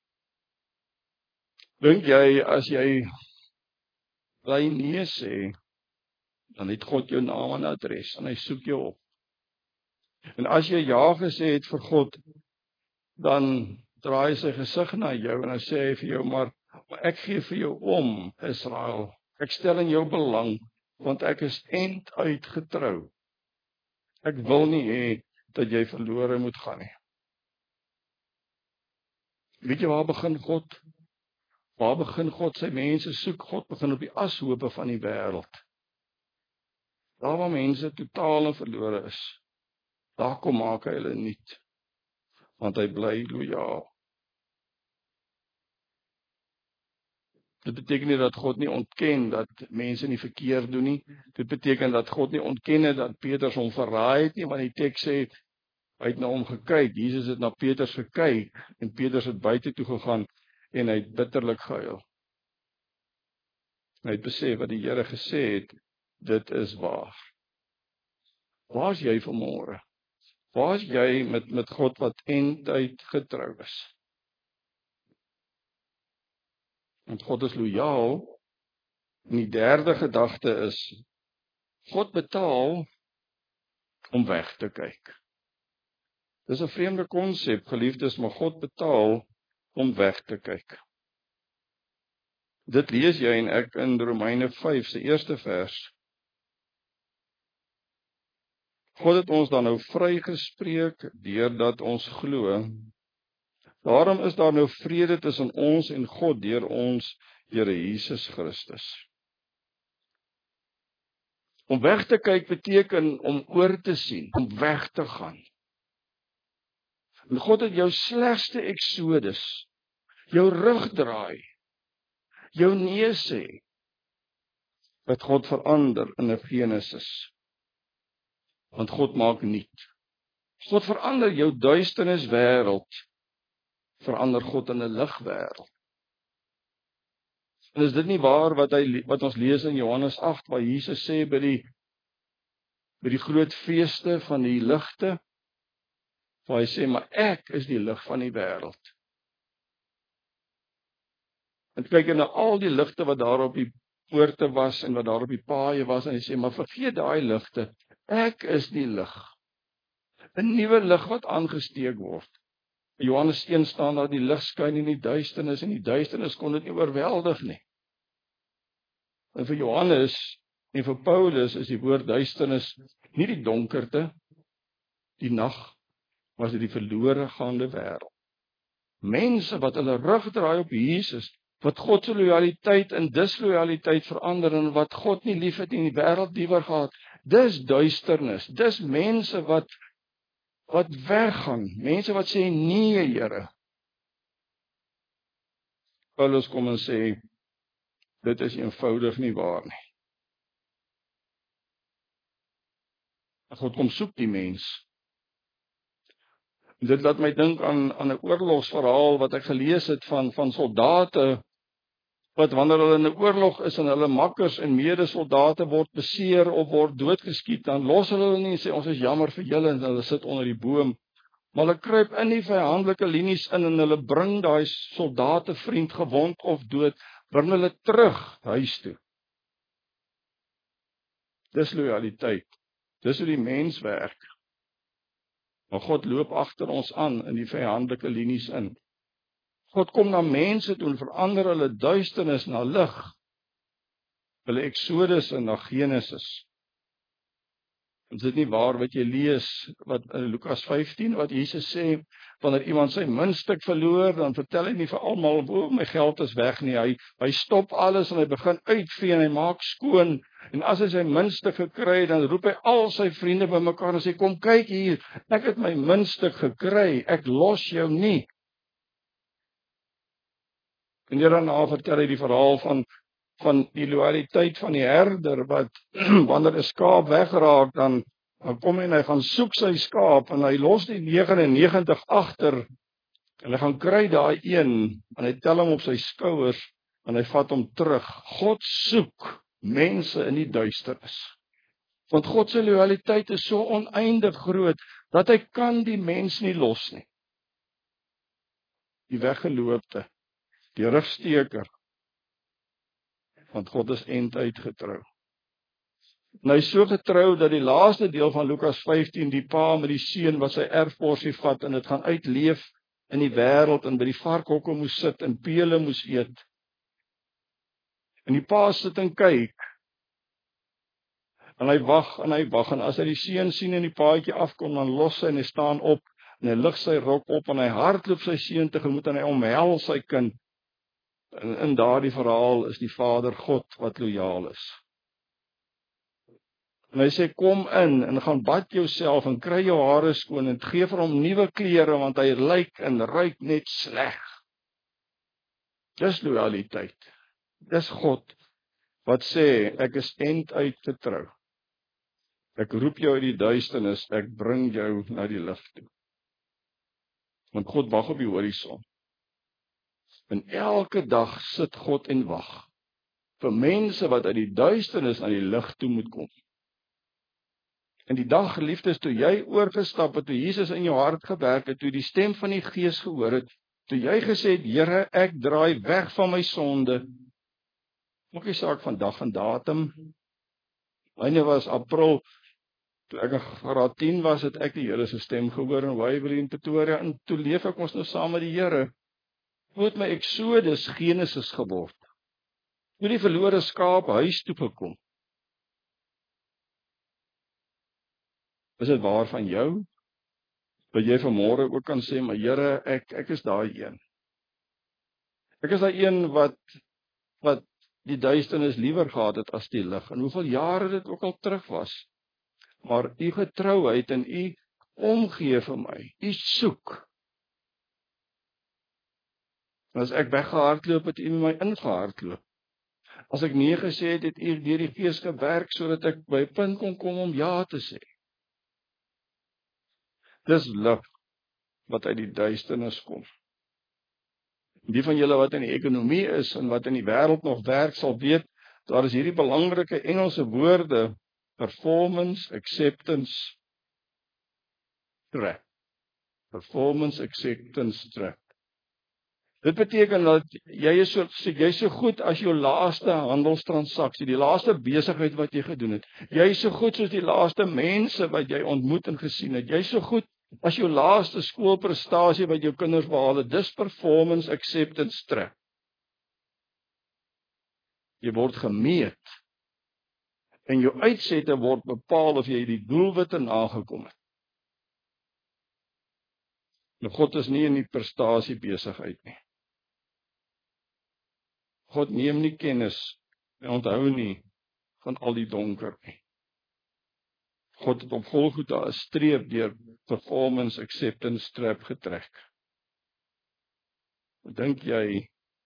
dink jy as jy bly nee sê, dan het God jou naam en adres en hy soek jou op. En as jy ja gesê het vir God, dan draai sy gesig na jou en dan sê hy vir jou, maar, maar ek gee vir jou om, Israel. Ek stel in jou belang, want ek is end uit getrou. Ek wil nie hê dat jy verlore moet gaan nie. Weet jy waar begin God? Waar begin God sy mense soek? God begin op die ashope van die wêreld. Daar waar mense totaal en verlore is, daar kom maak hy hulle nuut, want hy bly lojaal. Dit beteken nie dat God nie ontken dat mense nie verkeerd doen nie. Dit beteken dat God nie ontken het dat Petrus hom verraai het nie, want die teks sê hy het na hom gekyk. Jesus het na Petrus gekyk en Petrus het buite toe gegaan en hy het bitterlik gehuil. Hy het besef wat die Here gesê het, dit is waar. Waar is jy vanmôre? Waar is jy met met God wat eindtyd getrou is? Want God is lojaal. En die derde gedagte is, God betaal om weg te kyk. Dis 'n vreemde konsep, geliefdes, maar God betaal om weg te kyk. Dit lees jy en ek in Romeine vyf se eerste vers. God het ons dan nou vrygespreek deurdat ons glo. Daarom is daar nou vrede tussen ons en God deur ons Here Jesus Christus. Om weg te kyk beteken om oor te sien, om weg te gaan. En God het jou slegste eksodus, jou rug draai, jou nee sê, wat God verander in 'n Genesis. Want God maak nuut. God verander jou duisternis wêreld, verander God in 'n ligwêreld. En is dit nie waar wat hy wat ons lees in Johannes agt waar Jesus sê by die by die groot feeste van die ligte, waar hy sê maar ek is die lig van die wêreld. En kyk jy na al die ligte wat daar op die poorte was en wat daar op die paaie was en hy sê maar vergeet daai ligte, ek is die lig. 'n Nuwe lig wat aangesteek word. In Johannes een staan daar die lig skyn in die duisternis en die duisternis kon dit nie oorweldig nie. En vir Johannes en vir Paulus is die woord duisternis nie die donkerte, die nag, maar dit die verlore gaande wêreld. Mense wat hulle rug draai op Jesus, wat God se lojaliteit in dislojaliteit verander en wat God nie liefhet en die wêreld liewer gehad. Dis duisternis. Dis mense wat wat weggaan, mense wat sê nee, Here. Paulus kom en sê dit is eenvoudig nie waar nie. God kom soek die mens. En dit laat my dink aan aan 'n oorlogsverhaal wat ek gelees het van van soldate wat wanneer hulle in 'n oorlog is en hulle makkers en medesoldate word beseer of word doodgeskiet, dan los hulle hulle nie en sê ons is jammer vir julle en hulle sit onder die boom. Maar hulle kruip in die vyandelike linies in en hulle bring daai soldate vriend gewond of dood, bring hulle terug huis toe. Dis lojaliteit. Dis hoe die mens werk. Maar God loop agter ons aan in die vyandelike linies in. God kom na mense toe en verander hulle duisternis na lig. Hulle Exodus en na Genesis. Is dit nie waar wat jy lees wat in Lukas vyftien wat Jesus sê, wanneer iemand sy muntstuk verloor, dan vertel hy nie vir almal, o, my geld is weg nie. Hy hy stop alles en hy begin uitvee en hy maak skoon. En as hy sy muntstuk gekry het, dan roep hy al sy vriende bymekaar en sê, kom kyk hier, ek het my muntstuk gekry, ek los jou nie. En hierna vertel hy die verhaal van van die loyaliteit van die herder wat wanneer 'n skaap wegraak, dan, dan kom hy en hy gaan soek sy skaap en hy los die negenennegentig agter en hy gaan kry daai een en hy tel hom op sy skouers en hy vat hom terug. God soek mense in die duisternis. Want God se loyaliteit is so oneindig groot dat hy kan die mens nie los nie. Die weggeloopte, die rugsteker. Want God is eindtyd getrou. En hy is so getrou dat die laaste deel van Lukas vyftien, die pa met die seun wat sy erfporsie vat en dit gaan uitleef in die wêreld en by die varkhokke moes sit en pele moes eet. En die pa sit en kyk. En hy wag en hy wag en as hy die seun sien en die paadjie afkom, dan los hy en hy staan op en hy lig sy rok op en hy hardloop sy seun tegemoet en hy omhels sy kind. En in daardie verhaal is die Vader God wat lojaal is. En hy sê, kom in en gaan bad jouself en kry jou hare skoon en gee vir hom nuwe klere want hy lyk en ruik net sleg. Dis lojaliteit. Dis God wat sê, ek is einduit getrou. Ek roep jou uit die duisternis, ek bring jou na die lig toe. Want God wag op die horison. En elke dag sit God en wag vir mense wat uit die duisternis na die lig toe moet kom. En die dag, geliefdes, toe jy oorgestap het, toe Jesus in jou hart gewerk het, toe jy die stem van die Gees gehoor het, toe jy gesê het, Here, ek draai weg van my sonde. Maak nie saak van dag en datum. Myne was April, toe ek in graad tien was, het ek die Here se stem gehoor in Waverley in Pretoria, en toe leef ek ons nou saam met die Here. Hoe het my Exodus Genesis geword? Hoe die verlore skaap huis toe gekom? Is dit waar van jou? Dat jy vanmôre ook kan sê, maar Here, ek ek is daai een. Ek is daai een wat wat die duisternis liewer gehad het as die lig. En hoeveel jare dit ook al terug was. Maar u getrouheid en u omgee vir my. U soek. As ek weggehardloop het, u my ingehardloop. As ek nee gesê het, het u deur die Gees gewerk sodat ek by 'n punt kon kom om ja te sê. Dis lig wat uit die duisternis kom. Die van julle wat in die ekonomie is en wat in die wêreld nog werk sal weet, daar is hierdie belangrike Engelse woorde, performance, acceptance, trap. Performance, acceptance, trap. Dit beteken dat jy is so, jy is so goed as jou laaste handelstransaksie, die laaste besigheid wat jy gedoen het. Jy is so goed soos die laaste mense wat jy ontmoet en gesien het. Jy is so goed as jou laaste skoolprestasie wat jou kinders behaal het. Dis performance acceptance trap. Jy word gemeet en jou uitsette word bepaal of jy die doelwitte nagekom het. Nou God is nie in die prestasie besigheid nie. God neem nie kennis en onthou nie van al die donker nie. God het op Golgotha 'n streep deur performance acceptance trap getrek. Dink jy,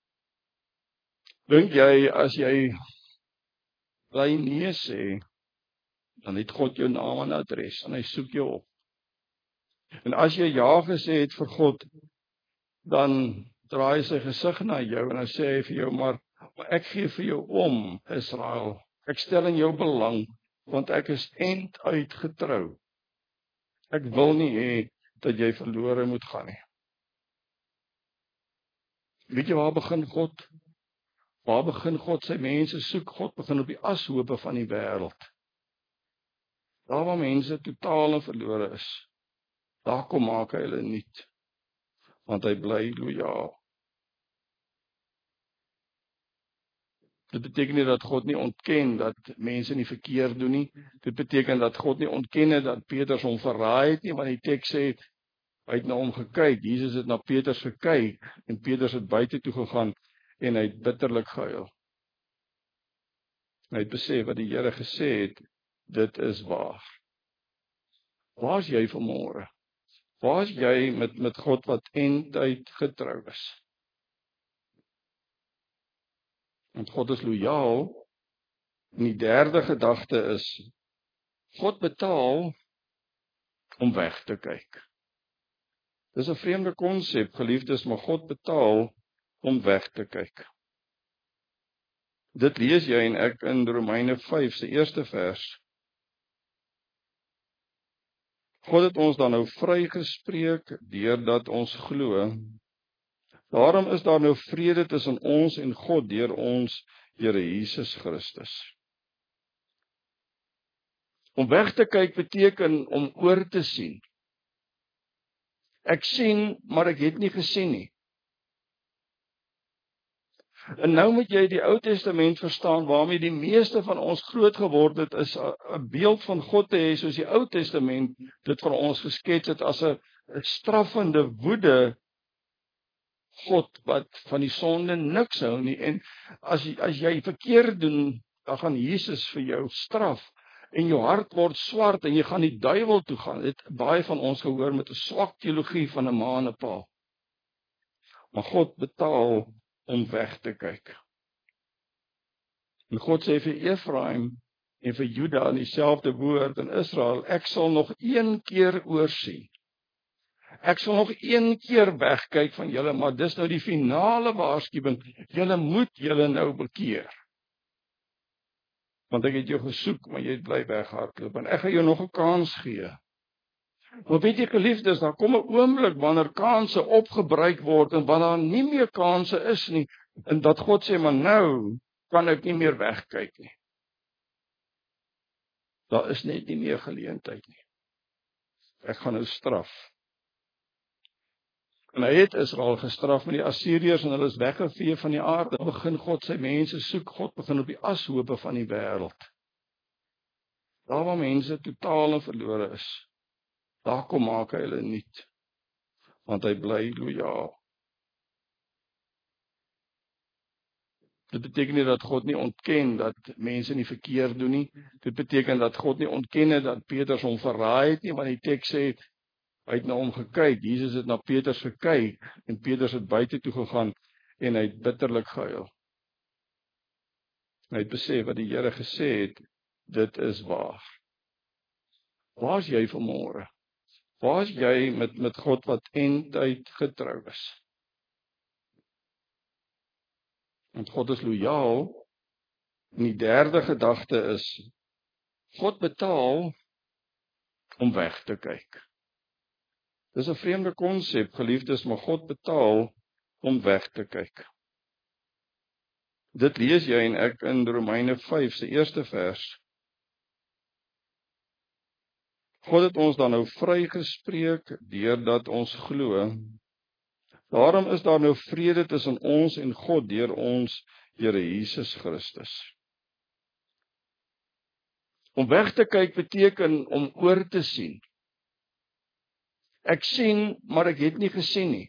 dink jy as jy bly nee sê, dan het God jou naam en adres en hy soek jou op. En as jy ja gesê het vir God, dan draai sy gesig na jou en dan sê hy vir jou, maar Maar ek gee vir jou om, Israel. Ek stel in jou belang, want ek is end uit getrou. Ek wil nie hê dat jy verlore moet gaan nie. Weet jy waar begin God? Waar begin God sy mense soek? God begin op die ashope van die wêreld. Daar waar mense totaal en verlore is, daar kom maak hy hulle nuut, want hy bly lojaal. Dit beteken nie dat God nie ontken dat mense nie verkeerd doen nie. Dit beteken dat God nie ontken dat Petrus hom verraai het nie, want die teks sê hy het na hom gekyk. Jesus het na Petrus gekyk en Petrus het buite toe gegaan en hy het bitterlik gehuil. Hy het besef wat die Here gesê het, dit is waar. Waar is jy vanmôre? Waar is jy met met God wat eindtyd getrou is? Want God is lojaal. En die derde gedagte is, God betaal om weg te kyk. Dis 'n vreemde konsep, geliefdes, maar God betaal om weg te kyk. Dit lees jy en ek in Romeine vyf se eerste vers. God het ons dan nou vrygespreek deurdat ons glo. Daarom is daar nou vrede tussen ons en God deur ons Here Jesus Christus. Om weg te kyk beteken om oor te sien. Ek sien, maar ek het nie gesien nie. En nou moet jy die Ou Testament verstaan waarmee die meeste van ons groot geword het, is 'n beeld van God te hê soos die Ou Testament dit vir ons geskets het as 'n straffende woede God wat van die sonde niks hou nie. En as jy, as jy verkeerd doen, dan gaan Jesus vir jou straf. En jou hart word swart en jy gaan die duiwel toe gaan. Dit baie van ons gehoor met 'n swak teologie van 'n ma en 'n pa. Maar God betaal om weg te kyk. En God sê vir Efraim en vir Juda in dieselfde woord in Israel, ek sal nog een keer oorsien. Ek sal nog een keer wegkyk van julle, maar dis nou die finale waarskuwing. Julle moet julle nou bekeer. Want ek het jou gesoek, maar jy het bly weghardloop en ek gaan jou nog 'n kans gee. Maar weet jy geliefdes, daar kom 'n oomblik wanneer kansse opgebruik word en wanneer daar nie meer kansse is nie en dat God sê, maar nou kan ek nie meer wegkyk nie. Daar is net nie meer geleentheid nie. Ek gaan nou straf. En hy het Israel gestraf met die Assiriërs en hulle is weggevee van die aarde. Dan begin God sy mense soek. God begin op die ashope van die wêreld. Daar waar mense totaal en verlore is, daar kom maak hy hulle nuut, want hy bly lojaal. Dit beteken nie dat God nie ontken dat mense nie verkeerd doen nie. Dit beteken dat God nie ontken dat Petrus hom verraai het nie, want die teks sê hy het na hom gekyk. Jesus het na Petrus gekyk en Petrus het buite toe gegaan en hy het bitterlik gehuil. Hy het besef wat die Here gesê het, dit is waar. Waar is jy vanmôre? Waar is jy met met God wat eindtyd getrou is? Want God is lojaal. En die derde gedagte is, God betaal om weg te kyk. Dis 'n vreemde konsep, geliefdes, maar God betaal om weg te kyk. Dit lees jy en ek in Romeine vyf se eerste vers. God het ons dan nou vrygespreek deurdat ons glo. Daarom is daar nou vrede tussen ons en God deur ons Here Jesus Christus. Om weg te kyk beteken om oor te sien. Ek sien, maar ek het nie gesien nie.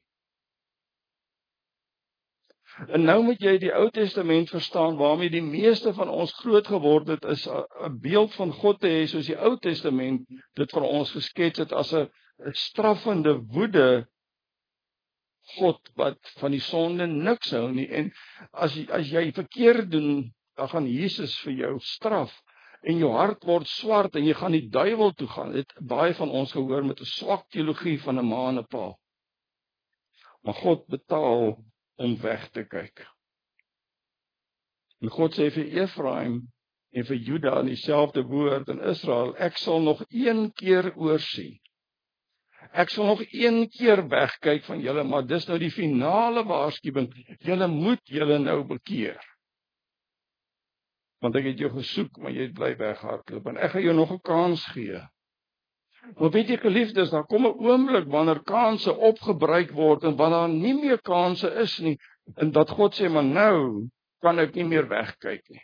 En nou moet jy die Ou Testament verstaan waarmee die meeste van ons groot geword het, is 'n beeld van God te hê soos die Ou Testament dit vir ons geskets het as 'n straffende woede God wat van die sonde niks hou nie. En as jy, as jy verkeerd doen, dan gaan Jesus vir jou straf. En jou hart word swart en jy gaan die duiwel toe gaan. Dit baie van ons gehoor met 'n swak teologie van 'n ma en 'n pa. Maar God betaal om weg te kyk. En God sê vir Efraim en vir Juda in dieselfde woord in Israel, ek sal nog een keer oorsien. Ek sal nog een keer wegkyk van julle, maar dis nou die finale waarskuwing. Julle moet julle nou bekeer. Want ek het jou gesoek, maar jy het bly weghardloop. En ek gaan jou nog 'n kans gee. Maar weet jy geliefdes, daar kom 'n oomblik wanneer kansse opgebruik word en wanneer daar nie meer kansse is nie, en dat God sê, maar nou kan ek nie meer wegkyk nie.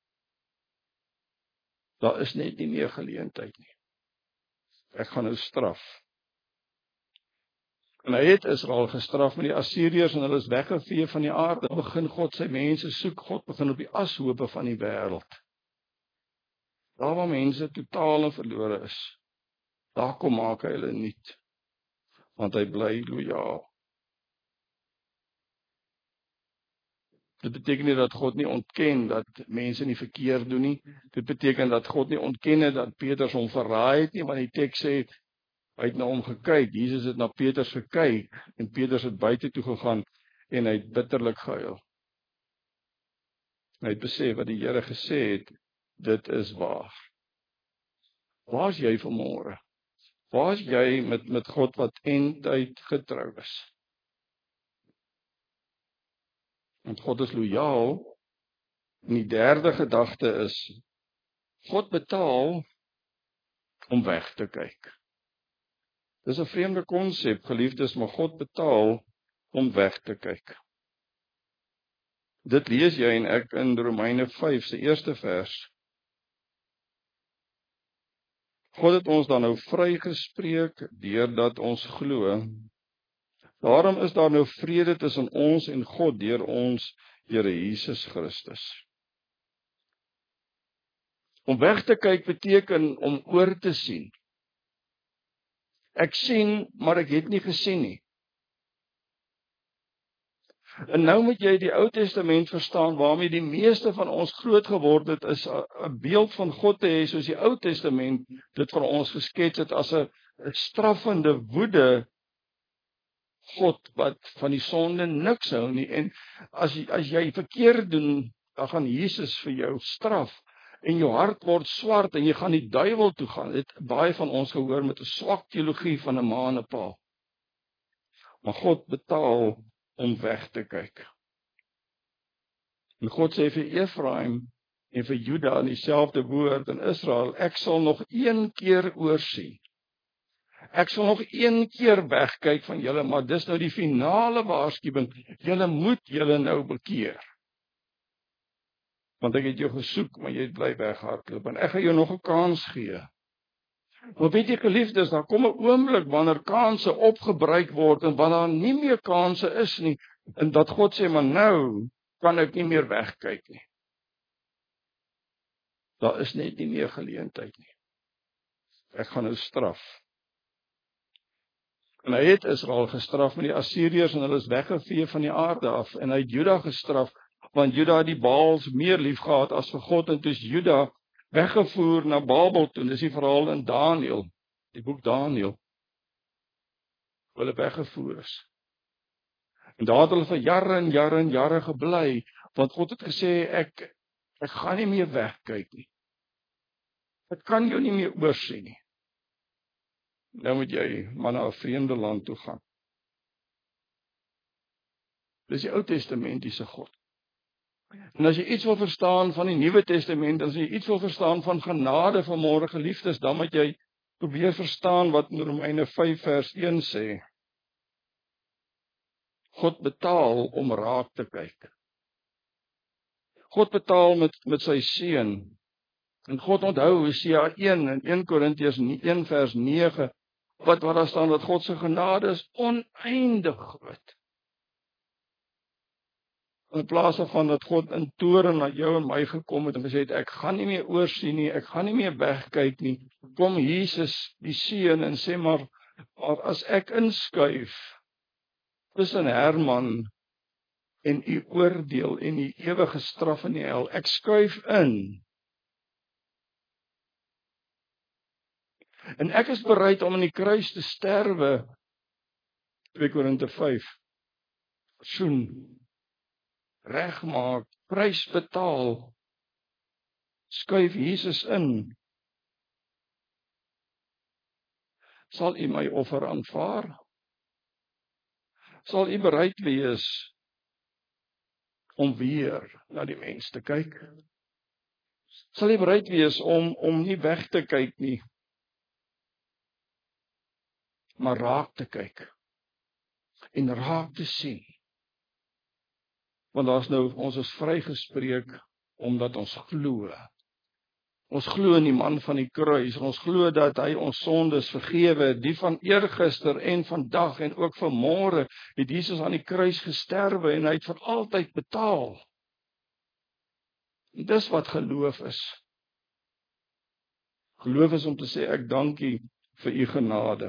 Daar is net nie meer geleentheid nie. Ek gaan nou straf. En hy het Israel gestraf met die Assiriërs en hulle is weggevee van die aarde. Dan begin God sy mense soek. God begin op die ashope van die wêreld. Daar waar mense totaal en verlore is, daar kom maak hy hulle nuut. Want hy bly lojaal. Dit beteken nie dat God nie ontken dat mense nie verkeerd doen nie. Dit beteken dat God nie ontken dat Petrus hom verraai het nie, want die teks sê hy het na hom gekyk. Jesus het na Petrus gekyk en Petrus het buite toe gegaan en hy het bitterlik gehuil. Hy het besef wat die Here gesê het, dit is waar. Waar is jy vanmôre? Waar is jy met met God wat eindtyd getrou is? Want God is lojaal. En die derde gedagte is, God betaal om weg te kyk. Dis 'n vreemde konsep, geliefdes, maar God betaal om weg te kyk. Dit lees jy en ek in Romeine vyf se eerste vers. God het ons dan nou vrygespreek deurdat ons glo. Daarom is daar nou vrede tussen ons en God deur ons Here Jesus Christus. Om weg te kyk beteken om oor te sien. Ek sien, maar ek het nie gesien nie. En nou moet jy die Ou Testament verstaan waarmee die meeste van ons groot geword het, is 'n beeld van God te hê soos die Ou Testament dit vir ons geskets het as 'n straffende woede God wat van die sonde niks hou nie. En as as jy verkeerd doen, dan gaan Jesus vir jou straf. En jou hart word swart en jy gaan die duiwel toe gaan. Dit baie van ons gehoor met 'n swak teologie van 'n ma en 'n pa. Maar God betaal om weg te kyk. En God sê vir Efraim en vir Juda in dieselfde woord in Israel, ek sal nog een keer oorsien. Ek sal nog een keer wegkyk van julle, maar dis nou die finale waarskuwing. Julle moet julle nou bekeer. Want ek het jou gesoek, maar jy het bly weghardloop. En ek gaan jou nog 'n kans gee. Maar weet jy geliefdes, daar kom 'n oomblik wanneer kansse opgebruik word en wanneer daar nie meer kansse is nie, en dat God sê, maar nou kan ek nie meer wegkyk nie. Daar is net nie meer geleentheid nie. Ek gaan nou straf. En hy het Israel gestraf met die Assiriërs en hulle is weggevee van die aarde af. En hy het Juda gestraf, want Juda het die Baals meer lief gehad as vir God, en toe is Juda weggevoer na Babel toe. Dis die verhaal in Daniël, die boek Daniël. Hulle weggevoer is. En daar het hulle vir jare en jare en jare gebly, want God het gesê, ek, ek gaan nie meer wegkyk nie. Ek kan jou nie meer oorsien nie. Nou moet jy maar na 'n vreemde land toe gaan. Dis die Ou Testamentiese God. En as jy iets wil verstaan van die Nuwe Testament, as jy iets wil verstaan van genade vanmôre geliefdes, dan moet jy probeer verstaan wat in Romeine vyf vers een sê. God betaal om raak te kyk. God betaal met met sy seun. En God onthou Hosea een en een Korintiërs een vers nege, wat wat daar staan dat God se genade is oneindig groot. In plaas van dat God in toorn na jou en my gekom het en gesê het, ek gaan nie meer oorsien nie, ek gaan nie meer wegkyk nie, kom Jesus die seun en sê maar, maar as ek inskuif tussen Herman en u oordeel en die ewige straf in die hel, ek skuif in. En ek is bereid om in die kruis te sterwe, twee Korinte vyf, versoen, regmaak prys betaal, skuif Jesus in, sal u my offer aanvaar? Sal u bereid wees om weer na die mens te kyk? Sal u bereid wees om, om nie weg te kyk nie, maar raak te kyk, en raak te sien? Want daar's nou, ons is vrygespreek, omdat ons glo. Ons glo in die man van die kruis, en ons glo dat hy ons sondes vergewe, die van eergister en vandag, en ook vanmôre, het Jesus aan die kruis gesterwe, en hy het vir altyd betaal. En dis wat geloof is. Geloof is om te sê, ek dankie vir u genade.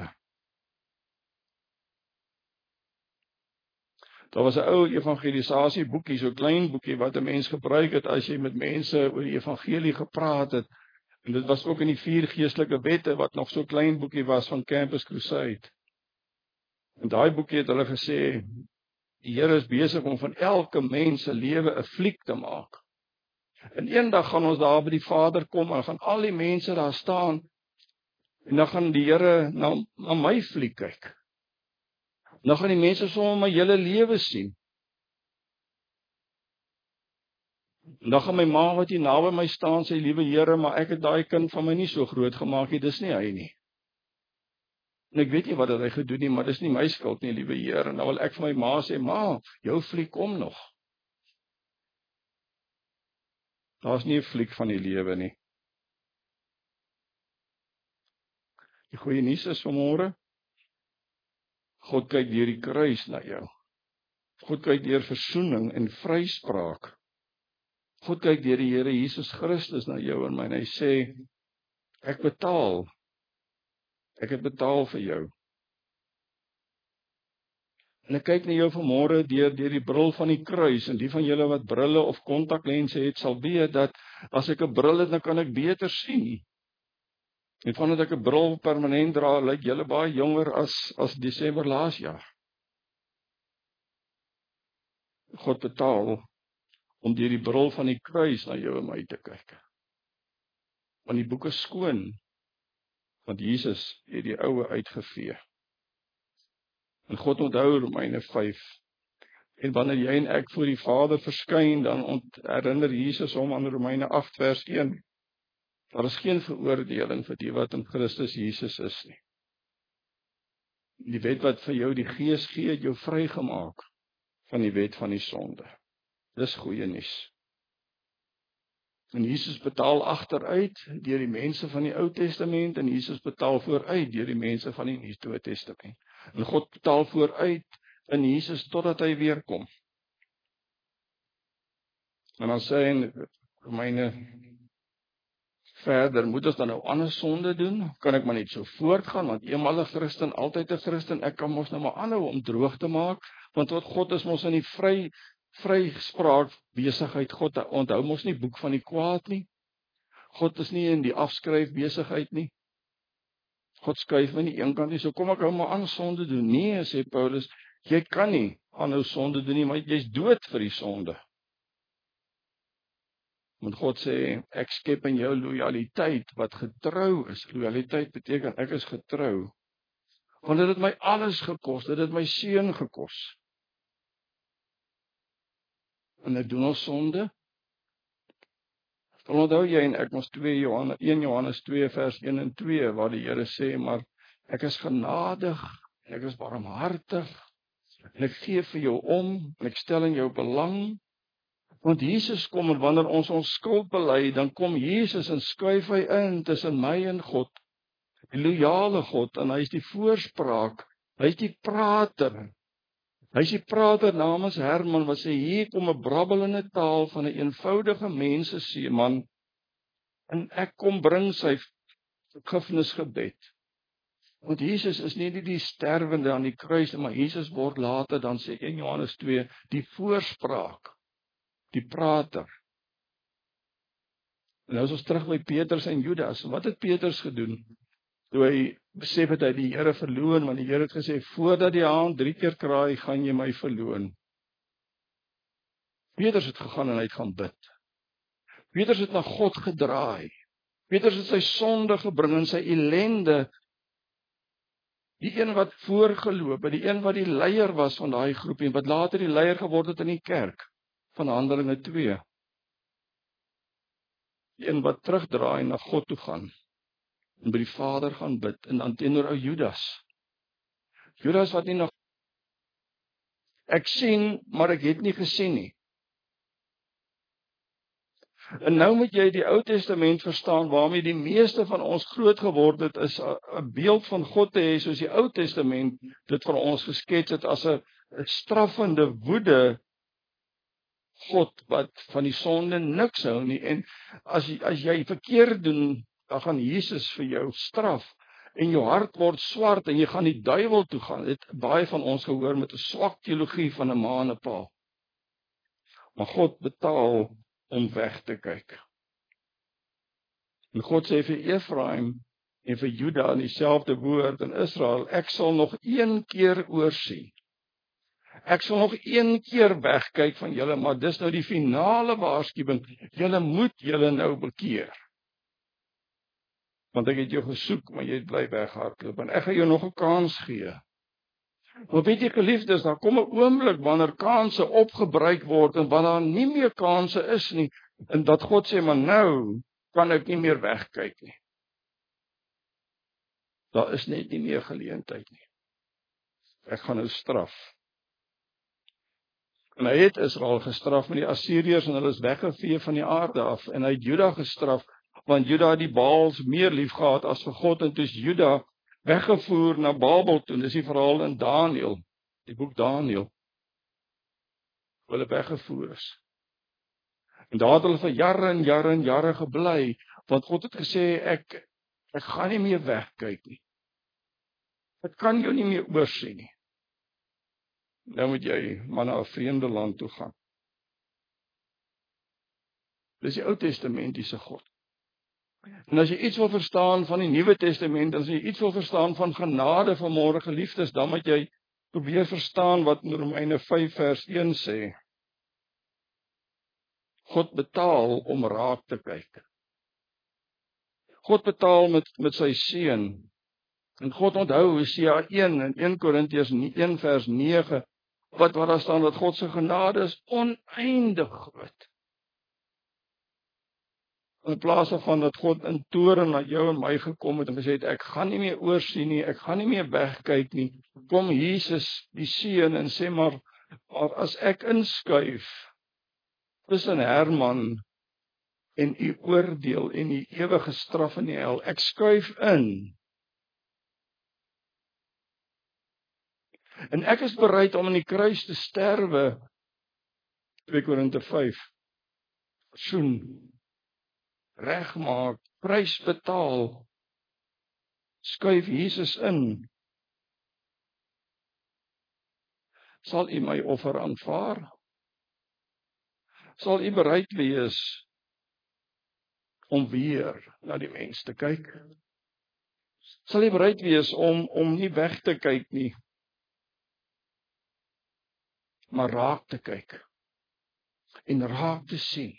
Daar was 'n ou evangelisasie boekie, so klein boekie, wat 'n mens gebruik het, as jy met mense oor die evangelie gepraat het, en dit was ook in die vier geestelike wette, wat nog so klein boekie was, van Campus Crusade. En daai boekie het hulle gesê, die Here is besig om van elke mens se lewe 'n fliek te maak. En eendag gaan ons daar by die Vader kom, en gaan al die mense daar staan, en dan gaan die Here na, na my fliek kyk. Dan gaan die mense sommer my hele lewe sien. En dan gaan my ma wat hier naby my staan sê, liewe Here, maar ek het daai kind van my nie so groot gemaak nie, dis nie hy nie. En ek weet nie wat hy gedoen nie, maar dis nie my skuld nie, liewe Here. En dan wil ek vir my ma sê, ma, jou fliek kom nog. Daar's nie 'n fliek van die lewe nie. Die goeie nuus is vanmôre, God kyk deur die kruis na jou. God kyk deur versoening en vryspraak. God kyk deur die Here Jesus Christus na jou en my, en hy sê, ek betaal. Ek het betaal vir jou. En ek kyk na jou vanmôre deur deur die bril van die kruis, en die van julle wat brille of kontaklense het, sal weet dat as ek 'n bril het, dan kan ek beter sien. En vandat ek 'n bril permanent dra, lyk julle baie jonger as as Desember laas jaar. God betaal om deur die bril van die kruis na jou en my te kyk. Want die boek is skoon, want Jesus het die oue uitgevee. En God onthou Romeine vyf. En wanneer jy en ek voor die Vader verskyn, dan herinner Jesus hom aan Romeine agt vers een. Daar is geen veroordeling vir die wat in Christus Jesus is nie. Die wet wat vir jou die Gees gee, het jou vrygemaak van die wet van die sonde. Dis goeie nuus. En Jesus betaal agteruit deur die mense van die Ou Testament, en Jesus betaal vooruit deur die mense van die Nuwe Testament. En God betaal vooruit in Jesus totdat hy weer kom. En dan sê hy in Romeine verder, moet ons dan nou ander sonde doen? Kan ek maar net so voortgaan, want eenmal 'n Christen, altyd 'n Christen, ek kan mos nou maar aanhou om droog te maak, want wat God is mos in die vry vryspraak besigheid. God onthou mos nie boek van die kwaad nie. God is nie in die afskryf besigheid nie. God skuif my nie een kant nie, so kom ek hou maar aan sonde doen. Nee, sê Paulus, jy kan nie aanhou sonde doen nie, maar jy's dood vir die sonde. Want God sê, ek skep in jou loyaliteit wat getrou is. Loyaliteit beteken, ek is getrou. Want dit het my alles gekos, dit het my seun gekos. En ek doen ons sonde. Dan onthou jy en ek ons twee Johannes, een Johannes twee vers een en twee, waar die Here sê, maar ek is genadig, en ek is barmhartig, en ek gee vir jou om, en ek stel in jou belang. Want Jesus kom, en wanneer ons ons skuld bely, dan kom Jesus en skuif hy in tussen my en God. Die loyale God, en hy is die voorspraak, hy is die prater. Hy is die prater namens Herman, wat sê, hier kom 'n brabbelende taal van 'n eenvoudige menseseeman, en ek kom bring sy vergifnisgebed. Want Jesus is nie die sterwende aan die kruis, maar Jesus word later, dan sê een Johannes twee, die voorspraak, die prater. En nou is ons terug by Petrus en Judas. Wat het Petrus gedoen? Toe hy besef het hy die Here verloon, want die Here het gesê, voordat die haan drie keer kraai, gaan jy my verloon. Petrus het gegaan en hy het gaan bid. Petrus het na God gedraai. Petrus het sy sonde gebring en sy ellende. Die een wat voorgeloop het, die een wat die leier was van daai groep en wat later die leier geword het in die kerk van Handelinge twee. Die een wat terugdraai en na God toe gaan en by die Vader gaan bid en dan teenoor ou Judas. Judas wat nie nog ek sien, maar ek het nie gesien nie. En nou moet jy die Ou Testament verstaan waarmee die meeste van ons groot geword het, is 'n beeld van God te hê soos die Ou Testament dit vir ons geskets het as 'n straffende woede God wat van die sonde niks hou nie. En as jy, as jy verkeerd doen, dan gaan Jesus vir jou straf en jou hart word swart en jy gaan die duiwel toe gaan. Dit baie van ons gehoor met 'n swak teologie van 'n ma en 'n pa. Maar God betaal om weg te kyk. En God sê vir Efraim en vir Juda in dieselfde woord in Israel, ek sal nog een keer oorsien. Ek sal nog een keer wegkyk van julle, maar dis nou die finale waarskuwing. Julle moet julle nou bekeer. Want ek het jou gesoek, maar jy het bly weghardloop en ek gaan jou nog 'n kans gee. Maar weet jy geliefdes, daar kom 'n oomblik wanneer kanse opgebruik word en wanneer daar nie meer kanse is nie en dat God sê, maar nou kan ek nie meer wegkyk nie. Daar is net nie meer geleentheid nie. Ek gaan nou straf. En hy het Israel gestraf met die Assiriërs en hulle is weggevee van die aarde af en hy het Juda gestraf want Juda het die Baals meer lief gehad as vir God en toe is Juda weggevoer na Babel toe. Dis die verhaal in Daniël, die boek Daniël. Hulle weggevoer is. En daar het hulle vir jare en jare en jare gebly, want God het gesê ek ek gaan nie meer wegkyk nie. Ek kan jou nie meer oorsien nie. Nou moet jy maar na 'n vreemde land toe gaan. Dis die Ou Testamentiese God. En as jy iets wil verstaan van die Nuwe Testament, as jy iets wil verstaan van genade vanmôre geliefdes, dan moet jy probeer verstaan wat in Romeine vyf vers een sê. God betaal om raak te kyk. God betaal met met sy seun. En God onthou Hosea een en een Korintiërs een vers nege wat wat daar staan dat God se genade is oneindig groot. In plaas van dat God in toorn na jou en my gekom het en gesê het ek gaan nie meer oorsien nie, ek gaan nie meer wegkyk nie. Kom Jesus die seun en sê maar, maar as ek inskuif tussen Herman en u oordeel en die ewige straf in die hel, ek skuif in. En ek is bereid om aan die kruis te sterwe. twee Korinte vyf. Versoen, regmaak, prys betaal. Skuif Jesus in. Sal u my offer aanvaar? Sal u bereid wees om weer na die mens te kyk? Sal u bereid wees om om nie weg te kyk nie, maar raak te kyk en raak te sien.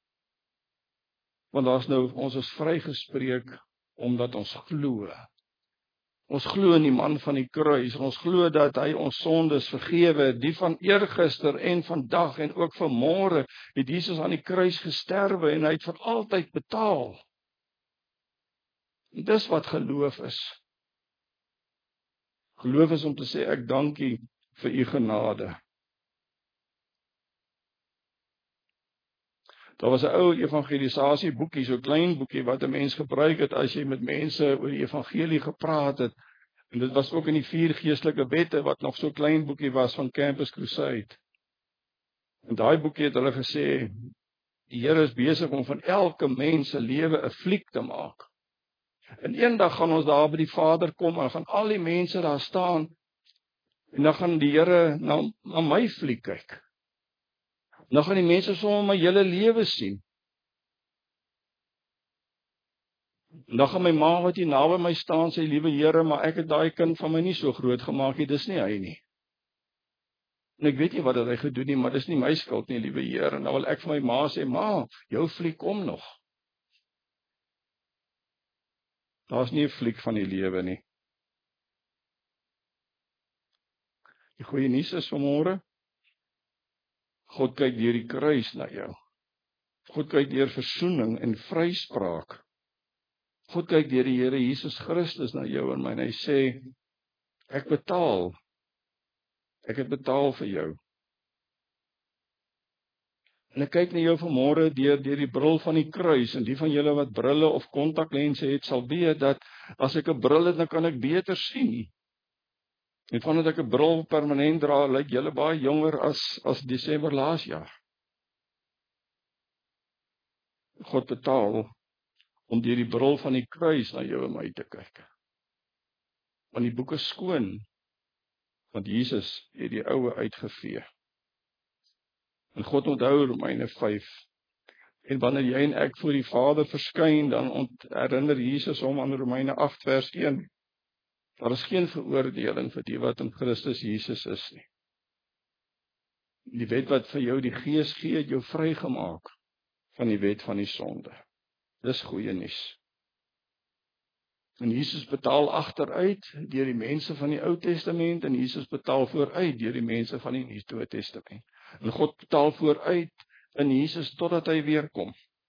Want daar's nou, ons is vrygespreek omdat ons glo. Ons glo in die man van die kruis, ons glo dat hy ons sondes vergewe, die van eergister en vandag en ook vanmôre het Jesus aan die kruis gesterwe en hy het vir altyd betaal. En dis wat geloof is. Geloof is om te sê ek dankie vir u genade. Daar was 'n ou evangelisasie boekie, so klein boekie wat 'n mens gebruik het as jy met mense oor die evangelie gepraat het. En dit was ook in die vier geestelike wette wat nog so klein boekie was van Campus Crusade. En daai boekie het hulle gesê die Here is besig om van elke mens se lewe 'n fliek te maak. En eendag gaan ons daar by die Vader kom en gaan al die mense daar staan en dan gaan die Here na, na my fliek kyk. Nou gaan die mense sommer my hele lewe sien. En dan gaan my ma wat hier naby my staan sê, liewe Here, maar ek het daai kind van my nie so groot gemaak nie, dis nie hy nie. En ek weet nie wat het hy gedoen nie, maar dis nie my skuld nie, liewe Here. En nou wil ek vir my ma sê, ma, jou fliek kom nog. Daar's nie 'n fliek van die lewe nie. Die goeie nuus is vanmôre, God kyk deur die kruis na jou. God kyk deur versoening en vryspraak. God kyk deur die Here Jesus Christus na jou en my en hy sê, ek betaal. Ek het betaal vir jou. En ek kyk na jou vanmôre deur deur die bril van die kruis, en die van julle wat brille of kontaklense het, sal weet dat as ek 'n bril het, dan kan ek beter sien. En vandat ek 'n bril permanent dra, lyk julle baie jonger as as Desember laas jaar. God betaal om deur die bril van die kruis na jou en my te kyk. Want die boek is skoon, want Jesus het die oue uitgevee. En God onthou Romeine vyf. En wanneer jy en ek voor die Vader verskyn, dan herinner Jesus hom aan Romeine agt vers een. Daar is geen veroordeling vir die wat in Christus Jesus is nie. Die wet wat vir jou die Gees gee, het jou vrygemaak van die wet van die sonde. Dis goeie nuus. En Jesus betaal agteruit deur die mense van die Ou Testament, en Jesus betaal vooruit deur die mense van die Nuwe Testament. En God betaal vooruit in Jesus totdat hy weer kom.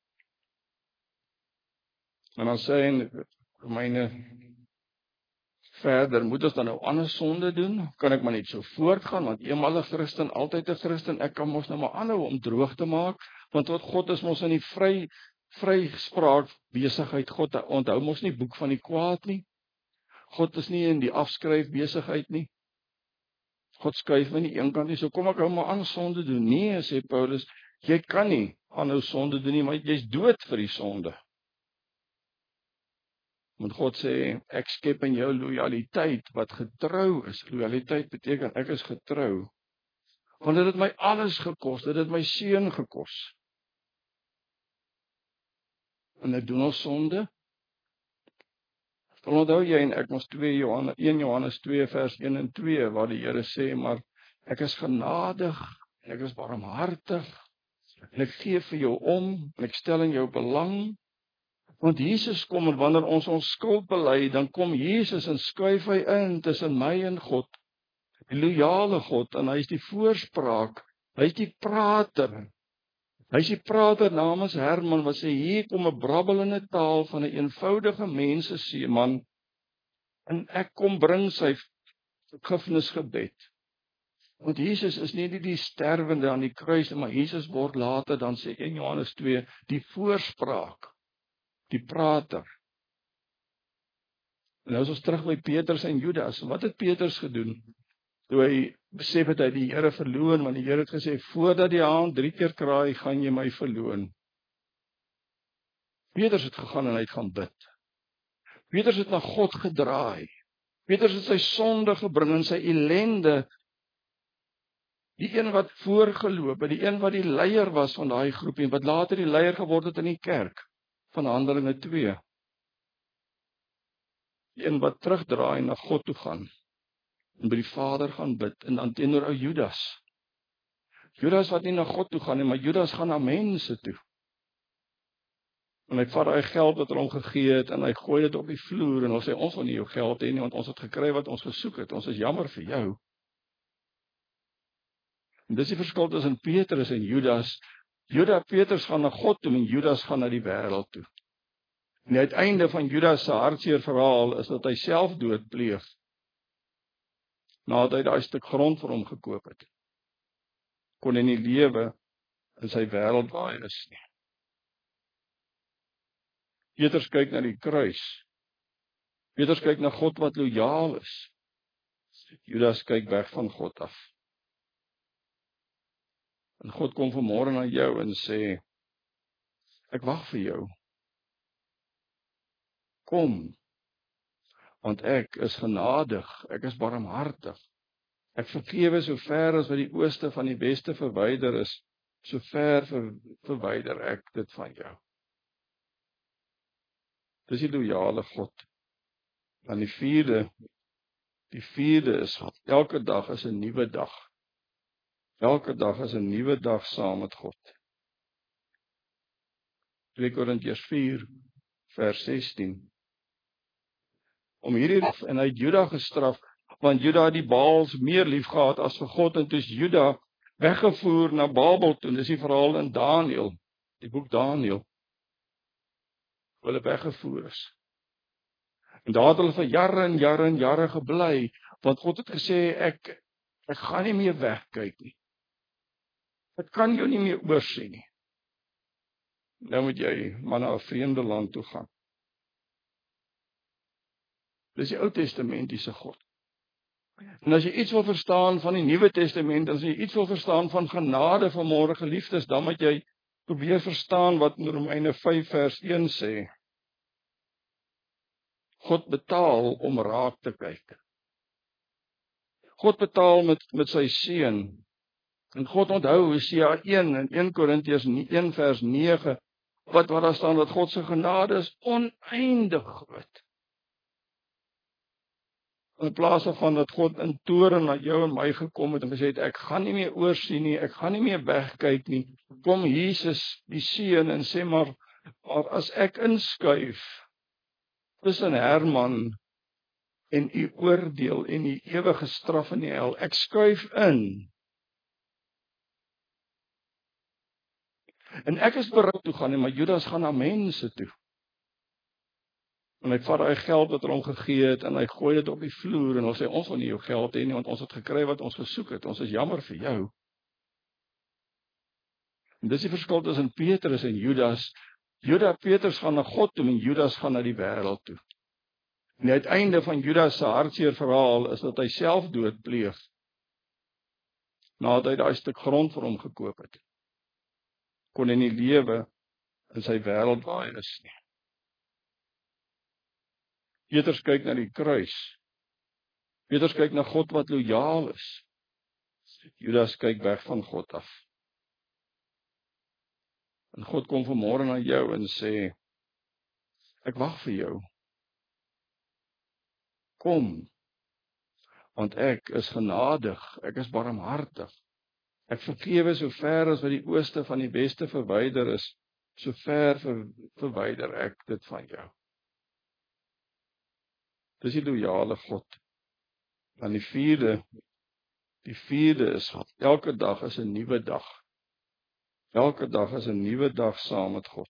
En dan sê hy in Romeine verder, moet ons dan nou ander sonde doen? Kan ek maar net so voortgaan, want eenmal 'n Christen, altyd 'n Christen, ek kan mos nou maar aanhou om droog te maak, want tot God is mos in die vry vryspraak besigheid. God onthou mos nie boek van die kwaad nie. God is nie in die afskryf besigheid nie. God skuif my nie een kant nie, so kom ek hou maar aan sonde doen. Nee, sê Paulus, jy kan nie aanhou sonde doen nie, maar jy's dood vir die sonde. Want God sê, ek skep in jou loyaliteit wat getrou is. Loyaliteit beteken ek is getrou. Want dit het my alles gekos, dit het my seun gekos. En ek doen ons sonde. Dan onthou jy en ek ons twee Johannes, een Johannes twee vers een en twee, waar die Here sê, maar ek is genadig, en ek is barmhartig, en ek gee vir jou om, en ek stel in jou belang. Want Jesus kom, en wanneer ons ons skuld bely, dan kom Jesus en skuif hy in tussen my en God. Die loyale God, en hy is die voorspraak, hy is die prater. Hy is die prater namens Herman, wat sê, hier kom 'n brabbelende taal van 'n eenvoudige menseseeman, en ek kom bring sy vergifnisgebed. Want Jesus is nie die sterwende aan die kruis, maar Jesus word later, dan sê een Johannes twee, die voorspraak, die prater. En nou is ons terug by Petrus en Judas. Wat het Petrus gedoen? Toe hy besef het hy die Here verloon, want die Here het gesê, voordat die haan drie keer kraai, gaan jy my verloon. Petrus het gegaan en hy het gaan bid. Petrus het na God gedraai. Petrus het sy sonde gebring en sy ellende. Die een wat voorgeloop het, die een wat die leier was van daai groep, en wat later die leier geword het in die kerk, van Handelinge twee. Die een wat terugdraai en na God toe gaan, en by die Vader gaan bid, en dan teenoor ou Judas. Judas wat nie na God toe gaan nie, maar Judas gaan na mense toe. En hy vat daai geld wat hulle hom gegee het, en hy gooi dit op die vloer, en hy sê, ons wil nie jou geld hê nie, want ons het gekry wat ons gesoek het, ons is jammer vir jou. En dis die verskil tussen Petrus en Judas. Judas, Petrus gaan na God toe, en Judas gaan na die wêreld toe. En die uiteinde van Judas se hartseer verhaal is dat hy selfdood pleeg, nadat hy daai stuk grond vir hom gekoop het. Kon hy nie lewe in sy wêreld waar hy is nie. Petrus kyk na die kruis. Petrus kyk na God wat lojaal is. Judas kyk weg van God af. En God kom vanmôre na jou en sê, ek wag vir jou. Kom, want ek is genadig, ek is barmhartig. Ek vergewe so ver as wat die ooste van die weste verwyder is, so ver ver, verwyder ek dit van jou. Dis die loyale God. Dan die vierde, die vierde is, elke dag is 'n nuwe dag. Elke dag is 'n nuwe dag saam met God. twee Korintiërs vier vers sestien. Om hierdie en hy het Juda gestraf, want Juda het die Baals meer lief gehad as vir God, en toe is Juda weggevoer na Babel toe. Dis die verhaal in Daniël, die boek Daniël, waar hulle weggevoer is. En daar het hulle vir jare en jare en jare gebly, want God het gesê, ek, ek gaan nie meer wegkyk nie. Ek kan jou nie meer oorsien nie. Nou moet jy maar na 'n vreemde land toe gaan. Dis die Ou Testamentiese God. En as jy iets wil verstaan van die Nuwe Testament, as jy iets wil verstaan van genade vanmôre, geliefdes, dan moet jy probeer verstaan wat in Romeine vyf vers een sê. God betaal om raak te kyk. God betaal met met sy seun. En God onthou Hosea een en een Korintiërs een vers nege, wat wat daar staan, dat God se genade is oneindig groot. In plaas van dat God in toorn na jou en my gekom het en gesê het, ek gaan nie meer oorsien nie, ek gaan nie meer wegkyk nie, kom Jesus, die seun, en sê maar, maar as ek inskuif tussen Herman en u oordeel en die ewige straf in die hel, ek skuif in, en ek is bereid toe gaan, maar Judas gaan na mense toe. En hy vat daai geld wat hulle hom gegee het, en hy gooi dit op die vloer, en hulle sê, ons wil nie jou geld hê nie, want ons het gekry wat ons gesoek het, ons is jammer vir jou. En dis die verskil tussen Petrus en Judas. Judas, Petrus gaan na God toe, en Judas gaan na die wêreld toe. En die uiteinde van Judas se hartseer verhaal is dat hy selfdood pleeg, nadat hy daai stuk grond vir hom gekoop het. Kon hy nie lewe in sy wêreld waar hy is nie. Petrus kyk na die kruis. Petrus kyk na God wat lojaal is. Judas kyk weg van God af. En God kom vanmôre na jou en sê, ek wag vir jou. Kom, want ek is genadig, ek is barmhartig. Ek vergewe so ver as wat die ooste van die weste verwyder is, so ver ver, verwyder ek dit van jou. Dis die loyale God. Dan die vierde, die vierde is, elke dag is 'n nuwe dag. Elke dag is 'n nuwe dag saam met God.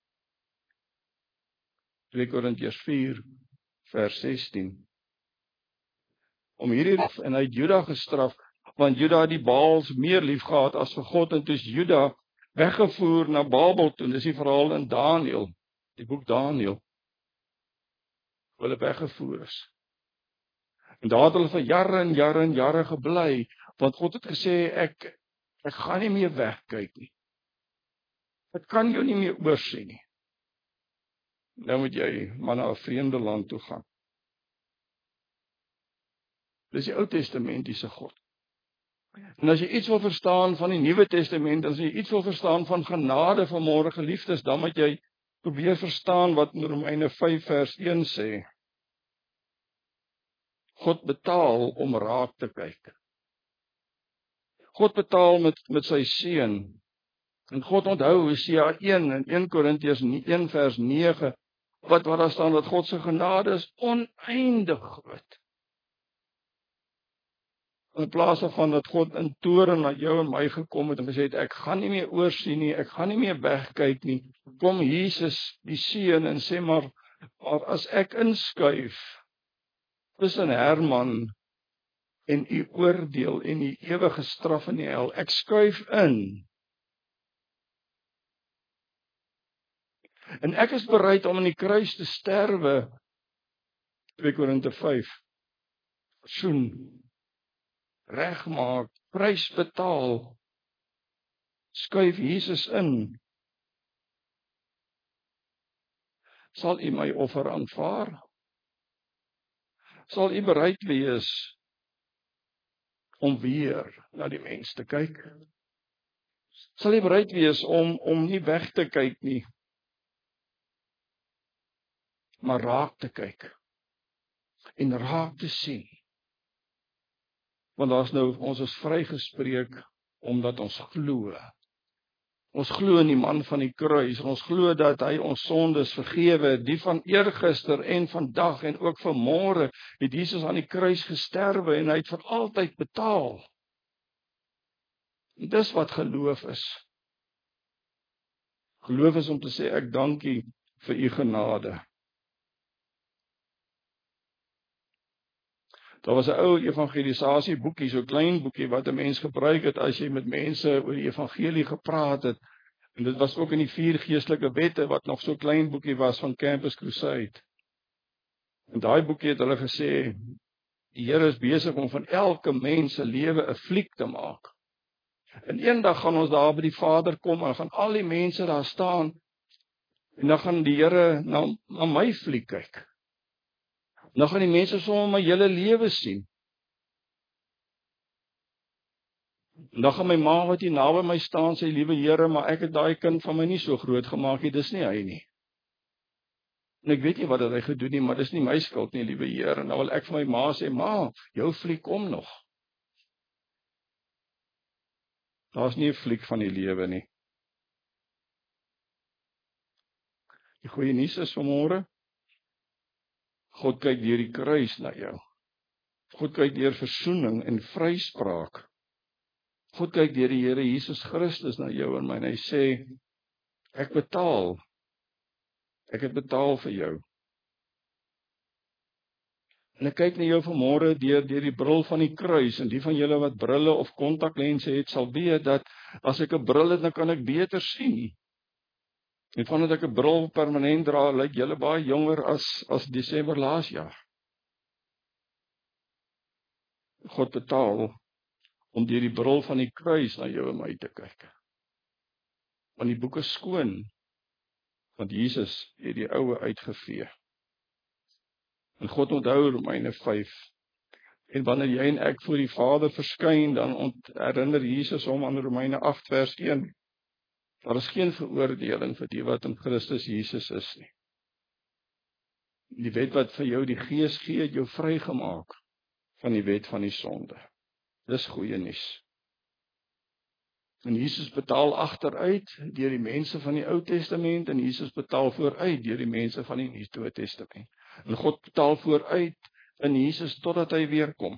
twee Korintiërs vier vers sestien. Om hierdie en hy het Juda gestraf, want Juda het die Baals meer lief gehad as vir God, en toe is Juda weggevoer na Babel toe. Dis die verhaal in Daniël, die boek Daniël, waar hulle weggevoer is. En daar het hulle vir jare en jare en jare gebly, want God het gesê, ek, ek gaan nie meer wegkyk nie. Ek kan jou nie meer oorsien nie. Nou moet jy maar na 'n vreemde land toe gaan. Dis die Ou Testamentiese God. En as jy iets wil verstaan van die Nuwe Testament, as jy iets wil verstaan van genade vanmôre, geliefdes, dan moet jy probeer verstaan wat in Romeine vyf vers een sê. God betaal om raak te kyk. God betaal met met sy seun. En God onthou Hosea een en een Korintiërs een vers nege, wat wat daar staan, dat God se genade is oneindig groot. In plaas van dat God in toorn na jou en my gekom het en gesê het, ek gaan nie meer oorsien nie, ek gaan nie meer wegkyk nie, kom Jesus, die seun, en sê maar, maar as ek inskuif tussen Herman en u oordeel en die ewige straf in die hel, ek skuif in, en ek is bereid om aan die kruis te sterwe, twee Korinte vyf, versoen, regmaak, prys betaal, skuif Jesus in. Sal u my offer aanvaar? Sal u bereid wees om weer na die mens te kyk? Sal u bereid wees om om nie weg te kyk nie, maar raak te kyk en raak te sien? Want daar's nou, ons is vrygespreek omdat ons glo. Ons glo in die man van die kruis, en ons glo dat hy ons sondes vergewe, die van eergister en vandag en ook vanmôre het Jesus aan die kruis gesterwe en hy het vir altyd betaal. En dis wat geloof is. Geloof is om te sê ek dankie vir u genade. Daar was 'n ou evangelisasie boekie, so klein boekie wat 'n mens gebruik het as jy met mense oor die evangelie gepraat het. En dit was ook in die vier geestelike wette wat nog so klein boekie was van Campus Crusade. En daai boekie het hulle gesê die Here is besig om van elke mens se lewe 'n fliek te maak. En eendag gaan ons daar by die Vader kom en gaan al die mense daar staan en dan gaan die Here na, na my fliek kyk. En dan gaan die mense sommer my hele lewe sien. En dan gaan my ma wat hier naby my staan sê, liewe Here, maar ek het daai kind van my nie so groot gemaak nie, dis nie hy nie. En ek weet nie wat hy gedoen nie, maar dis nie my skuld nie, liewe Here. En nou wil ek vir my ma sê, ma, jou fliek kom nog. Daar's nie 'n fliek van die lewe nie. Die goeie nuus is vanmôre, God kyk deur die kruis na jou. God kyk deur versoening en vryspraak. God kyk deur die Here Jesus Christus na jou en my en hy sê, ek betaal. Ek het betaal vir jou. En ek kyk na jou vanmôre deur deur die bril van die kruis en die van julle wat brille of kontaklense het sal weet dat as ek 'n bril het dan kan ek beter sien. En vandat ek 'n bril permanent dra, lyk julle baie jonger as as Desember laas jaar. God betaal om deur die bril van die kruis na jou en my te kyk. Want die boek is skoon, want Jesus het die oue uitgevee. En God onthou Romeine vyf. En wanneer jy en ek voor die Vader verskyn, dan herinner Jesus hom aan Romeine agt vers een. Daar is geen veroordeling vir die wat in Christus Jesus is nie. Die wet wat vir jou die Gees gee, het jou vrygemaak van die wet van die sonde. Dis goeie nuus. En Jesus betaal agteruit deur die mense van die Ou Testament en Jesus betaal vooruit deur die mense van die Nuwe Testament. En God betaal vooruit in Jesus totdat hy weer kom.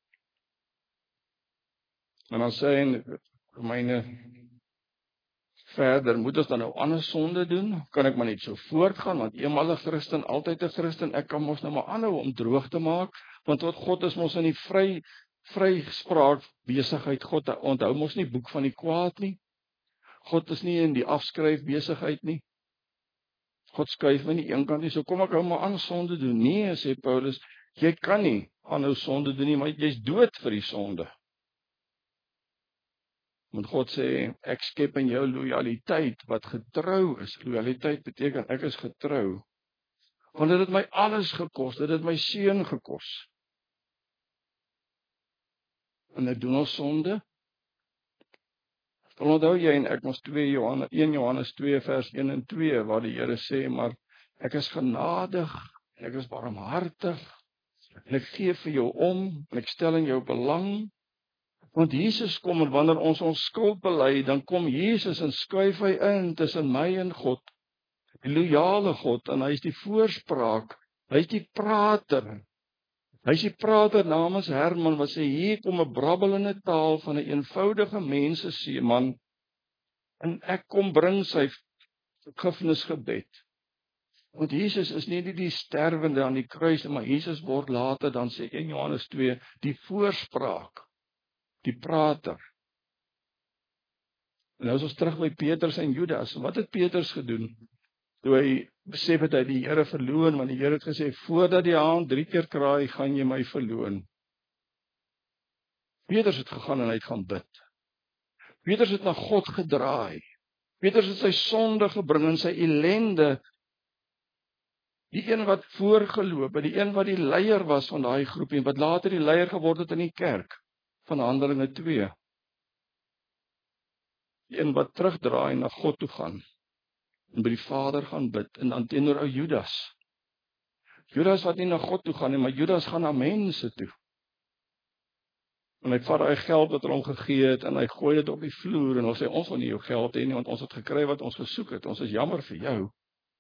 En dan sê hy in Romeine verder, moet ons dan nou ander sonde doen? Kan ek maar net so voortgaan, want eenmal 'n Christen, altyd 'n Christen, ek kan mos nou maar aanhou om droog te maak, want tot God is mos in die vry vryspraak besigheid. God onthou mos nie boek van die kwaad nie. God is nie in die afskryf besigheid nie. God skuif my nie een kant nie, so kom ek hou maar aan sonde doen. Nee, sê Paulus, jy kan nie aanhou sonde doen nie, maar jy's dood vir die sonde. Want God sê, ek skep in jou loyaliteit wat getrou is. Loyaliteit beteken ek is getrou. Want dit het my alles gekos, dit het my seun gekos. En nou doen ons sonde. Dan onthou jy en ek ons twee Johannes, een Johannes twee vers een en twee waar die Here sê, maar ek is genadig, en ek is barmhartig, en ek gee vir jou om, en ek stel in jou belang. Want Jesus kom en wanneer ons ons skuld bely, dan kom Jesus en skuif hy in tussen my en God. Die loyale God, en hy is die voorspraak, hy is die prater. Hy is die prater namens Herman wat sê, hier kom 'n brabbelende taal van 'n eenvoudige menseseeman, en ek kom bring sy vergifnisgebed. Want Jesus is nie die sterwende aan die kruis, maar Jesus word later, dan sê een Johannes twee, die voorspraak, die prater. En nou is ons terug by Petrus en Judas. Wat het Petrus gedoen? Toe hy besef het hy die Here verloon, want die Here het gesê, voordat die haan drie keer kraai, gaan jy my verloon. Petrus het gegaan en hy het gaan bid. Petrus het na God gedraai. Petrus het sy sonde gebring en sy ellende. Die een wat voorgeloop het, die een wat die leier was van daai groep, en wat later die leier geword het in die kerk, van Handelinge twee. Die een wat terugdraai en na God toe gaan, en by die Vader gaan bid, en dan teenoor ou Judas. Judas wat nie na God toe gaan nie, maar Judas gaan na mense toe. En hy vat daai geld wat hulle hom gegee het en hy gooi dit op die vloer en hy sê ons wil nie jou geld hê nie want ons het gekry wat ons gesoek het. Ons is jammer vir jou.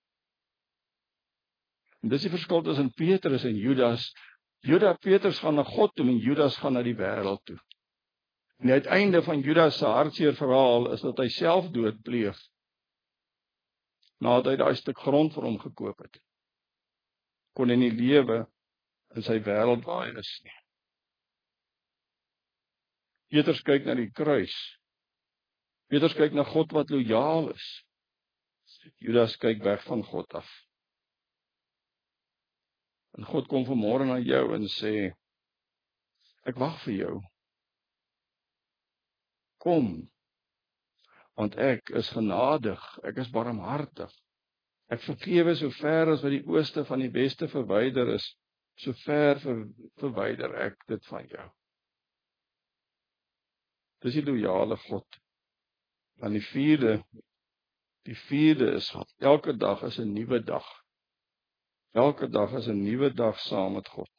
En dis die verskil tussen Petrus en Judas. Judas Petrus gaan na God toe en Judas gaan na die wêreld toe. En die uiteinde van Judas se hartseer verhaal is dat hy selfdood pleeg nadat hy daai stuk grond vir hom gekoop het. Kon hy nie lewe in sy wêreld waar hy is nie. Petrus kyk na die kruis. Petrus kyk na God wat lojaal is. Judas kyk weg van God af. En God kom vanmôre na jou en sê, ek wag vir jou. Kom, want ek is genadig, ek is barmhartig. Ek vergewe so ver as wat die ooste van die weste verwyder is, so ver ver, verwyder ek dit van jou. Dis die loyale God. Dan die vierde, die vierde is, elke dag is 'n nuwe dag. Elke dag is 'n nuwe dag saam met God.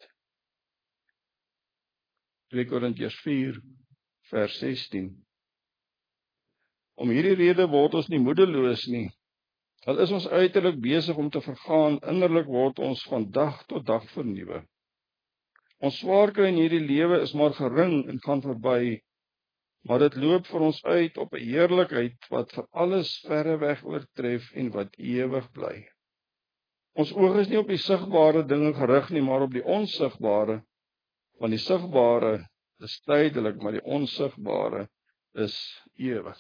twee Korintiërs vier, vers sestien. Om hierdie rede word ons nie moedeloos nie. Al is ons uiterlik besig om te vergaan, innerlik word ons van dag tot dag vernuwe. Ons swaarkry in hierdie lewe is maar gering en gaan verby, maar dit loop vir ons uit op 'n heerlikheid wat vir alles verreweg oortref en wat ewig bly. Ons oog is nie op die sigbare dinge gerig nie, maar op die onsigbare, want die sigbare is tydelik, maar die onsigbare is ewig.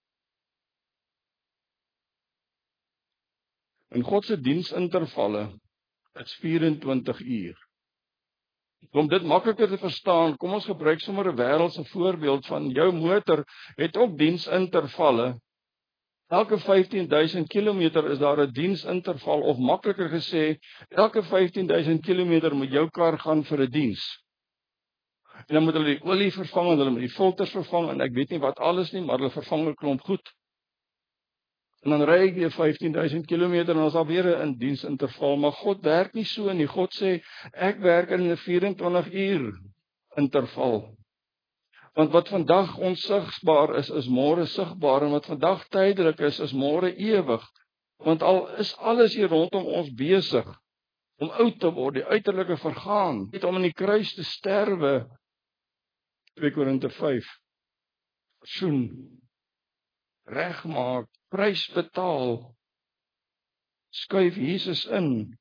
In God se diensintervalle is vyf-en-twintig uur. Om dit makliker te verstaan, kom ons gebruik sommer 'n wêreldse voorbeeld van jou motor het ook diensintervalle. Elke vyftien duisend kilometer is daar 'n diensinterval, of makliker gesê, elke vyftien duisend kilometer moet jou kar gaan vir 'n diens. En dan moet hulle die olie vervang en hulle moet die filters vervang en ek weet nie wat alles nie, maar hulle vervang 'n klomp goed. En dan ry ek weer vyftien duisend kilometer en ons al weer 'n diensinterval, maar God werk nie so nie. God sê ek werk in 'n vyf-en-twintig uur interval. Want wat vandag onsigbaar is, is môre sigbaar, en wat vandag tydelik is, is môre ewig. Want al is alles hier rondom ons besig om oud te word, die uiterlike vergaan, net om in die kruis te sterwe. twee Korintiërs vyf. Versoen, regmaak, prys betaal, skuif Jesus in.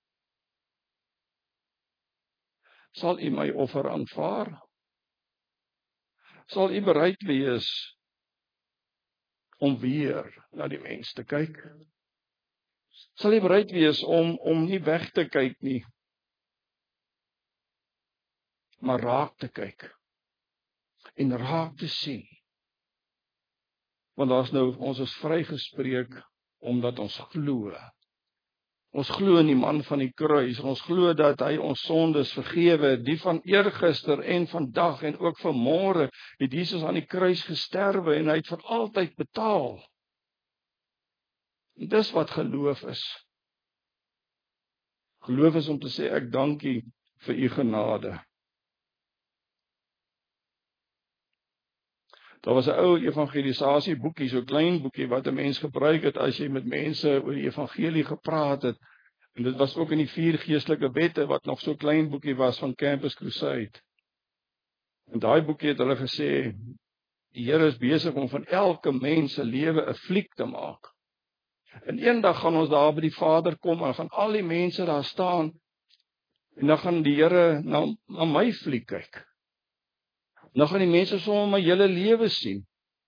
Sal u my offer aanvaar? Sal u bereid wees om weer na die mens te kyk? Sal u bereid wees om om nie weg te kyk nie, maar raak te kyk en raak te sien? Want daar's nou, ons is vrygespreek omdat ons glo. Ons glo in die man van die kruis, en ons glo dat hy ons sondes vergewe, die van eergister en vandag en ook van môre, het Jesus aan die kruis gesterwe en hy het vir altyd betaal. En dis wat geloof is. Geloof is om te sê ek dankie vir u genade. Daar was 'n ou evangelisasie boekie, so klein boekie wat 'n mens gebruik het as jy met mense oor die evangelie gepraat het. En dit was ook in die vier geestelike wette wat nog so klein boekie was van Campus Crusade. En daai boekie het hulle gesê die Here is besig om van elke mens se lewe 'n fliek te maak. En eendag gaan ons daar by die Vader kom en gaan al die mense daar staan en dan gaan die Here na, na my fliek kyk. Dan gaan die mense sommer my hele lewe sien.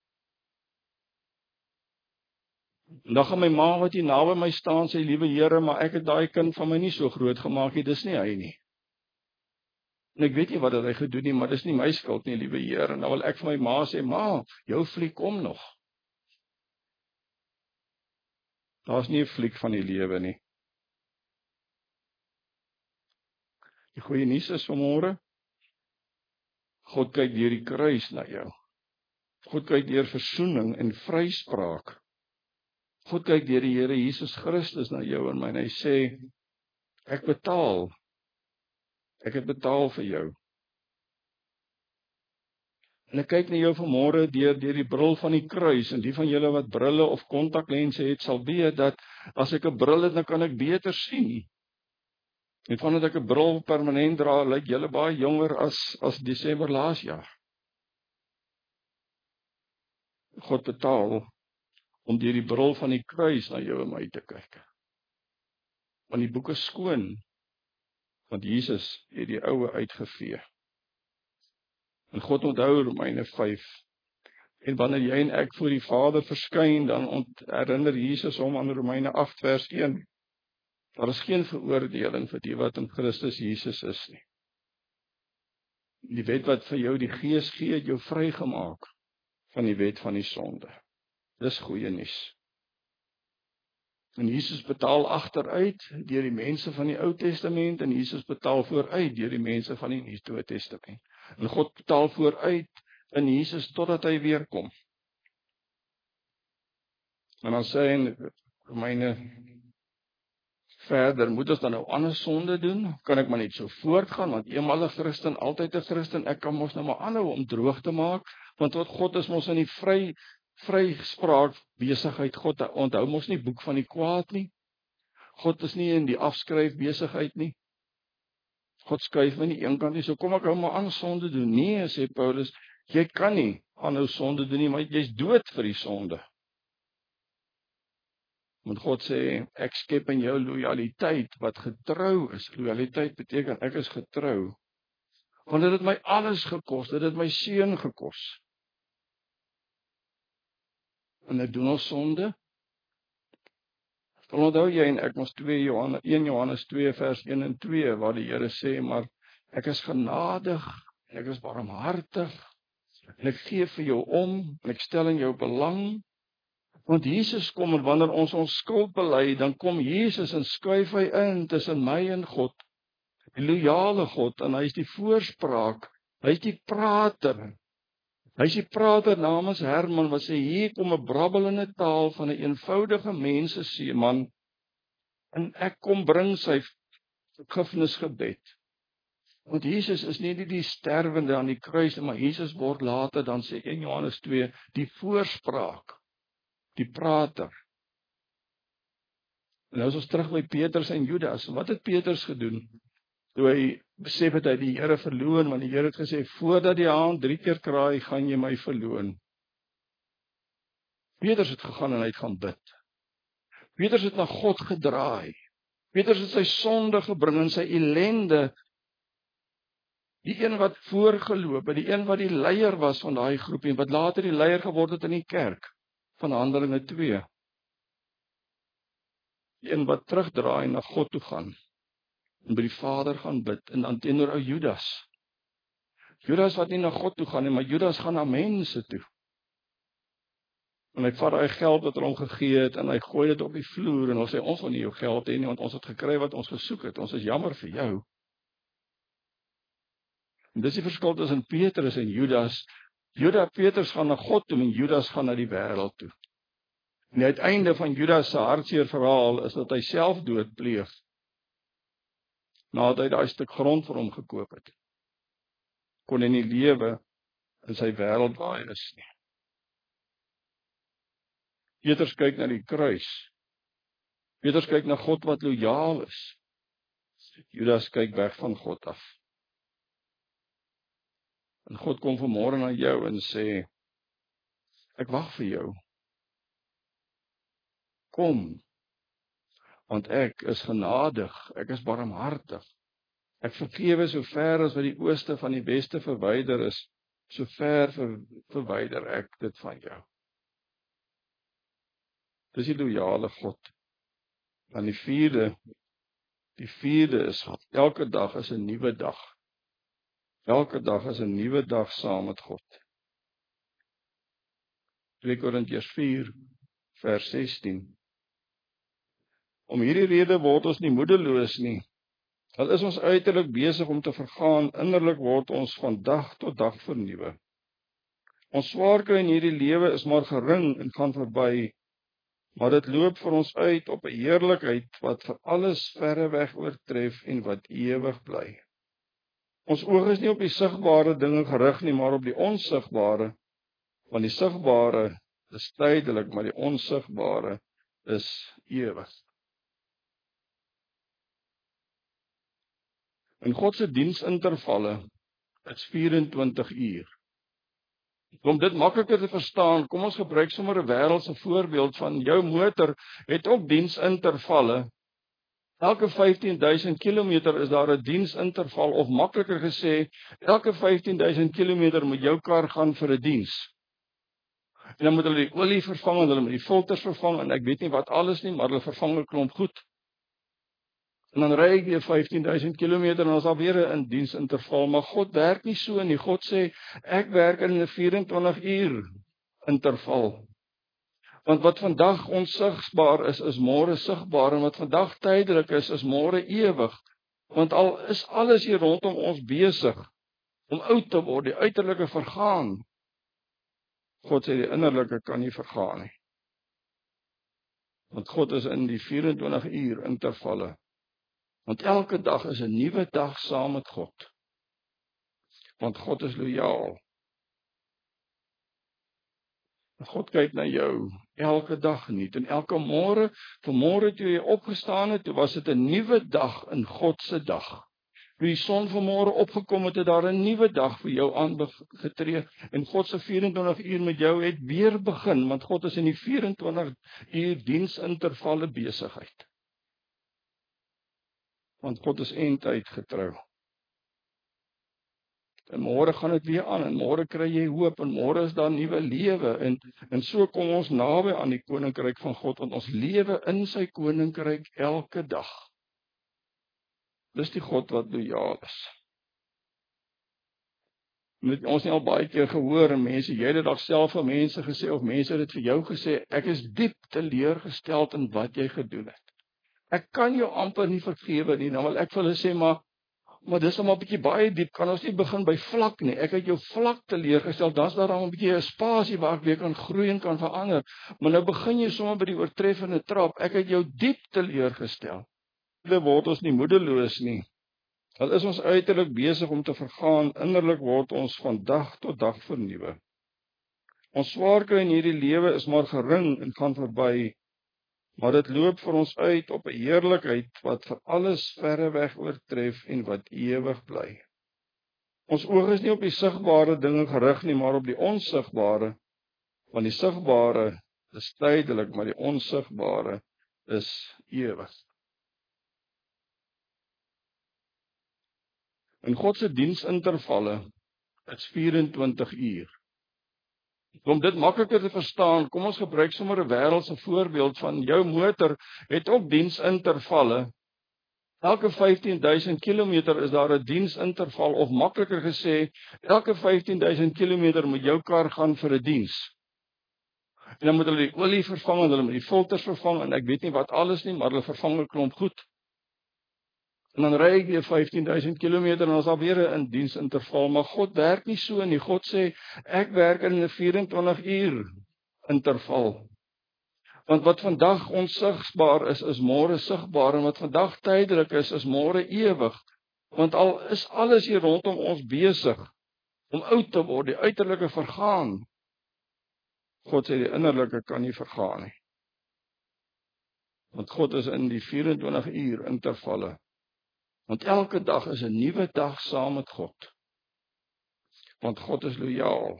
En dan gaan my ma wat hier naby my staan sê, liewe Here, maar ek het daai kind van my nie so groot gemaak nie, dis nie hy nie. En ek weet nie wat het hy gedoen nie, maar dis nie my skuld nie, liewe Here. En dan wil ek vir my ma sê, ma, jou fliek kom nog. Daar's nie 'n fliek van die lewe nie. Die goeie nuus is vanmôre, God kyk deur die kruis na jou. God kyk deur versoening en vryspraak. God kyk deur die Here Jesus Christus na jou en my en hy sê, ek betaal. Ek het betaal vir jou. En ek kyk na jou vanmôre deur deur die bril van die kruis, en die van julle wat brille of kontaklense het, sal weet dat as ek 'n bril het, dan kan ek beter sien. En vandat ek 'n bril permanent dra, lyk julle baie jonger as as Desember laas jaar. God betaal om deur die bril van die kruis na jou en my te kyk. Want die boek is skoon, want Jesus het die oue uitgevee. En God onthou Romeine vyf. En wanneer jy en ek voor die Vader verskyn, dan herinner Jesus hom aan Romeine agt vers een. Daar is geen veroordeling vir die wat in Christus Jesus is nie. Die wet wat vir jou die Gees gee, het jou vrygemaak van die wet van die sonde. Dis goeie nuus. En Jesus betaal agteruit deur die mense van die Ou Testament, en Jesus betaal vooruit deur die mense van die Nuwe Testament. En God betaal vooruit in Jesus totdat hy weer kom. En dan sê hy in Romeine verder, moet ons dan nou ander sonde doen? Kan ek maar net so voortgaan, want eenmal 'n Christen, altyd 'n Christen, ek kan mos nou maar aanhou om droog te maak, want tot God is mos in die vry vryspraak besigheid. God onthou mos nie boek van die kwaad nie. God is nie in die afskryf besigheid nie. God skuif my nie een kant nie, so kom ek hou maar aan sonde doen. Nee, sê Paulus, jy kan nie aanhou sonde doen nie, maar jy's dood vir die sonde. Want God sê, ek skep in jou loyaliteit wat getrou is. Loyaliteit beteken ek is getrou. Want dit het my alles gekos, dit het my seun gekos. En ek doen ons sonde. Dan onthou jy en ek mos twee Johannes, een Johannes twee vers een en twee, waar die Here sê, maar ek is genadig, en ek is barmhartig, en ek gee vir jou om, en ek stel in jou belang. Want Jesus kom, en wanneer ons ons skuld bely, dan kom Jesus en skuif hy in tussen my en God, die loyale God, en hy is die voorspraak, hy is die prater. Hy is die prater namens Herman, wat sê, hier kom 'n brabbelende taal van 'n eenvoudige menseseeman, en ek kom bring sy vergifnisgebed. Want Jesus is nie die sterwende aan die kruis, maar Jesus word later, dan sê een Johannes twee, die voorspraak, die prater. En nou is ons terug by Petrus en Judas. Wat het Petrus gedoen? Toe hy besef het hy die Here verloon, want die Here het gesê, voordat die haan drie keer kraai, gaan jy my verloon. Petrus het gegaan en hy het gaan bid. Petrus het na God gedraai. Petrus het sy sonde gebring en sy ellende. Die een wat voorgeloop het, die een wat die leier was van daai groep, en wat later die leier geword het in die kerk, van Handelinge twee. Die een wat terugdraai en na God toe gaan, en by die Vader gaan bid, en dan teenoor ou Judas. Judas wat nie na God toe gaan nie, maar Judas gaan na mense toe. En hy vat daai geld wat hulle hom gegee het, en hy gooi dit op die vloer, en hy sê, ons wil nie jou geld hê nie, want ons het gekry wat ons gesoek het, ons is jammer vir jou. En dis die verskil tussen Petrus en Judas. Judas, Petrus gaan na God toe, en Judas gaan na die wêreld toe. En die uiteinde van Judas se hartseer verhaal, is dat hy selfdood pleeg, nadat hy daai stuk grond vir hom gekoop het. Kon hy nie lewe in sy wêreld waar hy is nie. Petrus kyk na die kruis. Petrus kyk na God wat lojaal is. Judas kyk weg van God af. En God kom vanmôre na jou en sê, ek wag vir jou. Kom, want ek is genadig, ek is barmhartig. Ek vergewe so ver as wat die ooste van die weste verwyder is, so ver ver, verwyder ek dit van jou. Dis die loyale God. Dan die vierde, die vierde is, elke dag is 'n nuwe dag. Elke dag is 'n nuwe dag saam met God. twee Korintiërs vier vers sestien. Om hierdie rede word ons nie moedeloos nie. Al is ons uiterlik besig om te vergaan, innerlik word ons van dag tot dag vernuwe. Ons swaarkry in hierdie lewe is maar gering en gaan verby, maar dit loop vir ons uit op 'n heerlikheid wat vir alles verre weg oortref en wat ewig bly. Ons oog is nie op die sigbare dinge gerig nie, maar op die onsigbare. Want die sigbare is tydelik, maar die onsigbare is ewig. In God se diensintervalle is vyf-en-twintig uur. Om dit makliker te verstaan, kom ons gebruik sommer 'n wêreldse voorbeeld van jou motor het ook diensintervalle. Elke vyftien duisend kilometer is daar 'n diensinterval, of makliker gesê, elke vyftien duisend kilometer moet jou kar gaan vir 'n diens. En dan moet hulle die olie vervang, en hulle moet die filters vervang, en ek weet nie wat alles nie, maar hulle vervang 'n klomp goed. En dan ry ek weer vyftien duisend kilometer, en ons al weer 'n diensinterval, maar God werk nie so nie. God sê, ek werk in 'n vyf-en-twintig uur interval. Want wat vandag onsigbaar is, is môre sigbaar, en wat vandag tydelik is, is môre ewig. Want al is alles hier rondom ons besig om oud te word, die uiterlike vergaan. God sê die innerlike kan nie vergaan nie. Want God is in die vyf-en-twintig uur intervalle. Want elke dag is 'n nuwe dag saam met God. Want God is lojaal. God kyk na jou elke dag nie. En elke môre, vanmôre toe jy opgestaan het, toe was dit 'n nuwe dag in God se dag. Toe die son vanmôre opgekom het, het daar 'n nuwe dag vir jou aangetree. En God se vyf-en-twintig uur met jou het weer begin, want God is in die vyf-en-twintig uur diensintervalle besigheid. Want God is eindtyd getrou. En môre gaan dit weer aan, en môre kry jy hoop, en môre is daar nuwe lewe, en, en so kom ons naby aan die koninkryk van God, want ons lewe in sy koninkryk elke dag. Dis die God wat lojaal is. Met ons nie al baie keer gehoor, en mense, jy het dit dalk self vir mense gesê, of mense het dit vir jou gesê, ek is diep teleurgesteld in wat jy gedoen het. Ek kan jou amper nie vergewe nie, nou wil ek vir hulle sê, maar Maar dis om 'n bietjie baie diep, kan ons nie begin by vlak nie. Ek het jou vlak teleurgestel, dan's daar dan 'n bietjie 'n spasie waar ek weer kan groei en kan verander. Maar nou begin jy sommer by die oortreffende trap. Ek het jou diep teleurgestel. Dit word ons nie moedeloos nie. Al is ons uiterlik besig om te vergaan, innerlik word ons van dag tot dag vernuwe. Ons swaar kry in hierdie lewe is maar gering en gaan verby. Maar dit loop vir ons uit op 'n heerlikheid wat vir alles verreweg oortref en wat ewig bly. Ons oog is nie op die sigbare dinge gerig nie, maar op die onsigbare. Want die sigbare is tydelik, maar die onsigbare is ewig. In God se diensintervalle is vyf-en-twintig uur. Om dit makliker te verstaan, kom ons gebruik sommer 'n wêreldse voorbeeld van jou motor het ook diensintervalle. Elke vyftien duisend kilometer is daar 'n diensinterval, of makliker gesê, elke vyftien duisend kilometer moet jou kar gaan vir 'n diens. En dan moet hulle die olie vervang, en hulle moet die filters vervang, en ek weet nie wat alles nie, maar hulle vervang 'n klomp goed. En dan ry ek weer vyftien duisend kilometer, en ons al weer 'n diensinterval, maar God werk nie so nie. God sê, ek werk in 'n vyf-en-twintig uur interval. Want wat vandag onsigbaar is, is môre sigbaar, en wat vandag tydelik is, is môre ewig. Want al is alles hier rondom ons besig om oud te word, die uiterlike vergaan. God sê die innerlike kan nie vergaan nie. Want God is in die vyf-en-twintig uur intervalle. Want elke dag is 'n nuwe dag saam met God. Want God is lojaal.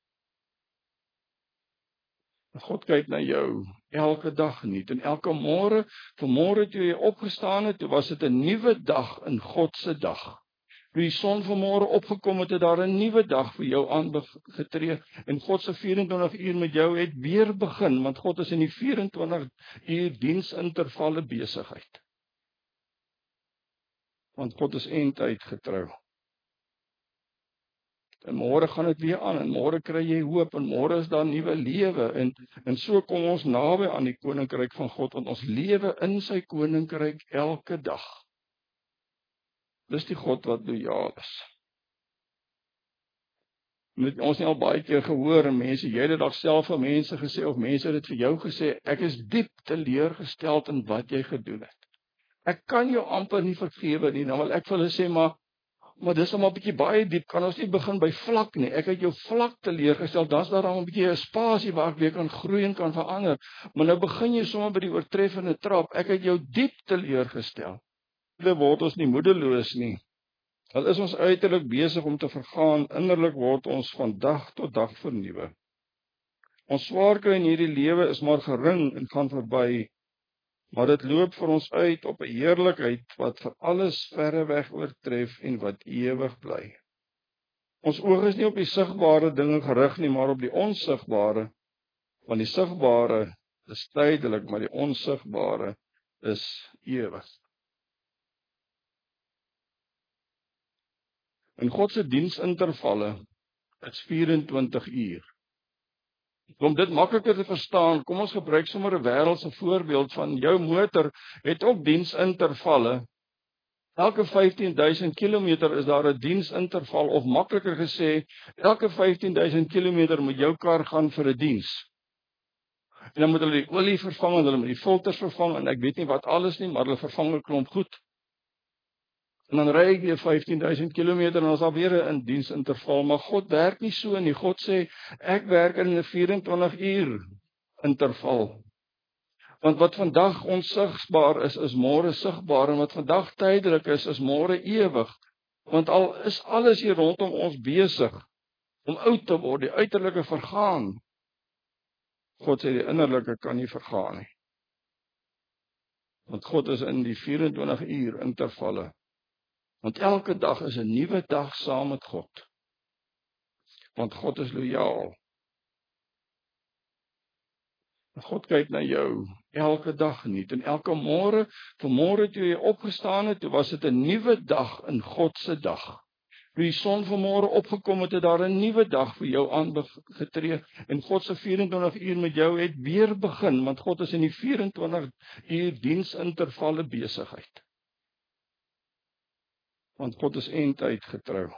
God kyk na jou elke dag nie. En elke môre, vanmôre toe jy opgestaan het, toe was dit 'n nuwe dag in God se dag. Toe die son vanmôre opgekom het, het daar 'n nuwe dag vir jou aangetree. En God se vyf-en-twintig uur met jou het weer begin, want God is in die vyf-en-twintig uur diensintervalle besigheid. Want God is eindtyd getrou. En môre gaan dit weer aan, en môre kry jy hoop, en môre is daar nuwe lewe, en, en so kom ons naby aan die koninkryk van God, want ons lewe in sy koninkryk elke dag. Dis die God wat lojaal is. Met ons nie al baie keer gehoor, en mense, jy het dit dalk self vir mense gesê, of mense het dit vir jou gesê, ek is diep teleurgesteld in wat jy gedoen het. Ek kan jou amper nie vergewe nie, nou wil ek vir hulle sê, maar, maar dis om 'n bietjie baie diep, kan ons nie begin by vlak nie. Ek het jou vlak teleurgestel, dan's daar dan 'n bietjie 'n spasie waar ek weer kan groei en kan verander. Maar nou begin jy sommer by die oortreffende trap. Ek het jou diep teleurgestel. Dit word ons nie moedeloos nie. Al is ons uiterlik besig om te vergaan, innerlik word ons van dag tot dag vernuwe. Ons swaarkry in hierdie lewe is maar gering en gaan verby, maar dit loop vir ons uit op 'n heerlikheid wat vir alles verreweg oortref en wat ewig bly. Ons oog is nie op die sigbare dinge gerig nie, maar op die onsigbare, want die sigbare is tydelik, maar die onsigbare is ewig. In God se diensintervalle is vyf-en-twintig uur. Om dit makliker te verstaan, kom ons gebruik sommer 'n wêreldse voorbeeld van jou motor het ook diensintervalle. Elke vyftien duisend kilometer is daar 'n diensinterval, of makliker gesê, elke vyftien duisend kilometer moet jou kar gaan vir 'n diens. En dan moet hulle die olie vervang en hulle moet die filters vervang en ek weet nie wat alles nie, maar hulle vervang 'n klomp goed. En dan ry ek weer vyftien duisend kilometer en ons al weer 'n diensinterval, maar God werk nie so nie. God sê, ek werk in 'n vyf-en-twintig uur interval. Want wat vandag onsigbaar is, is môre sigbaar, en wat vandag tydelik is, is môre ewig. Want al is alles hier rondom ons besig om oud te word, die uiterlike vergaan. God sê die innerlike kan nie vergaan nie. Want God is in die vyf-en-twintig uur intervalle. Want elke dag is 'n nuwe dag saam met God. Want God is lojaal. God kyk na jou elke dag nie. En elke môre, vanmôre toe jy opgestaan het, toe was dit 'n nuwe dag in God se dag. Toe die son vanmôre opgekom het, het daar 'n nuwe dag vir jou aangetree. En God se vyf-en-twintig uur met jou het weer begin, want God is in die vyf-en-twintig uur diensintervalle besigheid. Want God is eindtyd getrou.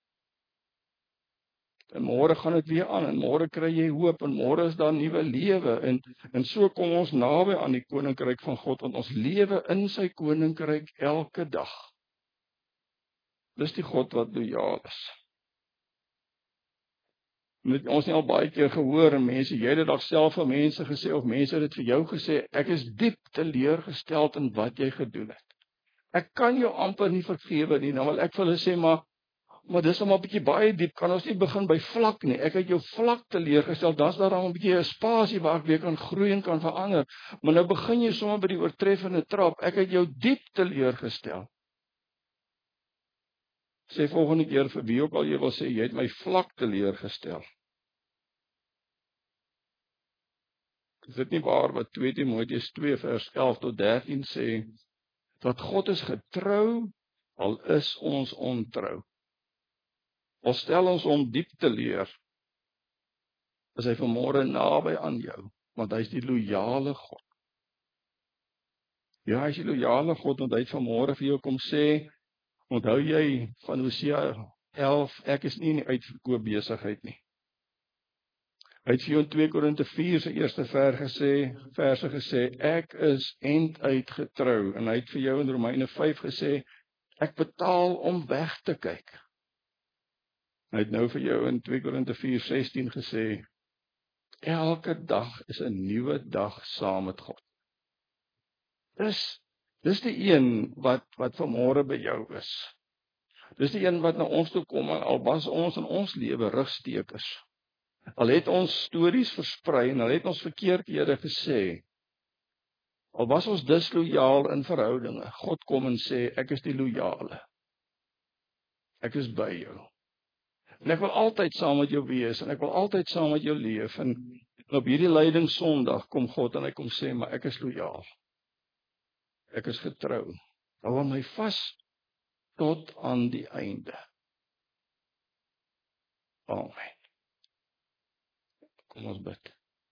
En môre gaan dit weer aan, en môre kry jy hoop, en môre is daar nuwe lewe, en, en so kom ons naby aan die koninkryk van God, want ons lewe in sy koninkryk elke dag. Dis die God wat lojaal is. Met ons nie al baie keer gehoor, en mense, jy het dit dalk self vir mense gesê, of mense het dit vir jou gesê, ek is diep teleurgesteld in wat jy gedoen het. Ek kan jou amper nie vergewe nie, nou wil ek vir hulle sê, maar, maar dis om 'n bietjie baie diep, kan ons nie begin by vlak nie. Ek het jou vlak teleurgestel, dan's daar dan 'n bietjie 'n spasie waar ek weer kan groei en kan verander. Maar nou begin jy sommer by die oortreffende trap, ek het jou diep teleurgestel. Sê volgende keer vir wie ook al jy wil sê, jy het my vlak teleurgestel. Is dit nie waar wat twee Timoteus twee vers elf tot dertien sê, dat God is getrou, al is ons ontrou. Al stel ons hom diep teleur, is hy vanmôre naby aan jou, want hy is die loyale God. Ja, hy is die loyale God, want hy het vanmôre vir jou kom sê, onthou jy van Hosea elf, ek is nie in die uitverkoop besigheid nie. Hy het vir jou in twee Korinte vier se eerste vers gesê, verse gesê, ek is enduit getrou, en hy het vir jou in Romeine vyf gesê, ek betaal om weg te kyk. Hy het nou vir jou in twee Korinte vier sestien gesê, elke dag is 'n nuwe dag saam met God. Dis, dis die een wat, wat vanmôre by jou is. Dis die een wat na ons toe kom, en al was ons in ons lewe rugstekers. Al het ons stories versprei, en al het ons verkeerdhede gesê, al was ons dislojaal in verhoudinge, God kom en sê, ek is die loyale. Ek is by jou. En ek wil altyd saam met jou wees, en ek wil altyd saam met jou leef, en op hierdie lydingssondag kom God, en hy kom sê, maar ek is loyaal. Ek is getrou. Hou aan my vas, tot aan die einde. Amen. Kom ons bid.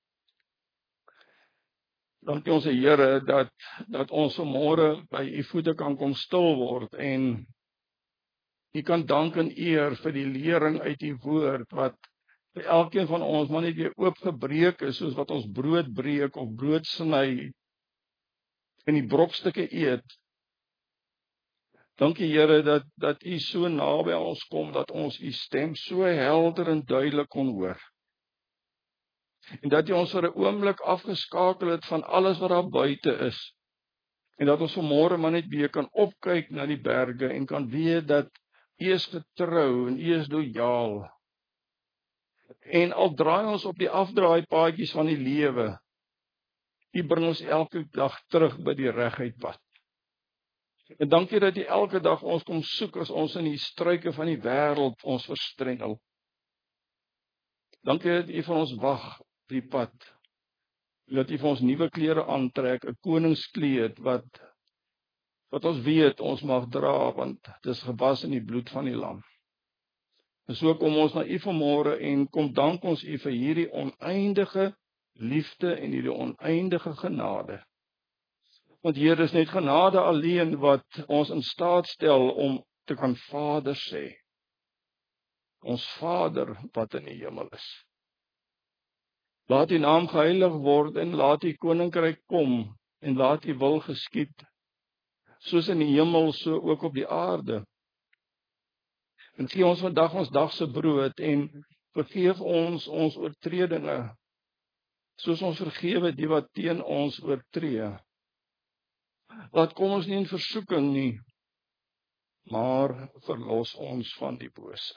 Dankie ons Here, dat, dat ons vanmôre by u voete kan kom stil word, en u kan dank en eer vir die lering uit u woord, wat vir elkeen van ons maar net weer oopgebreek is, soos wat ons brood breek, of brood sny, en die brokstukke eet, Dankie Here dat dat U so naby aan ons kom, dat ons U stem so helder en duidelik kon hoor. En dat U ons vir 'n oomblik afgeskakel het van alles wat daar buite is. En dat ons vanmôre maar net weer kan opkyk na die berge en kan weet dat U is getrou en U is lojaal. En al draai ons op die afdraai paadjies van die lewe, U bring ons elke dag terug by die reguit pad. En dankie dat U elke dag ons kom soek as ons in die struike van die wêreld ons verstrengel. Dankie dat U vir ons wag op die pad. Dat U vir ons nuwe klere aantrek, 'n koningskleed wat wat ons weet ons mag dra, want dit is gewas in die bloed van die lam. En so kom ons na U vanmôre en kom dank ons U vir hierdie oneindige liefde en hierdie oneindige genade. Want Here, dis net genade alleen wat ons in staat stel om te kan Vader sê. Ons Vader wat in die hemel is. Laat U naam geheilig word en laat U koninkryk kom en laat U wil geskied, soos in die hemel, so ook op die aarde. En gee ons vandag ons dagse brood en vergeef ons ons oortredinge, soos ons vergewe die wat teen ons oortree. Laat kom ons nie in versoeking nie, maar verlos ons van die bose.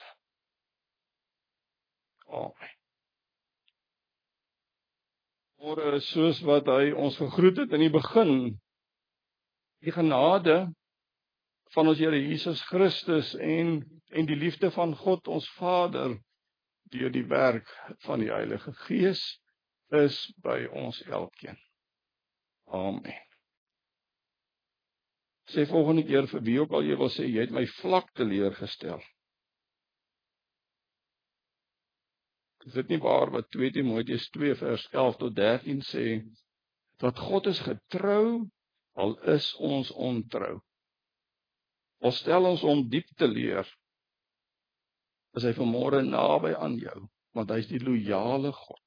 Amen. Môre, soos wat hy ons gegroet het in die begin, die genade van ons Here Jesus Christus en en die liefde van God ons Vader deur die werk van die Heilige Gees is by ons elkeen. Amen. Sê volgende keer vir wie ook al jy wil sê, jy het my vlak teleurgestel. Is dit nie waar wat twee Timoteus twee vers elf tot dertien sê, dat God is getrou, al is ons ontrou. Al stel ons om diep teleur, is hy vanmôre naby aan jou, want hy is die loyale God.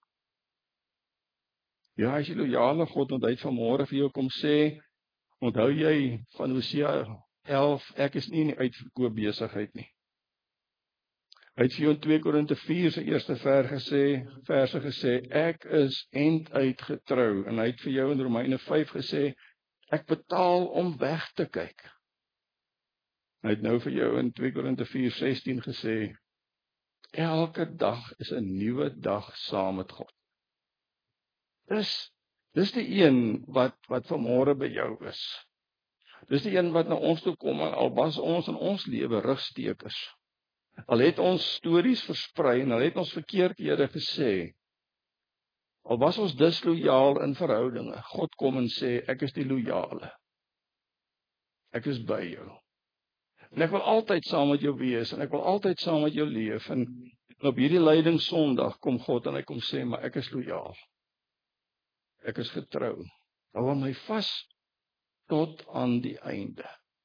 Ja, hy is die loyale God, want hy het vanmôre vir jou kom sê, onthou jy van Hosea elf, ek is nie in die uitverkoop besigheid nie. Hy het vir jou in twee Korinte vier se eerste vers gesê, verse gesê, ek is enduit getrou, en hy het vir jou in Romeine vyf gesê, ek betaal om weg te kyk. Hy het nou vir jou in twee Korinte vier sestien gesê, elke dag is 'n nuwe dag saam met God. Dis dis die een wat wat vanmôre by jou is. Dis die een wat na ons toe kom, al was ons in ons lewe rugstekers. Al het ons stories versprei en al het ons verkeerdhede gesê. Al was ons dislojaal in verhoudinge. God kom en sê, ek is die loyale. Ek is by jou. En ek wil altyd saam met jou wees en ek wil altyd saam met jou leef. En op hierdie lydingssondag kom God en hy kom sê, maar ek is loyaal. Ek is getrou. Hou aan my vas tot aan die einde.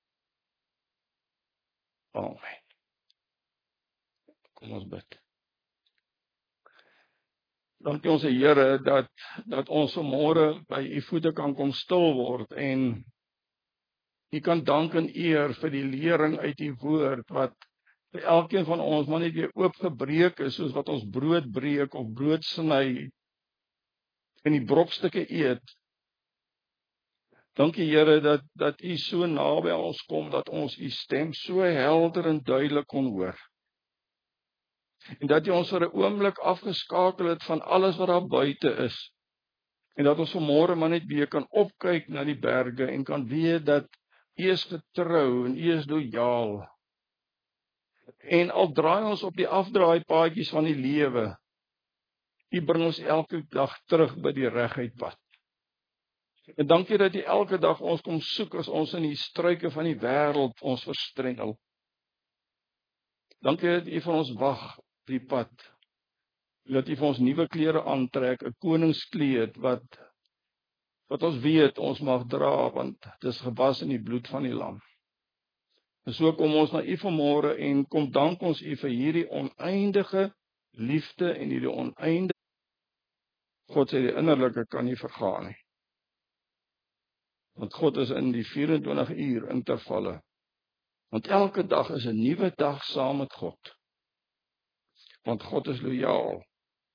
Amen. Kom ons bid. Dankie ons Here dat dat ons vanmôre by U voete kan kom stil word en U kan dank en eer vir die lering uit U woord wat vir elkeen van ons maar net weer oopgebreek is, soos wat ons brood breek of brood sny en die brokstukke eet. Dankie Here dat dat U so naby aan ons kom, dat ons U stem so helder en duidelik kon hoor. En dat U ons vir 'n oomblik afgeskakel het van alles wat daar buite is. En dat ons vanmôre maar net weer kan opkyk na die berge en kan weet dat U is getrou en U is lojaal. En al draai ons op die afdraai paadjies van die lewe, U bring ons elke dag terug by die reguit pad. En dankie dat U elke dag ons kom soek as ons in die struike van die wêreld ons verstrengel. Dankie dat U vir ons wag op die pad. Dat U vir ons nuwe klere aantrek, 'n koningskleed wat wat ons weet ons mag dra, want dit is gewas in die bloed van die lam. En so kom ons na U vanmôre en kom dank ons U vir hierdie oneindige liefde en hierdie oneindige God sê die innerlike kan nie vergaan nie. Want God is in die vyf en twintig uur intervalle Want elke dag is 'n nuwe dag saam met God. Want God is lojaal.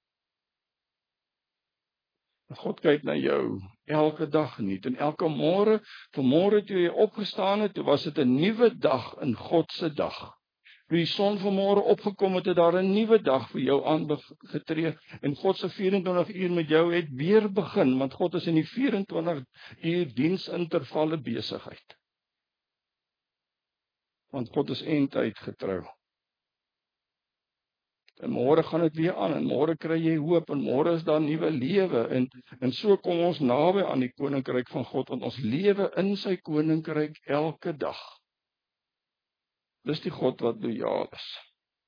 God kyk na jou elke dag nie. En elke môre, vanmôre toe jy opgestaan het, toe was dit 'n nuwe dag in God se dag. Toe die son vanmôre opgekom het, het daar 'n nuwe dag vir jou aangetree. En God se vyf-en-twintig uur met jou het weer begin, want God is in die vyf-en-twintig uur diensintervalle besigheid. Want God is eindtyd getrou. En môre gaan dit weer aan, en môre kry jy hoop, en môre is daar nuwe lewe, en, en so kom ons naby aan die koninkryk van God, want ons lewe in sy koninkryk elke dag. Dis die God wat lojaal is.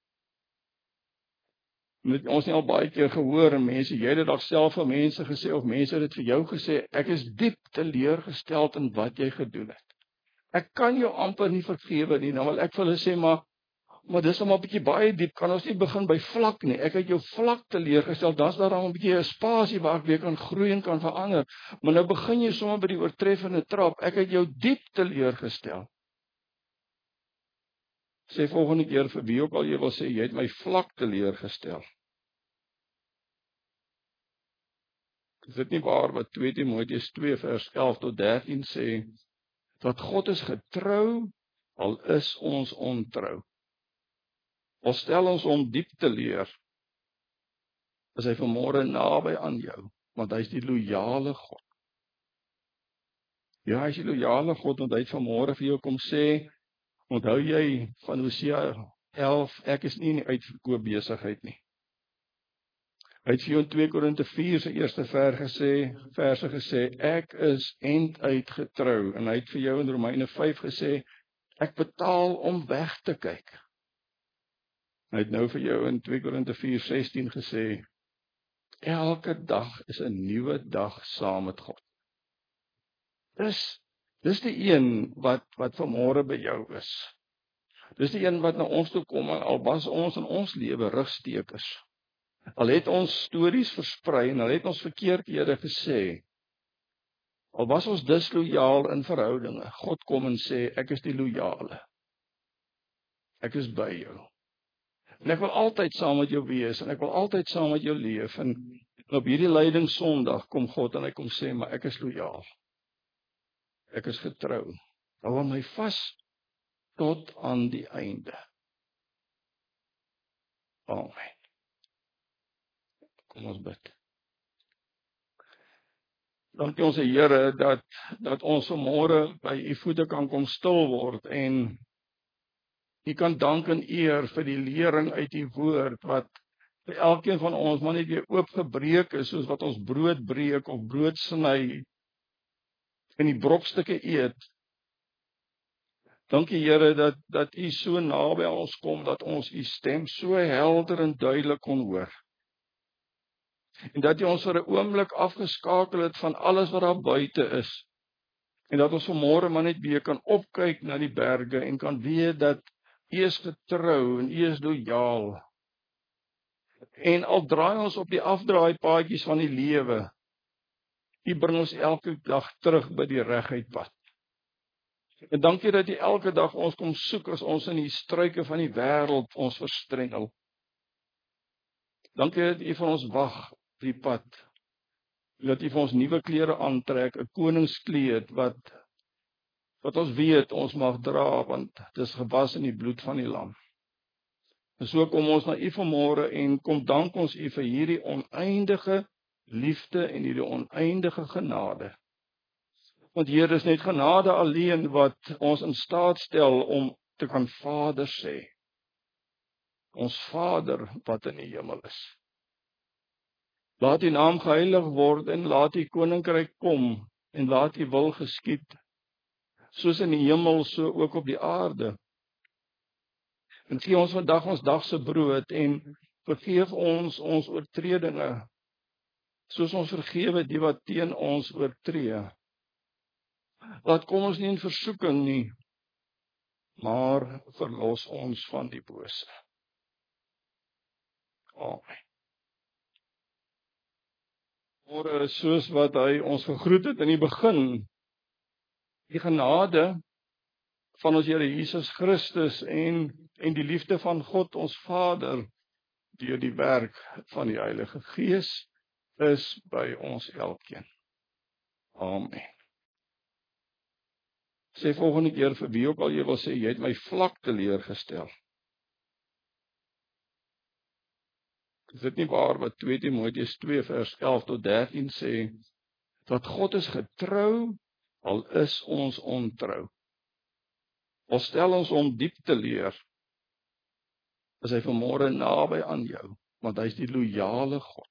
Met ons het al baie keer gehoor, en mense, jy het dit dalk self vir mense gesê, of mense het dit vir jou gesê, ek is diep teleurgesteld in wat jy gedoen het. Ek kan jou amper nie vergewe nie, nou wil ek vir hulle sê, maar Maar dis om 'n bietjie baie diep, kan ons nie begin by vlak nie. Ek het jou vlak teleurgestel, dan's daar dan 'n bietjie 'n spasie waar ek weer kan groei en kan verander. Maar nou begin jy sommer by die oortreffende trap. Ek het jou diep teleurgestel. Sê volgende keer vir wie ook al jy wil sê, jy het my vlak teleurgestel. Is dit nie waar wat twee Timoteus twee vers elf tot dertien sê, dat God is getrou, al is ons ontrou. Al stel ons hom diep teleur, is hy vanmôre naby aan jou, want hy is die loyale God. Ja, hy is die loyale God, want hy het vanmôre vir jou kom sê, onthou jy van Hosea elf, ek is nie in die uitverkoop besigheid nie. Hy het vir jou in twee Korinte vier se eerste vers gesê, verse gesê, ek is einduit getrou, en hy het vir jou in Romeine vyf gesê, ek betaal om weg te kyk. Hy het nou vir jou in twee Korinte vier sestien gesê, elke dag is 'n nuwe dag saam met God. Dis, dis die een wat, wat vanmôre by jou is. Dis die een wat na ons toe kom, en al was ons in ons lewe rugstekers. Al het ons stories versprei, en al het ons verkeerdhede gesê, al was ons dislojaal in verhoudinge, God kom en sê, ek is die loyale. Ek is by jou. En ek wil altyd saam met jou wees, en ek wil altyd saam met jou leef, en op hierdie lyding Sondag kom God, en hy kom sê, maar ek is loyaal. Ek is getrou. Hou aan my vas, tot aan die einde. Amen. Kom ons bid. Dankie ons Here, dat, dat ons vanmôre by u voete kan kom stil word, en U kan dank en eer vir die lering uit die woord, wat vir elkeen van ons maar net weer oopgebreek is, soos wat ons brood breek of brood sny, en die brokstukke eet. Dankie Here, dat, dat U so naby aan ons kom, dat ons U stem so helder en duidelik kon hoor. En dat U ons vir 'n oomblik afgeskakel het van alles wat daar buite is. En dat ons vanmôre maar net weer kan opkyk na die berge, en kan weet dat U is getrou, en U is lojaal. En al draai ons op die afdraaipaadjies van die lewe, U bring ons elke dag terug by die reguit pad. En dankie dat U elke dag ons kom soek, as ons in die struike van die wêreld ons verstrengel. Dankie dat U vir ons wag op die pad. Dat U vir ons nuwe klere aantrek, 'n koningskleed wat wat ons weet ons mag dra, want dit is gewas in die bloed van die lam. En so kom ons na U vanmôre, en kom dank ons U vir hierdie oneindige liefde en hierdie oneindige genade. Want Here, dis net genade alleen wat ons in staat stel om te kan Vader sê. Ons Vader wat in die hemel is. Laat U naam geheilig word, en laat U koninkryk kom, en laat U wil geskied, soos in die hemel, so ook op die aarde. En gee ons vandag ons dagse brood, en vergeef ons ons oortredinge, soos ons vergewe die wat teen ons oortree. Laat kom ons nie in versoeking nie, maar verlos ons van die bose. Amen. Môre, soos wat hy ons gegroet het in die begin, die genade van ons Here Jesus Christus en en die liefde van God ons Vader deur die werk van die Heilige Gees is by ons elkeen. Amen. Sê volgende keer vir wie ook al jy wil sê, jy het my vlak teleurgestel. Is dit nie waar wat twee Timoteus twee vers elf tot dertien sê, dat God is getrou, al is ons ontrou. Al stel ons hom diep teleur, is hy vanmôre naby aan jou, want hy is die loyale God.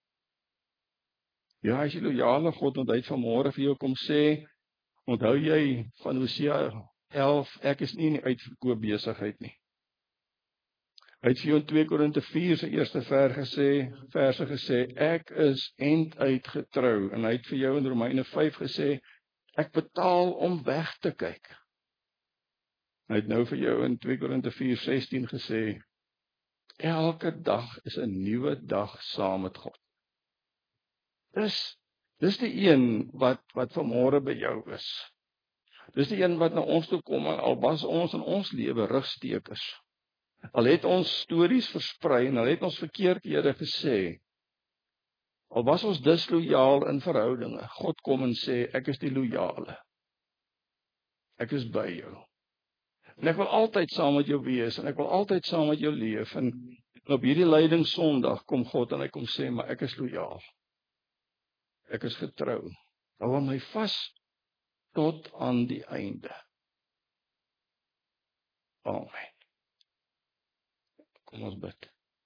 Ja, hy is die loyale God, want hy het vanmôre vir jou kom sê, onthou jy van Hosea elf, ek is nie in die uitverkoop besigheid nie. Hy het vir jou in twee Korinte vier se eerste vers gesê, verse gesê, ek is enduit getrou, en hy het vir jou in Romeine vyf gesê, ek betaal om weg te kyk. Hy het nou vir jou in twee Korinte vier sestien gesê, elke dag is 'n nuwe dag saam met God. Dis, dis die een wat, wat vanmôre by jou is. Dis die een wat na ons toe kom, en al was ons in ons lewe rugstekers. Al het ons stories versprei, en al het ons verkeerdhede gesê, al was ons dislojaal in verhoudinge, God kom en sê, ek is die loyale. Ek is by jou. En ek wil altyd saam met jou wees, en ek wil altyd saam met jou leef, en op hierdie lyding Sondag kom God en hy kom sê, maar ek is loyaal. Ek is getrou. Hou aan my vas tot aan die einde. Amen. Kom ons bid.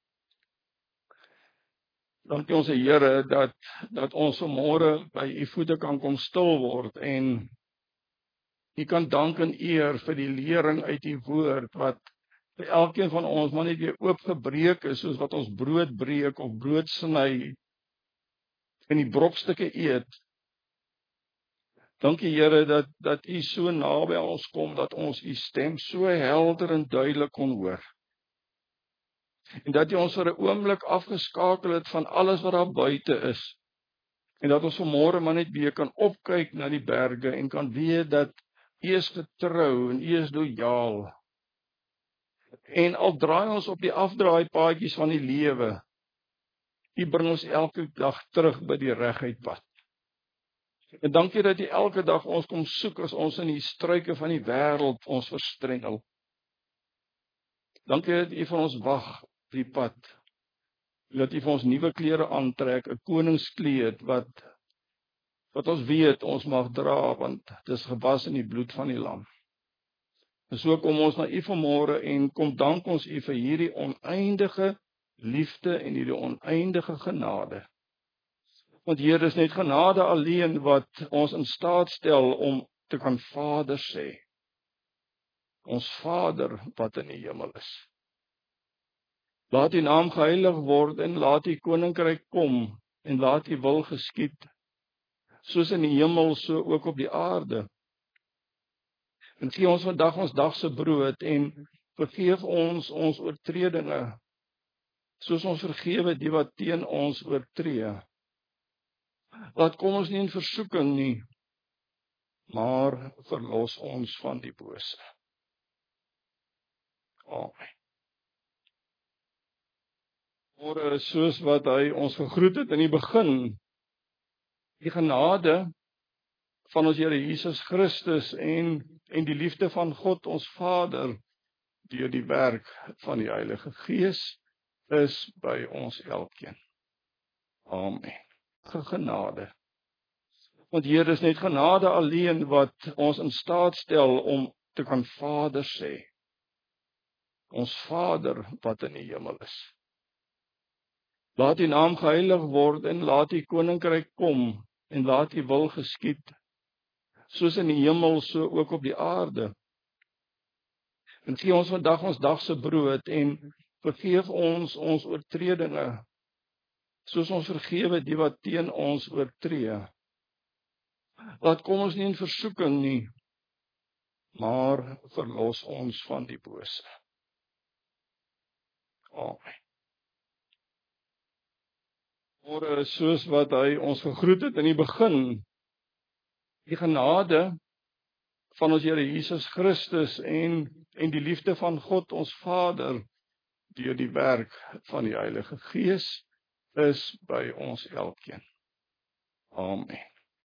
Dankie ons Here dat dat ons vanmôre by u voete kan kom stil word en u kan dank en eer vir die lering uit u woord wat vir elkeen van ons maar net weer oopgebreek is, soos wat ons brood breek of brood sny en die brokstukke eet. Dankie Here dat dat u so naby aan ons kom, dat ons u stem so helder en duidelik kon hoor. En dat u ons vir 'n oomblik afgeskakel het van alles wat daar buite is. En dat ons vanmôre maar net weer kan opkyk na die berge en kan weet dat u is getrou en u is lojaal. En al draai ons op die afdraaipaadjies van die lewe, u bring ons elke dag terug by die reguit pad. En dankie dat u elke dag ons kom soek as ons in die struike van die wêreld ons verstrengel. Dankie dat u vir ons wag op die pad. Dat u vir ons nuwe klere aantrek, 'n koningskleed wat wat ons weet ons mag dra, want dit is gewas in die bloed van die lam. En so kom ons na u vanmôre en kom dank ons u vir hierdie oneindige liefde en hierdie oneindige genade. Want Here, is net genade alleen wat ons in staat stel om te kan Vader sê. Ons Vader wat in die hemel is. Laat u naam geheilig word en laat u koninkryk kom en laat u wil geskied, soos in die hemel, so ook op die aarde. En gee ons vandag ons dagse brood en vergeef ons ons oortredinge, soos ons vergewe die wat teen ons oortree. Laat kom ons nie in versoeking nie, maar verlos ons van die bose. Amen. Môre, soos wat hy ons gegroet het in die begin, die genade van ons Here Jesus Christus en en die liefde van God ons Vader deur die werk van die Heilige Gees is by ons elkeen. Amen. Genade. Want Here, is net genade alleen wat ons in staat stel om te kan Vader sê. Ons Vader wat in die hemel is. Laat u naam geheilig word en laat u koninkryk kom en laat u wil geskied, soos in die hemel, so ook op die aarde. En gee ons vandag ons dagse brood en vergeef ons ons oortredinge, soos ons vergewe die wat teen ons oortree. Laat kom ons nie in versoeking nie, maar verlos ons van die bose. Amen. Môre, soos wat hy ons gegroet het in die begin, die genade van ons Here Jesus Christus en en die liefde van God ons Vader deur die werk van die Heilige Gees is by ons elkeen. Amen.